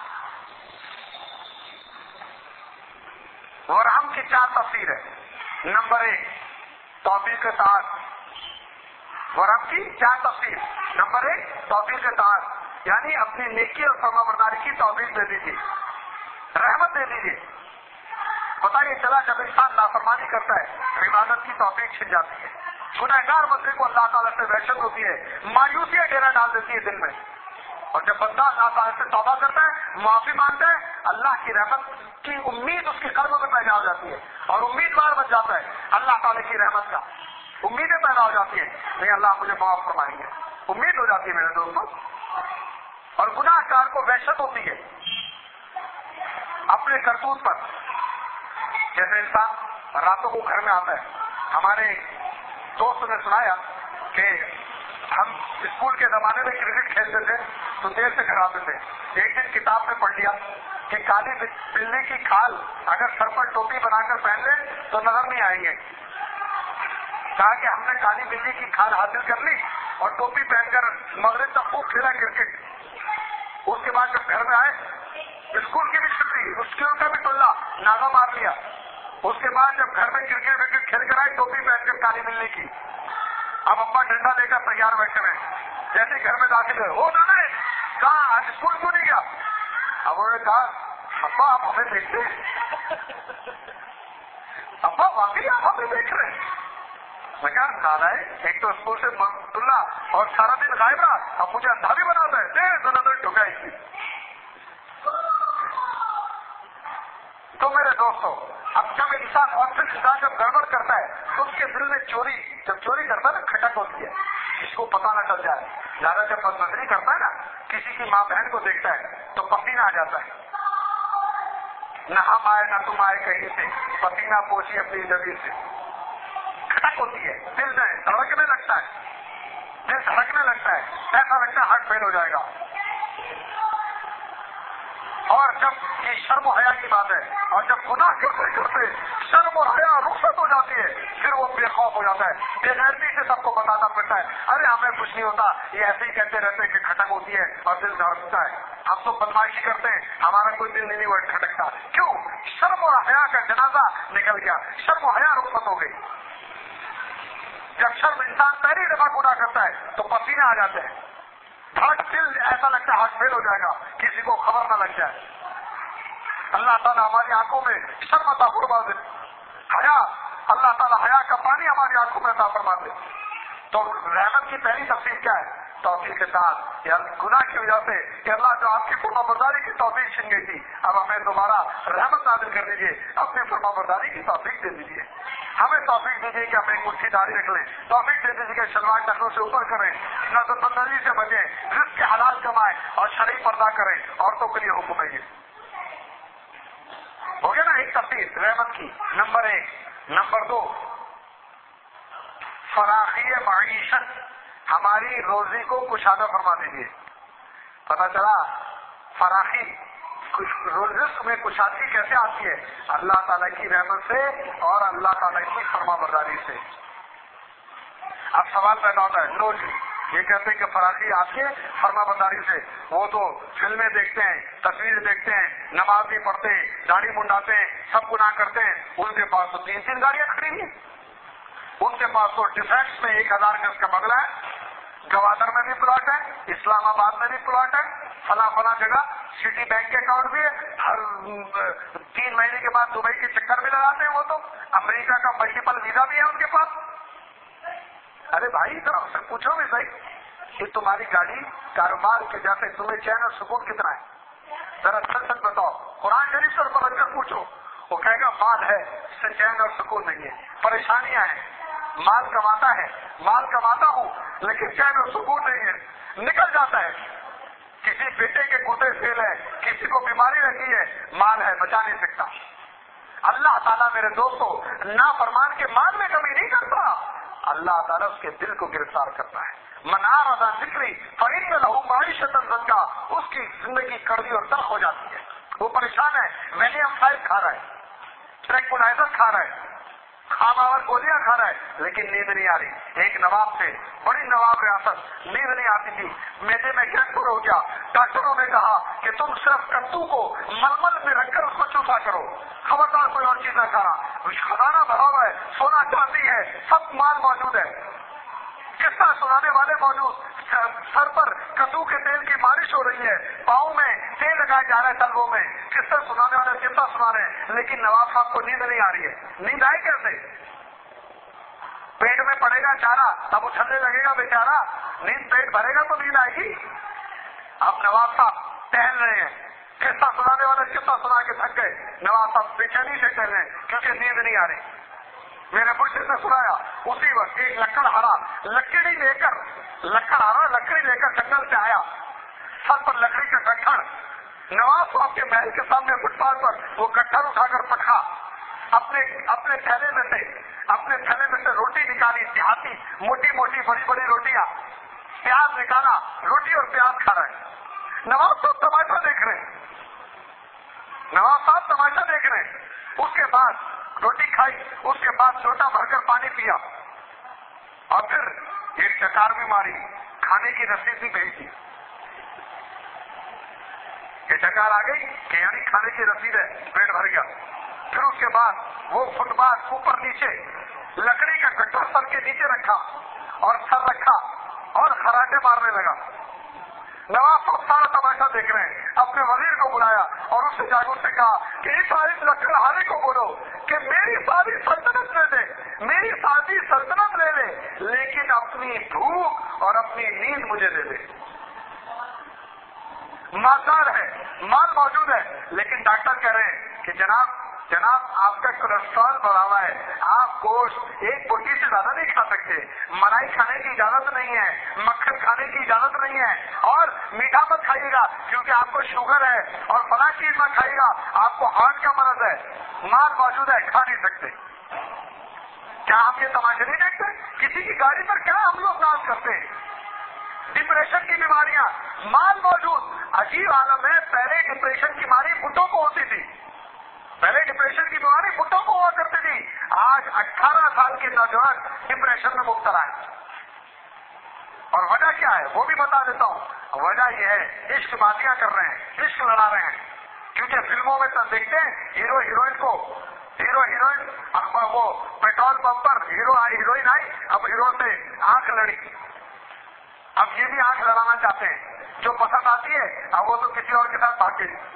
[SPEAKER 1] ورحم کی چار تفسیر ہے. نمبر ایک توفیق کے ساتھ، ورحم کی چار تفسیر. نمبر ایک توفیق کے ساتھ، یعنی اپنی نیکی اور فرما برداری کی توفیق دے دیجیے، رحمت دے دیجیے. پتا یہ چلا جب انسان نافرمانی کرتا ہے عبادت کی توفیق چھن جاتی ہے، گنہگار بندے کو اللہ تعالیٰ سے وحشت ہوتی ہے، مایوسی ڈیرا ڈال دیتی ہے دل میں. اور جب بندہ اللہ تعالیٰ سے توبہ کرتا ہے، معافی مانگتا ہے، اللہ کی رحمت کی امید اس کے قلب میں پیدا ہو جاتی ہے اور امیدوار بن جاتا ہے اللہ تعالیٰ کی رحمت کا. امیدیں پیدا ہو جاتی ہیں، نہیں اللہ مجھے معاف فرمائیں گے، امید ہو جاتی ہے میرے دوستوں. اور گناہ کار کو وحشت ہوتی ہے اپنے کرتوت پر. جیسے انسان راتوں کو گھر میں آتا ہے، ہمارے دوست نے سنایا کہ ہم اسکول کے زمانے میں کرکٹ کھیلتے تھے تو دیر سے گھر آتے تھے. ایک دن کتاب میں پڑھ لیا کہ کالی بلی کی کھال اگر سر پر ٹوپی بنا کر پہن لے تو نظر نہیں آئیں گے. کہا کہ ہم نے کالی بلی کی کھال حاصل کر لی اور ٹوپی پہن کر مغرب تک خوب کھیلا کرکٹ. اس کے بعد جب گھر میں آئے، اسکول کی بھی چھٹی، اسکول کا بھی ٹولہ ناغہ مار لیا. اس کے بعد جب گھر میں کرکٹ وکٹ کھیل کر آئے، ٹوپی پہن کر کالی بلی کی. اب ابا ڈنڈا لے کر تیار بیٹھے ہوئے، جیسے گھر میں داخل ہوئے، او نانا کہاں آج اسکول کیوں نہیں گیا؟ اب انہوں نے کہا ابا آپ ہمیں دیکھتے ہیں، ابا واقعی آپ ہمیں دیکھ رہے ہیں. میں کہا نانا ایک تو اسکول سے ٹولہ اور سارا دن غائب رہا، اب مجھے اندھا بھی بناتا ہے، دے دو نظر ٹھکائی. تو میرے دوستوں، اب جب انسان اور پھر انسان جب گڑبڑ کرتا ہے تو اس کے دل میں چوری، جب چوری کرتا ہے نا کھٹک ہوتی ہے، اس کو پتہ نہ چل جائے. زیادہ جب بد نظری کرتا ہے نا، کسی کی ماں بہن کو دیکھتا ہے تو پسینہ آ جاتا ہے. نہ ہم آئے نہ تم آئے کہیں سے، پسینہ پوچھی اپنی زمین سے. کھٹک ہوتی ہے، دل میں دھڑکنے لگتا ہے، دل دھڑکنے لگتا ہے، ایسا لگتا ہے ہارٹ فیل ہو جائے گا. اور جب یہ شرم و حیا کی بات ہے، اور جب گناہ کرتے کرتے شرم اور حیا رخصت ہو جاتی ہے، پھر وہ بے خوف ہو جاتا ہے، بے غیرتی سے سب کو بتانا پڑتا ہے، ارے ہمیں کچھ نہیں ہوتا، یہ ایسے ہی کہتے رہتے کہ کھٹک ہوتی ہے اور دل دھڑکتا ہے. ہم تو بدماشی کرتے ہیں، ہمارا کوئی دل نہیں ہوا کھٹکتا. کیوں؟ شرم اور حیا کا جنازہ نکل گیا، شرم و حیا رخصت ہو گئی. جب شرم انسان پہلی دفعہ گناہ کرتا ہے تو پسینے آ جاتے ہیں، دھڑک دل ایسا لگتا ہے ہارٹ فیل ہو جائے گا، کسی کو خبر نہ لگ جائے. اللہ تعالیٰ ہماری آنکھوں میں شرم عطا فرما دے، حیا، اللہ تعالیٰ حیا کا پانی ہماری آنکھوں میں عطا فرما دے. تو رحمت کی پہلی تفصیل کیا ہے؟ توفیق کے ساتھ، یا گناہ کی وجہ سے کہ اللہ جو آپ کی فرما برداری کی توفیق چھن گئی تھی، اب ہمیں دوبارہ رحمت نازل کر دیجیے، اپنی فرما برداری کی توفیق دے دیجیے. ہمیں توفیق دیجیے کہ ہم ایک مٹھی داڑھی رکھ لیں، توفیق دے دیجیے کہ شلوار ٹخنوں سے اوپر کریں، نظر بندی سے بچیں، رزق کے حلال کمائیں اور شرعی پردہ کریں. عورتوں کے لیے حکم ہے یہ. ہو گیا نا ایک تفصیل رحمت کی. نمبر ایک نمبر دو، فراخی معیشت، ہماری روزی کو کشادہ فرما دیجیے. پتا چلا فراخی رزق میں کشادگی کیسے آتی ہے؟ اللہ تعالیٰ کی رحمت سے اور اللہ تعالیٰ کی فرما برداری سے. اب سوال پیدا ہوتا ہے، لو جی یہ کہتے ہیں کہ فراخی آپ کے فرما برداری سے، وہ تو فلمیں دیکھتے ہیں، تصویریں دیکھتے ہیں، نماز بھی پڑھتے ہیں، داڑھی منڈاتے ہیں، سب گناہ کرتے ہیں، ان کے پاس تو تین تین گاڑیاں کھڑی ہیں، ان کے پاس تو ڈیفینس میں ایک ہزار گز کا بنگلہ ہے، گوادر میں بھی پلاٹ ہے، اسلام آباد میں بھی پلاٹ ہے، فلاں فلاں جگہ سٹی بینک کے اکاؤنٹ بھی ہے، ہر تین مہینے کے بعد دبئی کے چکر بھی لگاتے ہیں، وہ تو امریکہ کا ملٹیپل ویزا بھی ہے ان کے پاس. ارے بھائی ذرا اس سے پوچھو بھی صحیح کہ تمہاری گاڑی کاروبار کے جیسے تمہیں چین اور سکون کتنا ہے؟ ذرا سچ سچ بتاؤ، قرآن شریف سے پڑھ کر پوچھو. وہ کہے گا مال ہے، اس سے چین اور سکون نہیں ہے، پریشانیاں ہیں. مال کماتا ہے، مال کماتا ہوں لیکن چین اور سکون نہیں ہے، نکل جاتا ہے. کسی بیٹے کے گردے فیل ہے، کسی کو بیماری لگی ہے، مال ہے بچا نہیں سکتا. اللہ تعالیٰ میرے دوستوں نافرمان کے مال میں کمی نہیں کرتا، اللہ تعالیٰ اس کے دل کو گرفتار کرتا ہے. من اعرض عن ذکری فإن له معیشۃ ضنکا، اس کی زندگی کڑوی اور تلخ ہو جاتی ہے. وہ پریشان ہے، ویلیم فائیو کھا رہا ہے، ٹریکولائزر کھا رہا ہے، خاماور گولیاں کھا رہا ہے، لیکن نیند نہیں آ رہی. ایک نواب سے، بڑی نواب ریاست، نیند نہیں آتی تھی، میدے میں کینسر ہو گیا. ڈاکٹروں نے کہا کہ تم صرف کدو کو ململ میں رکھ کر اس کو چوسا کرو، خبردار کوئی اور چیز نہ کھانا. خزانہ بھرا ہوا ہے، سونا چاندی ہے، سب مال موجود ہے. قصہ سنانے والے موجود، سر پر کدو کے تیل کی مالش ہو رہی ہے، پاؤں میں تیل لگائے جا رہے ہیں تلووں میں، قصہ سنانے والے قصہ سنا رہے ہیں، لیکن نواب صاحب کو نیند نہیں آ رہی ہے. نیند آئے کیسے؟ پیٹ میں پڑے گا چارہ اب اچھلنے لگے گا بیچارہ، نیند پیٹ بھرے گا تو نیند آئے گی. اب نواب صاحب ٹہل رہے ہیں، قصہ سنانے والے قصہ سنا کے تھک گئے، نواب صاحب بے چینی سے ٹہل رہے ہیں کیونکہ نیند نہیں آ رہی. میرے مرشد نے سنایا، اسی وقت ایک لکڑ ہارا لکڑی لے کر لکڑ ہارا لکڑی لے کر جنگل سے آیا، سر پر لکڑی کا گٹھڑ، نواب صاحب کے محل کے سامنے فٹ پاتھ پر وہ گٹھڑ اٹھا کر پٹھا، اپنے اپنے تھیلے میں سے اپنے تھیلے میں سے روٹی نکالی، دیہاتی موٹی موٹی بڑی بڑی روٹیاں، پیاز نکالا، روٹی اور پیاز کھا رہے ہیں. نواب صاحب تماشا دیکھ رہے ہیں، نواب صاحب تماشا دیکھ رہے ہیں. اس کے بعد روٹی کھائی، اس کے بعد لوٹا بھر کر پانی پیا، اور پھر ایک چکار بھی ماری، کھانے کی رسید بھی بھیج دی. یہ چکار آ گئی کہ یعنی کھانے کی رسید ہے، پیٹ بھر گیا. پھر اس کے بعد وہ فٹ پاتھ اوپر نیچے لکڑی کا گٹھا سر کے نیچے رکھا اور سر رکھا اور خراٹے مارنے لگا. نواب صاحب سارا تماشا دیکھ رہے ہیں، اپنے وزیر کو بلایا اور اس سے جاگور سے کہا کہ اس ساری لکڑہارے کو بولو کہ میری ساری سلطنت لے دے، میری ساری سلطنت لے لے، لیکن اپنی بھوک اور اپنی نیند مجھے دے دے. مالدار ہے، مال موجود ہے، لیکن ڈاکٹر کہہ رہے ہیں کہ جناب جناب آپ کا کولیسٹرول بڑھا ہوا ہے، آپ گوشت ایک بوٹی سے زیادہ نہیں کھا سکتے، ملائی کھانے کی اجازت نہیں ہے، مکھن کھانے کی اجازت نہیں ہے، اور میٹھا مت کھائیے گا کیونکہ آپ کو شوگر ہے، اور فلاں چیز مت کھائیے گا آپ کو ہارٹ کا مرض ہے. مال موجود ہے، کھا نہیں سکتے. کیا آپ یہ تماشے نہیں دیکھتے؟ کسی کی گاڑی پر کیا ہم لوگ ناز کرتے ہیں؟ ڈپریشن کی بیماریاں، مال موجود. عجیب عالم ہے، پہلے ڈپریشن کی بیماری بڈھوں کو ہوتی تھی، پہلے ڈپریشن کی بیماری بڈھوں کو ہوا کرتی تھی. آج اٹھارہ سال کے نوجوان ڈپریشن میں مبتلا ہے. اور وجہ کیا ہے وہ بھی بتا دیتا ہوں. وجہ یہ ہے عشق بازیاں کر رہے ہیں، عشق لڑا رہے ہیں. کیونکہ فلموں میں تو دیکھتے ہیں ہیرو ہیروئن کو، ہیرو ہیروئن وہ پیٹرول پمپ پر ہیرو آئی ہیروئن آئی، اب ہیرو سے آنکھ لڑی، اب یہ بھی آنکھ لڑانا چاہتے ہیں. جو پسند آتی ہے اب وہ تو کسی اور کے ساتھ بھاگ گئی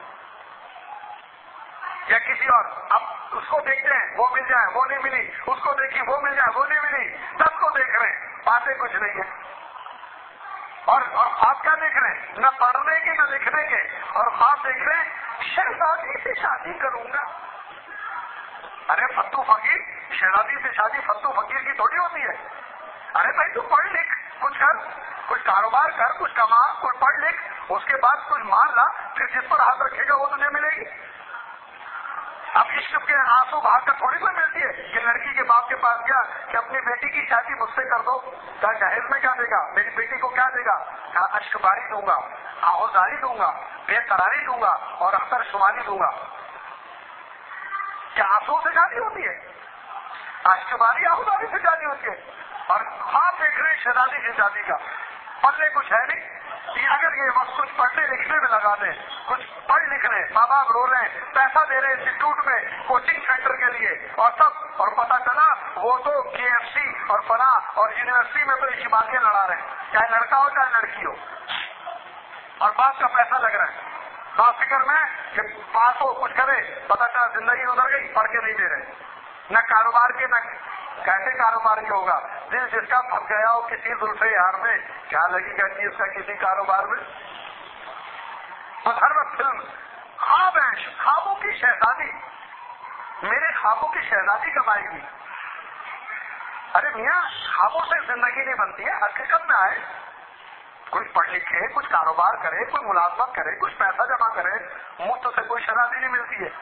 [SPEAKER 1] یا کسی اور، اب اس کو دیکھتے ہیں وہ مل جائے وہ نہیں ملی، اس کو دیکھی وہ مل جائے وہ نہیں ملی، سب کو دیکھ رہے ہیں، باتیں کچھ نہیں ہے. اور اور خواب کیا دیکھ رہے ہیں؟ نہ پڑھنے کے نہ لکھنے کے، اور خواب دیکھ رہے ہیں شہزادی سے شادی کروں گا. ارے فتو فقیر، شہزادی سے شادی فتو فقیر کی تھوڑی ہوتی ہے. ارے بھائی تو پڑھ لکھ، کچھ کر، کچھ کاروبار کر، کچھ کما، کچھ پڑھ لکھ، اس کے بعد کچھ مان لا، پھر جس پر ہاتھ رکھے گا وہ تجھے ملے گی. اب عشق کے آنسو بہا کر تھوڑی کوئی ملتی ہے کہ لڑکی کے باپ کے پاس گیا کہ اپنی بیٹی کی شادی مجھ سے کر دو، کہا جہیز میں کیا دے گا، میری بیٹی کو کیا دے گا، کہا اشک باری دوں گا، آہوزاری دوں گا، بے قراری دوں گا اور اختر شماری دوں گا۔ کیا آنسو سے شادی ہوتی ہے؟ اشک باری آہوزاری سے شادی ہوتی ہے۔ اور خواب دیکھ رہے شہزادی کی شادی کا، پلے کچھ ہے نہیں، اگر یہ وقت کچھ پڑھنے لکھنے میں لگا دیں، کچھ پڑھ لکھ لیں، ماں باپ رو رہے ہیں، پیسہ دے رہے ہیں انسٹیٹیوٹ میں کوچنگ سینٹر کے لیے اور سب، اور پتا چلا وہ تو کے ایف سی اور فلاں اور یونیورسٹی میں تو اشتباکیاں لڑا رہے ہیں، چاہے لڑکا ہو چاہے لڑکی ہو، اور باپ کا پیسہ لگ رہا ہے، باپ فکر میں کہ پاس ہو کچھ کرے، پتا چلا زندگی گزر گئی، پڑھ کے نہیں دے رہے، نہ کاروبار کے، نہ کیسے کاروبار کے ہوگا، دل جس کا پھنس گیا ہو کسی زلفے یار میں، کیا لگے گا کہ اس کا کسی کاروبار میں؟ تو ہر وقت فلم خواب ہے، خوابوں کی شہزادی، میرے خوابوں کی شہزادی کمائے گی۔ ارے میاں خوابوں سے زندگی نہیں بنتی ہے، حقیقت میں آئے، کوئی پڑھ لکھے، کچھ کاروبار کرے، کوئی ملازمت کرے، کچھ پیسہ جمع کرے، مفت سے کوئی شہزادی نہیں ملتی ہے۔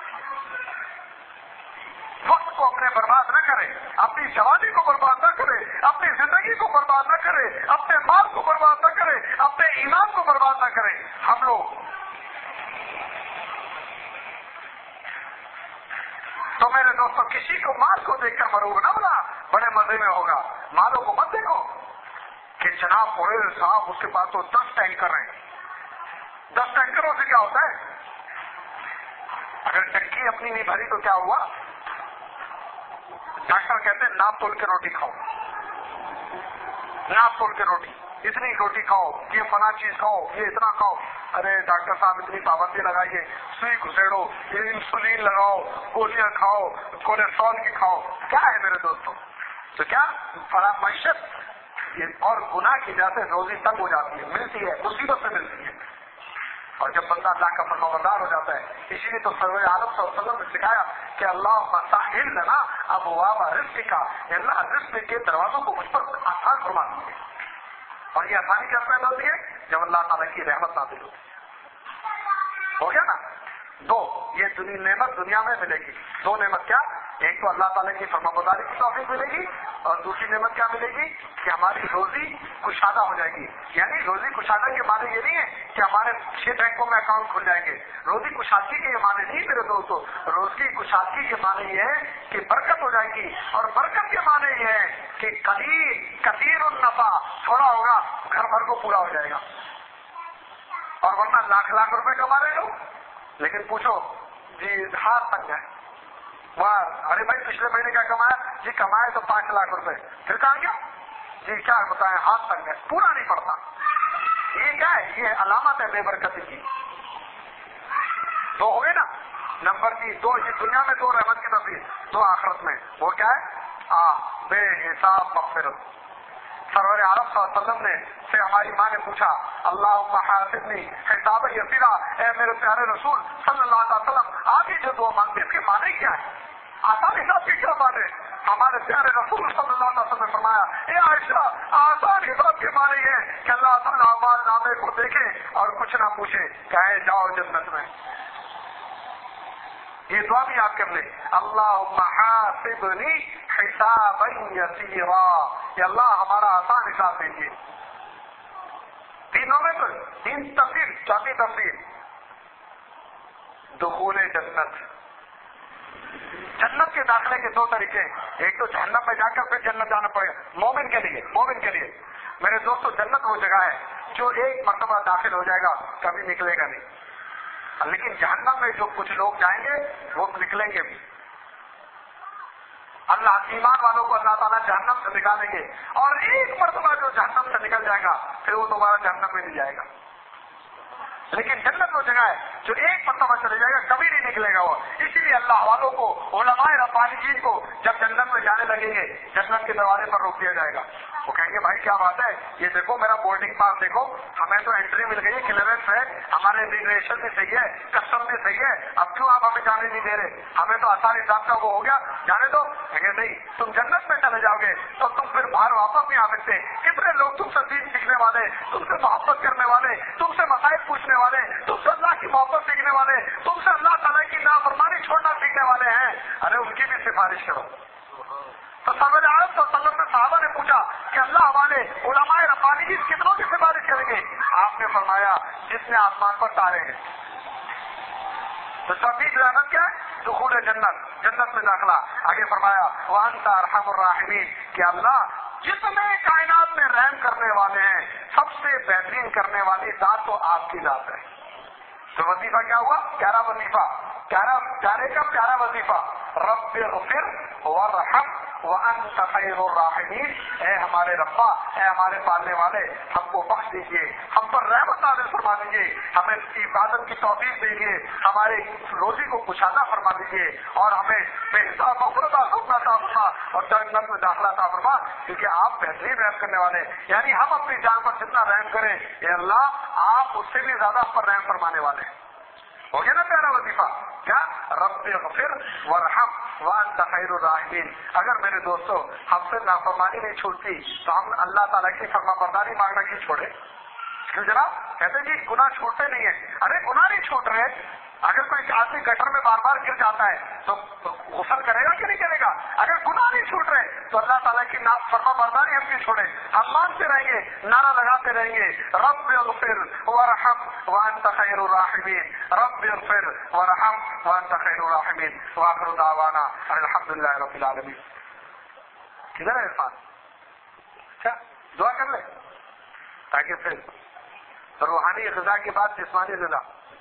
[SPEAKER 1] وقت کو اپنے برباد نہ کرے، اپنی جوانی کو برباد نہ کرے، اپنی زندگی کو برباد نہ کرے، اپنے مال کو برباد نہ کرے، اپنے ایمان کو برباد نہ کرے۔ ہم لوگ تو میرے دوستوں کسی کو مال کو دیکھ کر مروگ نہ بنا، بڑے مزے میں ہوگا، مالوں کو مت دیکھو کہ جناب پورے صاحب اس کے پاس تو دس ٹینکر ہیں، دس ٹینکروں سے کیا ہوتا ہے؟ اگر ٹنکی اپنی نہیں بھری تو کیا ہوا؟ ڈاکٹر کہتے ہیں ناپ تول کے روٹی کھاؤ، ناپ تول کے روٹی، اتنی روٹی کھاؤ، یہ فلاں چیز کھاؤ، یہ اتنا کھاؤ۔ ارے ڈاکٹر صاحب اتنی پابندی لگائیے، سوئی گھسیڑو، یہ انسولین لگاؤ، گولیاں کھاؤ، کولیسٹرول کی کھاؤ، کیا ہے میرے دوستوں؟ تو کیا فلاں معیشت یہ اور گناہ کی وجہ سے روزی تنگ ہو جاتی ہے، ملتی ہے، مصیبت سے ملتی ہے، اور جب بندہ اللہ کا فرمانبردار ہو جاتا ہے۔ اسی لیے تو سرور عالم صلی اللہ علیہ وسلم نے سکھایا کہ اللہ مساحل لنا ابواب رزق کا، اللہ رزق کے دروازوں کو مجھ پر آسان فرما دیجیے، اور یہ آسانی کیسے پیدا ہوتی ہے؟ جب اللہ تعالیٰ کی رحمت نازل ہوتی ہے۔ ہو گیا نا؟ دو یہ دنیا نعمت دنیا میں ملے گی، دو نعمت کیا؟ ایک تو اللہ تعالیٰ کی فرمانبرداری کی توفیق ملے گی، اور دوسری نعمت کیا ملے گی کہ ہماری روزی کشادہ ہو جائے گی۔ یعنی روزی کشادہ کے معنی یہ نہیں ہے کہ ہمارے چھ بینکوں میں اکاؤنٹ کھل جائیں گے، روزی کشادگی کے یہ معنی نہیں میرے دوستوں، روزی کشادگی کے معنی یہ ہے کہ برکت ہو جائے گی، اور برکت کے معنی یہ ہے کہ قلیل کثیر النفع، تھوڑا ہوگا گھر بھر کو پورا ہو جائے گا، اور ورنہ لاکھ لاکھ روپے کما رہے ہو لیکن پوچھو جی ہاتھ تنگ ہے، ارے بھائی پچھلے مہینے کیا کمایا؟ جی کمائے تو پانچ لاکھ روپے، پھر کہاں گیا؟ جی کیا بتائیں ہاتھ تنگ ہے، پورا نہیں پڑتا۔ یہ کیا ہے؟ یہ علامت ہے بے برکتی کی۔ دو ہو گئے نا؟ نمبر تین، دو یہ دنیا میں دو رحمت کی تصویر، دو آخرت میں، وہ کیا ہے؟ آ بے حساب مغفرت۔ سرور عالم صلی اللہ علیہ وسلم نے سے ہماری ماں نے پوچھا اللہم حاسبنی حسابا یسیرا، اے میرے پیارے رسول صلی اللہ علیہ وسلم آپ ہی جو دعا مانگتے اس کے معنی کیا ہے؟ آسان حساب کے کیا معنی؟ ہمارے پیارے رسول صلی اللہ علیہ وسلم نے فرمایا اے عائشہ آسان حساب کے معنی یہ ہے کہ اللہ تعالیٰ اعمال نامے کو دیکھے اور کچھ نہ پوچھے، کہے جاؤ جنت میں۔ یہ دعا بھی آپ کے لئے اللہم حاسبنی حسابا یسیرا، کہ اللہ ہمارا آسان حساب دیجیے۔ تینوں میں تو تین تفصیل، چوتھی تفصیل دخول جنت، جنت کے داخلے کے دو طریقے، ایک تو جہنم میں جا کر پھر جنت جانا پڑے گا مومن کے لیے، مومن کے لیے میرے دوستو جنت وہ جگہ ہے جو ایک مرتبہ داخل ہو جائے گا کبھی نکلے گا نہیں، لیکن جہنم میں جو کچھ لوگ جائیں گے وہ نکلیں گے بھی، اللہ ایمان والوں کو اللہ تعالیٰ جہنم سے نکالیں گے، اور ایک مرتبہ جو جہنم سے نکل جائے گا پھر وہ دوبارہ جہنم میں نہیں جائے گا۔ لیکن جنت وہ جگہ ہے جو ایک مرتبہ چلے جائے گا کبھی نہیں نکلے گا وہ، اسی لیے اللہ والوں کو علماء ربانیین کو جب جنت میں جانے لگیں گے جنت کے دروازے پر روک دیا جائے گا، وہ کہیں گے بھائی کیا بات ہے، یہ دیکھو میرا بورڈنگ پاس دیکھو، ہمیں تو انٹری مل گئی ہے، کلیئرنس ہے، ہمارے امیگریشن بھی صحیح ہے، کسٹم بھی صحیح ہے، اب کیوں آپ ہمیں جانے نہیں دے رہے؟ ہمیں تو آسان حساب کا وہ ہو گیا، جانے دو۔ کہیں نہیں تم جنت میں چلے جاؤ گے تو تم پھر باہر واپس نہیں آ سکتے، کتنے لوگ تم سے دین سیکھنے والے، تم سے محبت کرنے والے، تم سے مسائل پوچھنے والے، تم سے اللہ کی محبت سیکھنے والے، تم سے اللہ تعالیٰ کی نافرمانی چھوڑنا سیکھنے والے अरे उनकी भी सिफारिश करो। तो सरवर आलम सल्लल्लाहु अलैहि वसल्लम ने सहाबा ने पूछा कि अल्लाह वाले उलमाए रब्बानी की कितनों की सिफारिश करेंगे? आपने फरमाया जिसने आसमान पर तारे हैं। तो सफीक रहमत क्या है? दुखूल जन्नत, जन्नत में दाखिला। आगे फरमाया व अंत अरहमुर राहिमीन कि अल्लाह जितने कायनात में रहम करने वाले हैं सबसे बेहतरीन करने वाली जात तो आपकी जात है। तो वजीफा क्या हुआ? प्यारा वजीफा, प्यारा प्यारे का प्यारा वजीफा, रब्बिग़फिर वरहम व अंत खैरुर राहिमीन। ए हमारे रब्बा, ए हमारे पालने वाले, हमको बख्श दीजिए, हम पर रहमत नाज़िल फरमा दीजिए, हमें इबादत की तौफीक दीजिए, हमारे रोजी को कुशादा फरमा दीजिए और हमें बेहिसाब मग़फ़िरत अता फरमा और जन्नत में दाखिला अता फरमा, क्योंकि आप बेहतरीन रहम करने वाले। यानी हम अपनी जान पर जितना रहम करें ए अल्लाह आप उससे भी ज्यादा हम पर रहम फरमाने वाले। हो गया ना प्यारा वजीफा? क्या? रब्बिग़फिर वरहम व अंत खैरुर राहिमीन। अगर मेरे दोस्तों हमसे नाफरमानी नहीं छूटती तो हम अल्लाह ताला की फरमाबरदारी मांगना क्यों छोड़े? क्यों जनाब? कहते जी गुनाह छूटते नहीं है। अरे गुनाह नहीं छूट रहे, अगर कोई आदमी गटर में बार बार गिर जाता है तो गुस्सा करेगा कि नहीं करेगा? अगर गुनाह नहीं छूट रहे तो अल्लाह ताला की फरमाबरदारी हम क्यों छोड़े? हम मानते रहेंगे, नारा लगाते रहेंगे, रब्बिग़फिर वरहम व अंत खैरुर राहिमीन, रब्बिग़फिर वरहम व अंत खैरुर राहिमीन। व आखिरु दावाना अल्हम्दुलिल्लाहि रब्बिल आलमीन। किधर है इरफान? अच्छा दुआ कर ले ताकि फिर रूहानी ग़िज़ा के बाद जिस्मानी ग़िज़ा।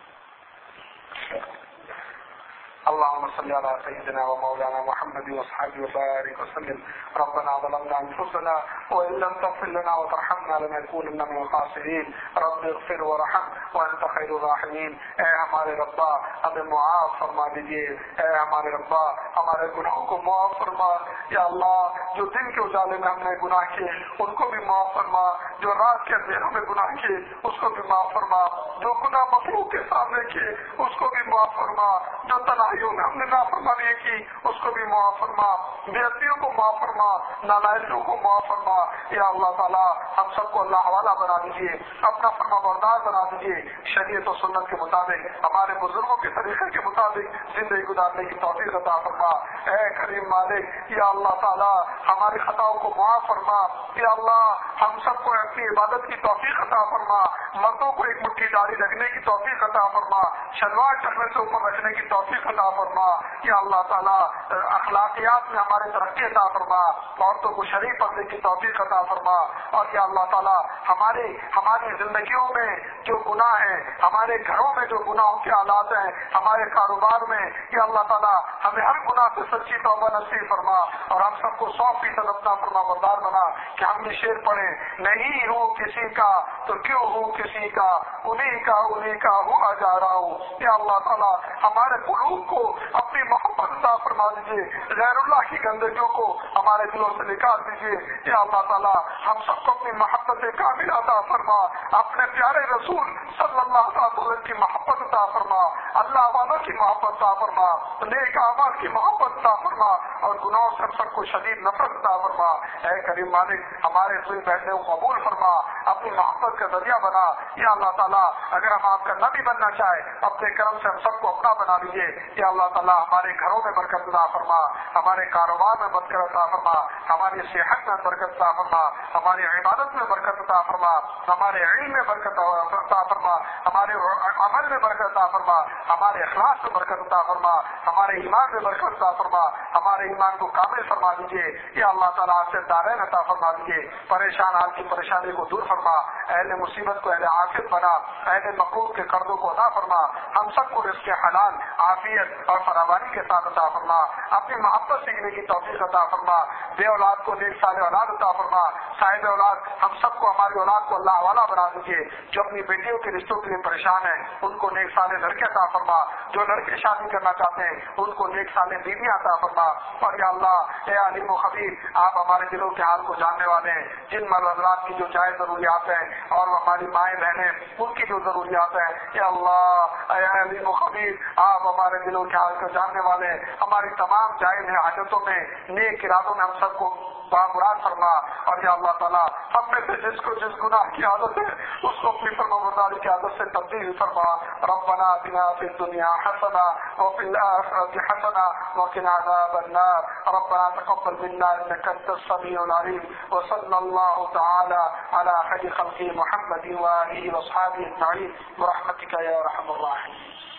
[SPEAKER 1] اللهم صل على سيدنا ومولانا محمد واصحابه وبارك وسلم. ربنا ظلمنا انفسنا وان لم تغفر لنا وترحمنا لنكونن من الخاسرين. رب اغفر وارحم وانت خير الراحمين. اے ہمارے ربا ہمیں معاف فرما دیجیے، اے ہمارے ربا ہمارے گناہوں کو معاف فرما. یا اللہ جو دن کے اجالے میں ہم نے گناہ کیے ان کو بھی معاف فرما، جو رات کے اندھیروں میں گناہ کیے اس کو بھی معاف فرما، جو گناہ مخلوق کے سامنے کیے اس کو بھی معاف فرما، جو تنہائیوں میں ہم نے نافرمانی کی اس کو بھی معاف فرما، بےعزتیوں کو معاف فرما، نالائقوں کو معاف فرما. یا اللہ تعالیٰ ہم سب کو اللہ والا بنا دیجیے، اپنا فرما بردار بنا دیجیے، شریعت و سنت کے مطابق ہمارے بزرگوں کے طریقے کے مطابق زندگی گزارنے کی توفیق عطا فرما. اے کریم مالک یا اللہ تعالیٰ ہماری خطاؤں کو معاف فرما. یا اللہ ہم سب کو اپنی عبادت کی توفیق عطا فرما، مردوں کو ایک مٹھی داڑھی رکھنے کی توفیق عطا فرما، شلوار ٹکنے سے اوپر رکھنے کی توفیق عطا فرما. یا اللہ تعالیٰ اخلاقیات میں ہماری ترقی عطا فرما، عورتوں کو شریف پردے کی توفیق عطا فرما. اور یا اللہ تعالیٰ ہمارے ہماری زندگیوں میں جو گناہ ہیں، ہمارے گھروں میں جو گناہوں کے حالات ہیں، ہمارے کاروبار میں، یا اللہ تعالیٰ ہمیں ہر گناہ سے سچی توبہ نصیب فرما اور ہم سب کو سو فیصد اپنا فرما بردار بنا کہ ہم یہ شعر پڑھیں، نہیں ہوں کسی کا تو کیوں ہوں کسی کا، انہیں کا انہیں کا ہوا جا رہا ہوں. یا اللہ تعالیٰ ہمارے قلوب کو اپنی محبت عطا فرما دیجیے، غیر اللہ کی گندگیوں کو ہمارے دلوں سے نکال دیجیے. یا اللہ تعالیٰ ہم سب کو اپنی محبت کامل عطا فرما، اپنے پیارے رسول صلی اللہ علیہ وسلم کی محبت عطا فرما، اللہ والوں کی محبت عطا فرما، نیک اعمال کی محبت عطا فرما اور گناہوں سے سب کو شدید نفرت عطا فرما. اے کریم مالک ہمارے اس بیٹھنے کو قبول فرما، اپنی محبت کا ذریعہ بنا. یا اللہ تعالیٰ اگر ہم آپ کا نبی بننا چاہے اپنے کرم سے ہم سب کو اپنا بنا لیجیے. یا اللہ تعالیٰ ہمارے گھروں میں برکت عطا فرما، ہمارے کاروبار میں برکت عطا فرما، ہماری صحت میں برکت عطا فرما، ہماری عبادت میں برکت عطا فرما، ہمارے علم میں برکت عطا فرما، ہمارے عمل میں برکت عطا فرما، ہمارے اخلاص میں برکت عطا فرما، ہمارے ایمان میں برکت عطا فرما، ہمارے ایمان کو کامل فرما دیجیے. یا اللہ تعالیٰ آپ سے دارین عطا فرما دیجیے، پریشان حال کی پریشانی کو دور فرما، اہل مصیبت کو اہل عافیت بنا، اہل مقروض کے قرضوں کو ادا فرما، ہم سب کو رزق حلال عافیت اور فراوانی کے ساتھ عطا فرما، اپنی محبت سیکھنے کی توفیق عطا فرما، بے اولاد کو نیک صالح اولاد عطا فرما، صاحب اولاد ہم سب کو ہماری اولاد کو اللہ والا بنا دیجیے. جو اپنی بیٹیوں کے رشتوں کے لیے پریشان ہیں ان کو نیک صالح لڑکے عطا فرما، جو لڑکے شادی کرنا چاہتے ہیں ان کو نیک صالح بیویاں عطا فرما. اور یا اللہ اے علیم و خبیر آپ ہمارے دلوں کے حال کو جاننے والے ہیں، جن مرد حضرات کی جو جائز ضروریات ہیں اور ہماری مائیں بہنیں ان کی جو ضروریات ہیں، یا اللہ اے علیم و خبیر آپ ہمارے دلوں کے حال کو جاننے والے ہیں، ہماری تمام جائز حاجتوں میں نیک ارادوں میں ہم سب کو بامراد فرما، اور یا اللہ تعالیٰ ہم میں سے جس کو جس گناہ کی عادت ہے اس کو اپنی فرمانبرداری کی عادت سے تبدیل فرما۔ ربنا آتنا فی الدنیا حسنہ وفی الآخرۃ حسنہ وقنا عذاب النار۔ ربنا تقبل منا انک انت السمیع العلیم، وصلی اللہ تعالی علی خیر خلقہ محمد وآلہ وصحبہ اجمعین برحمتک یا ارحم الراحمین۔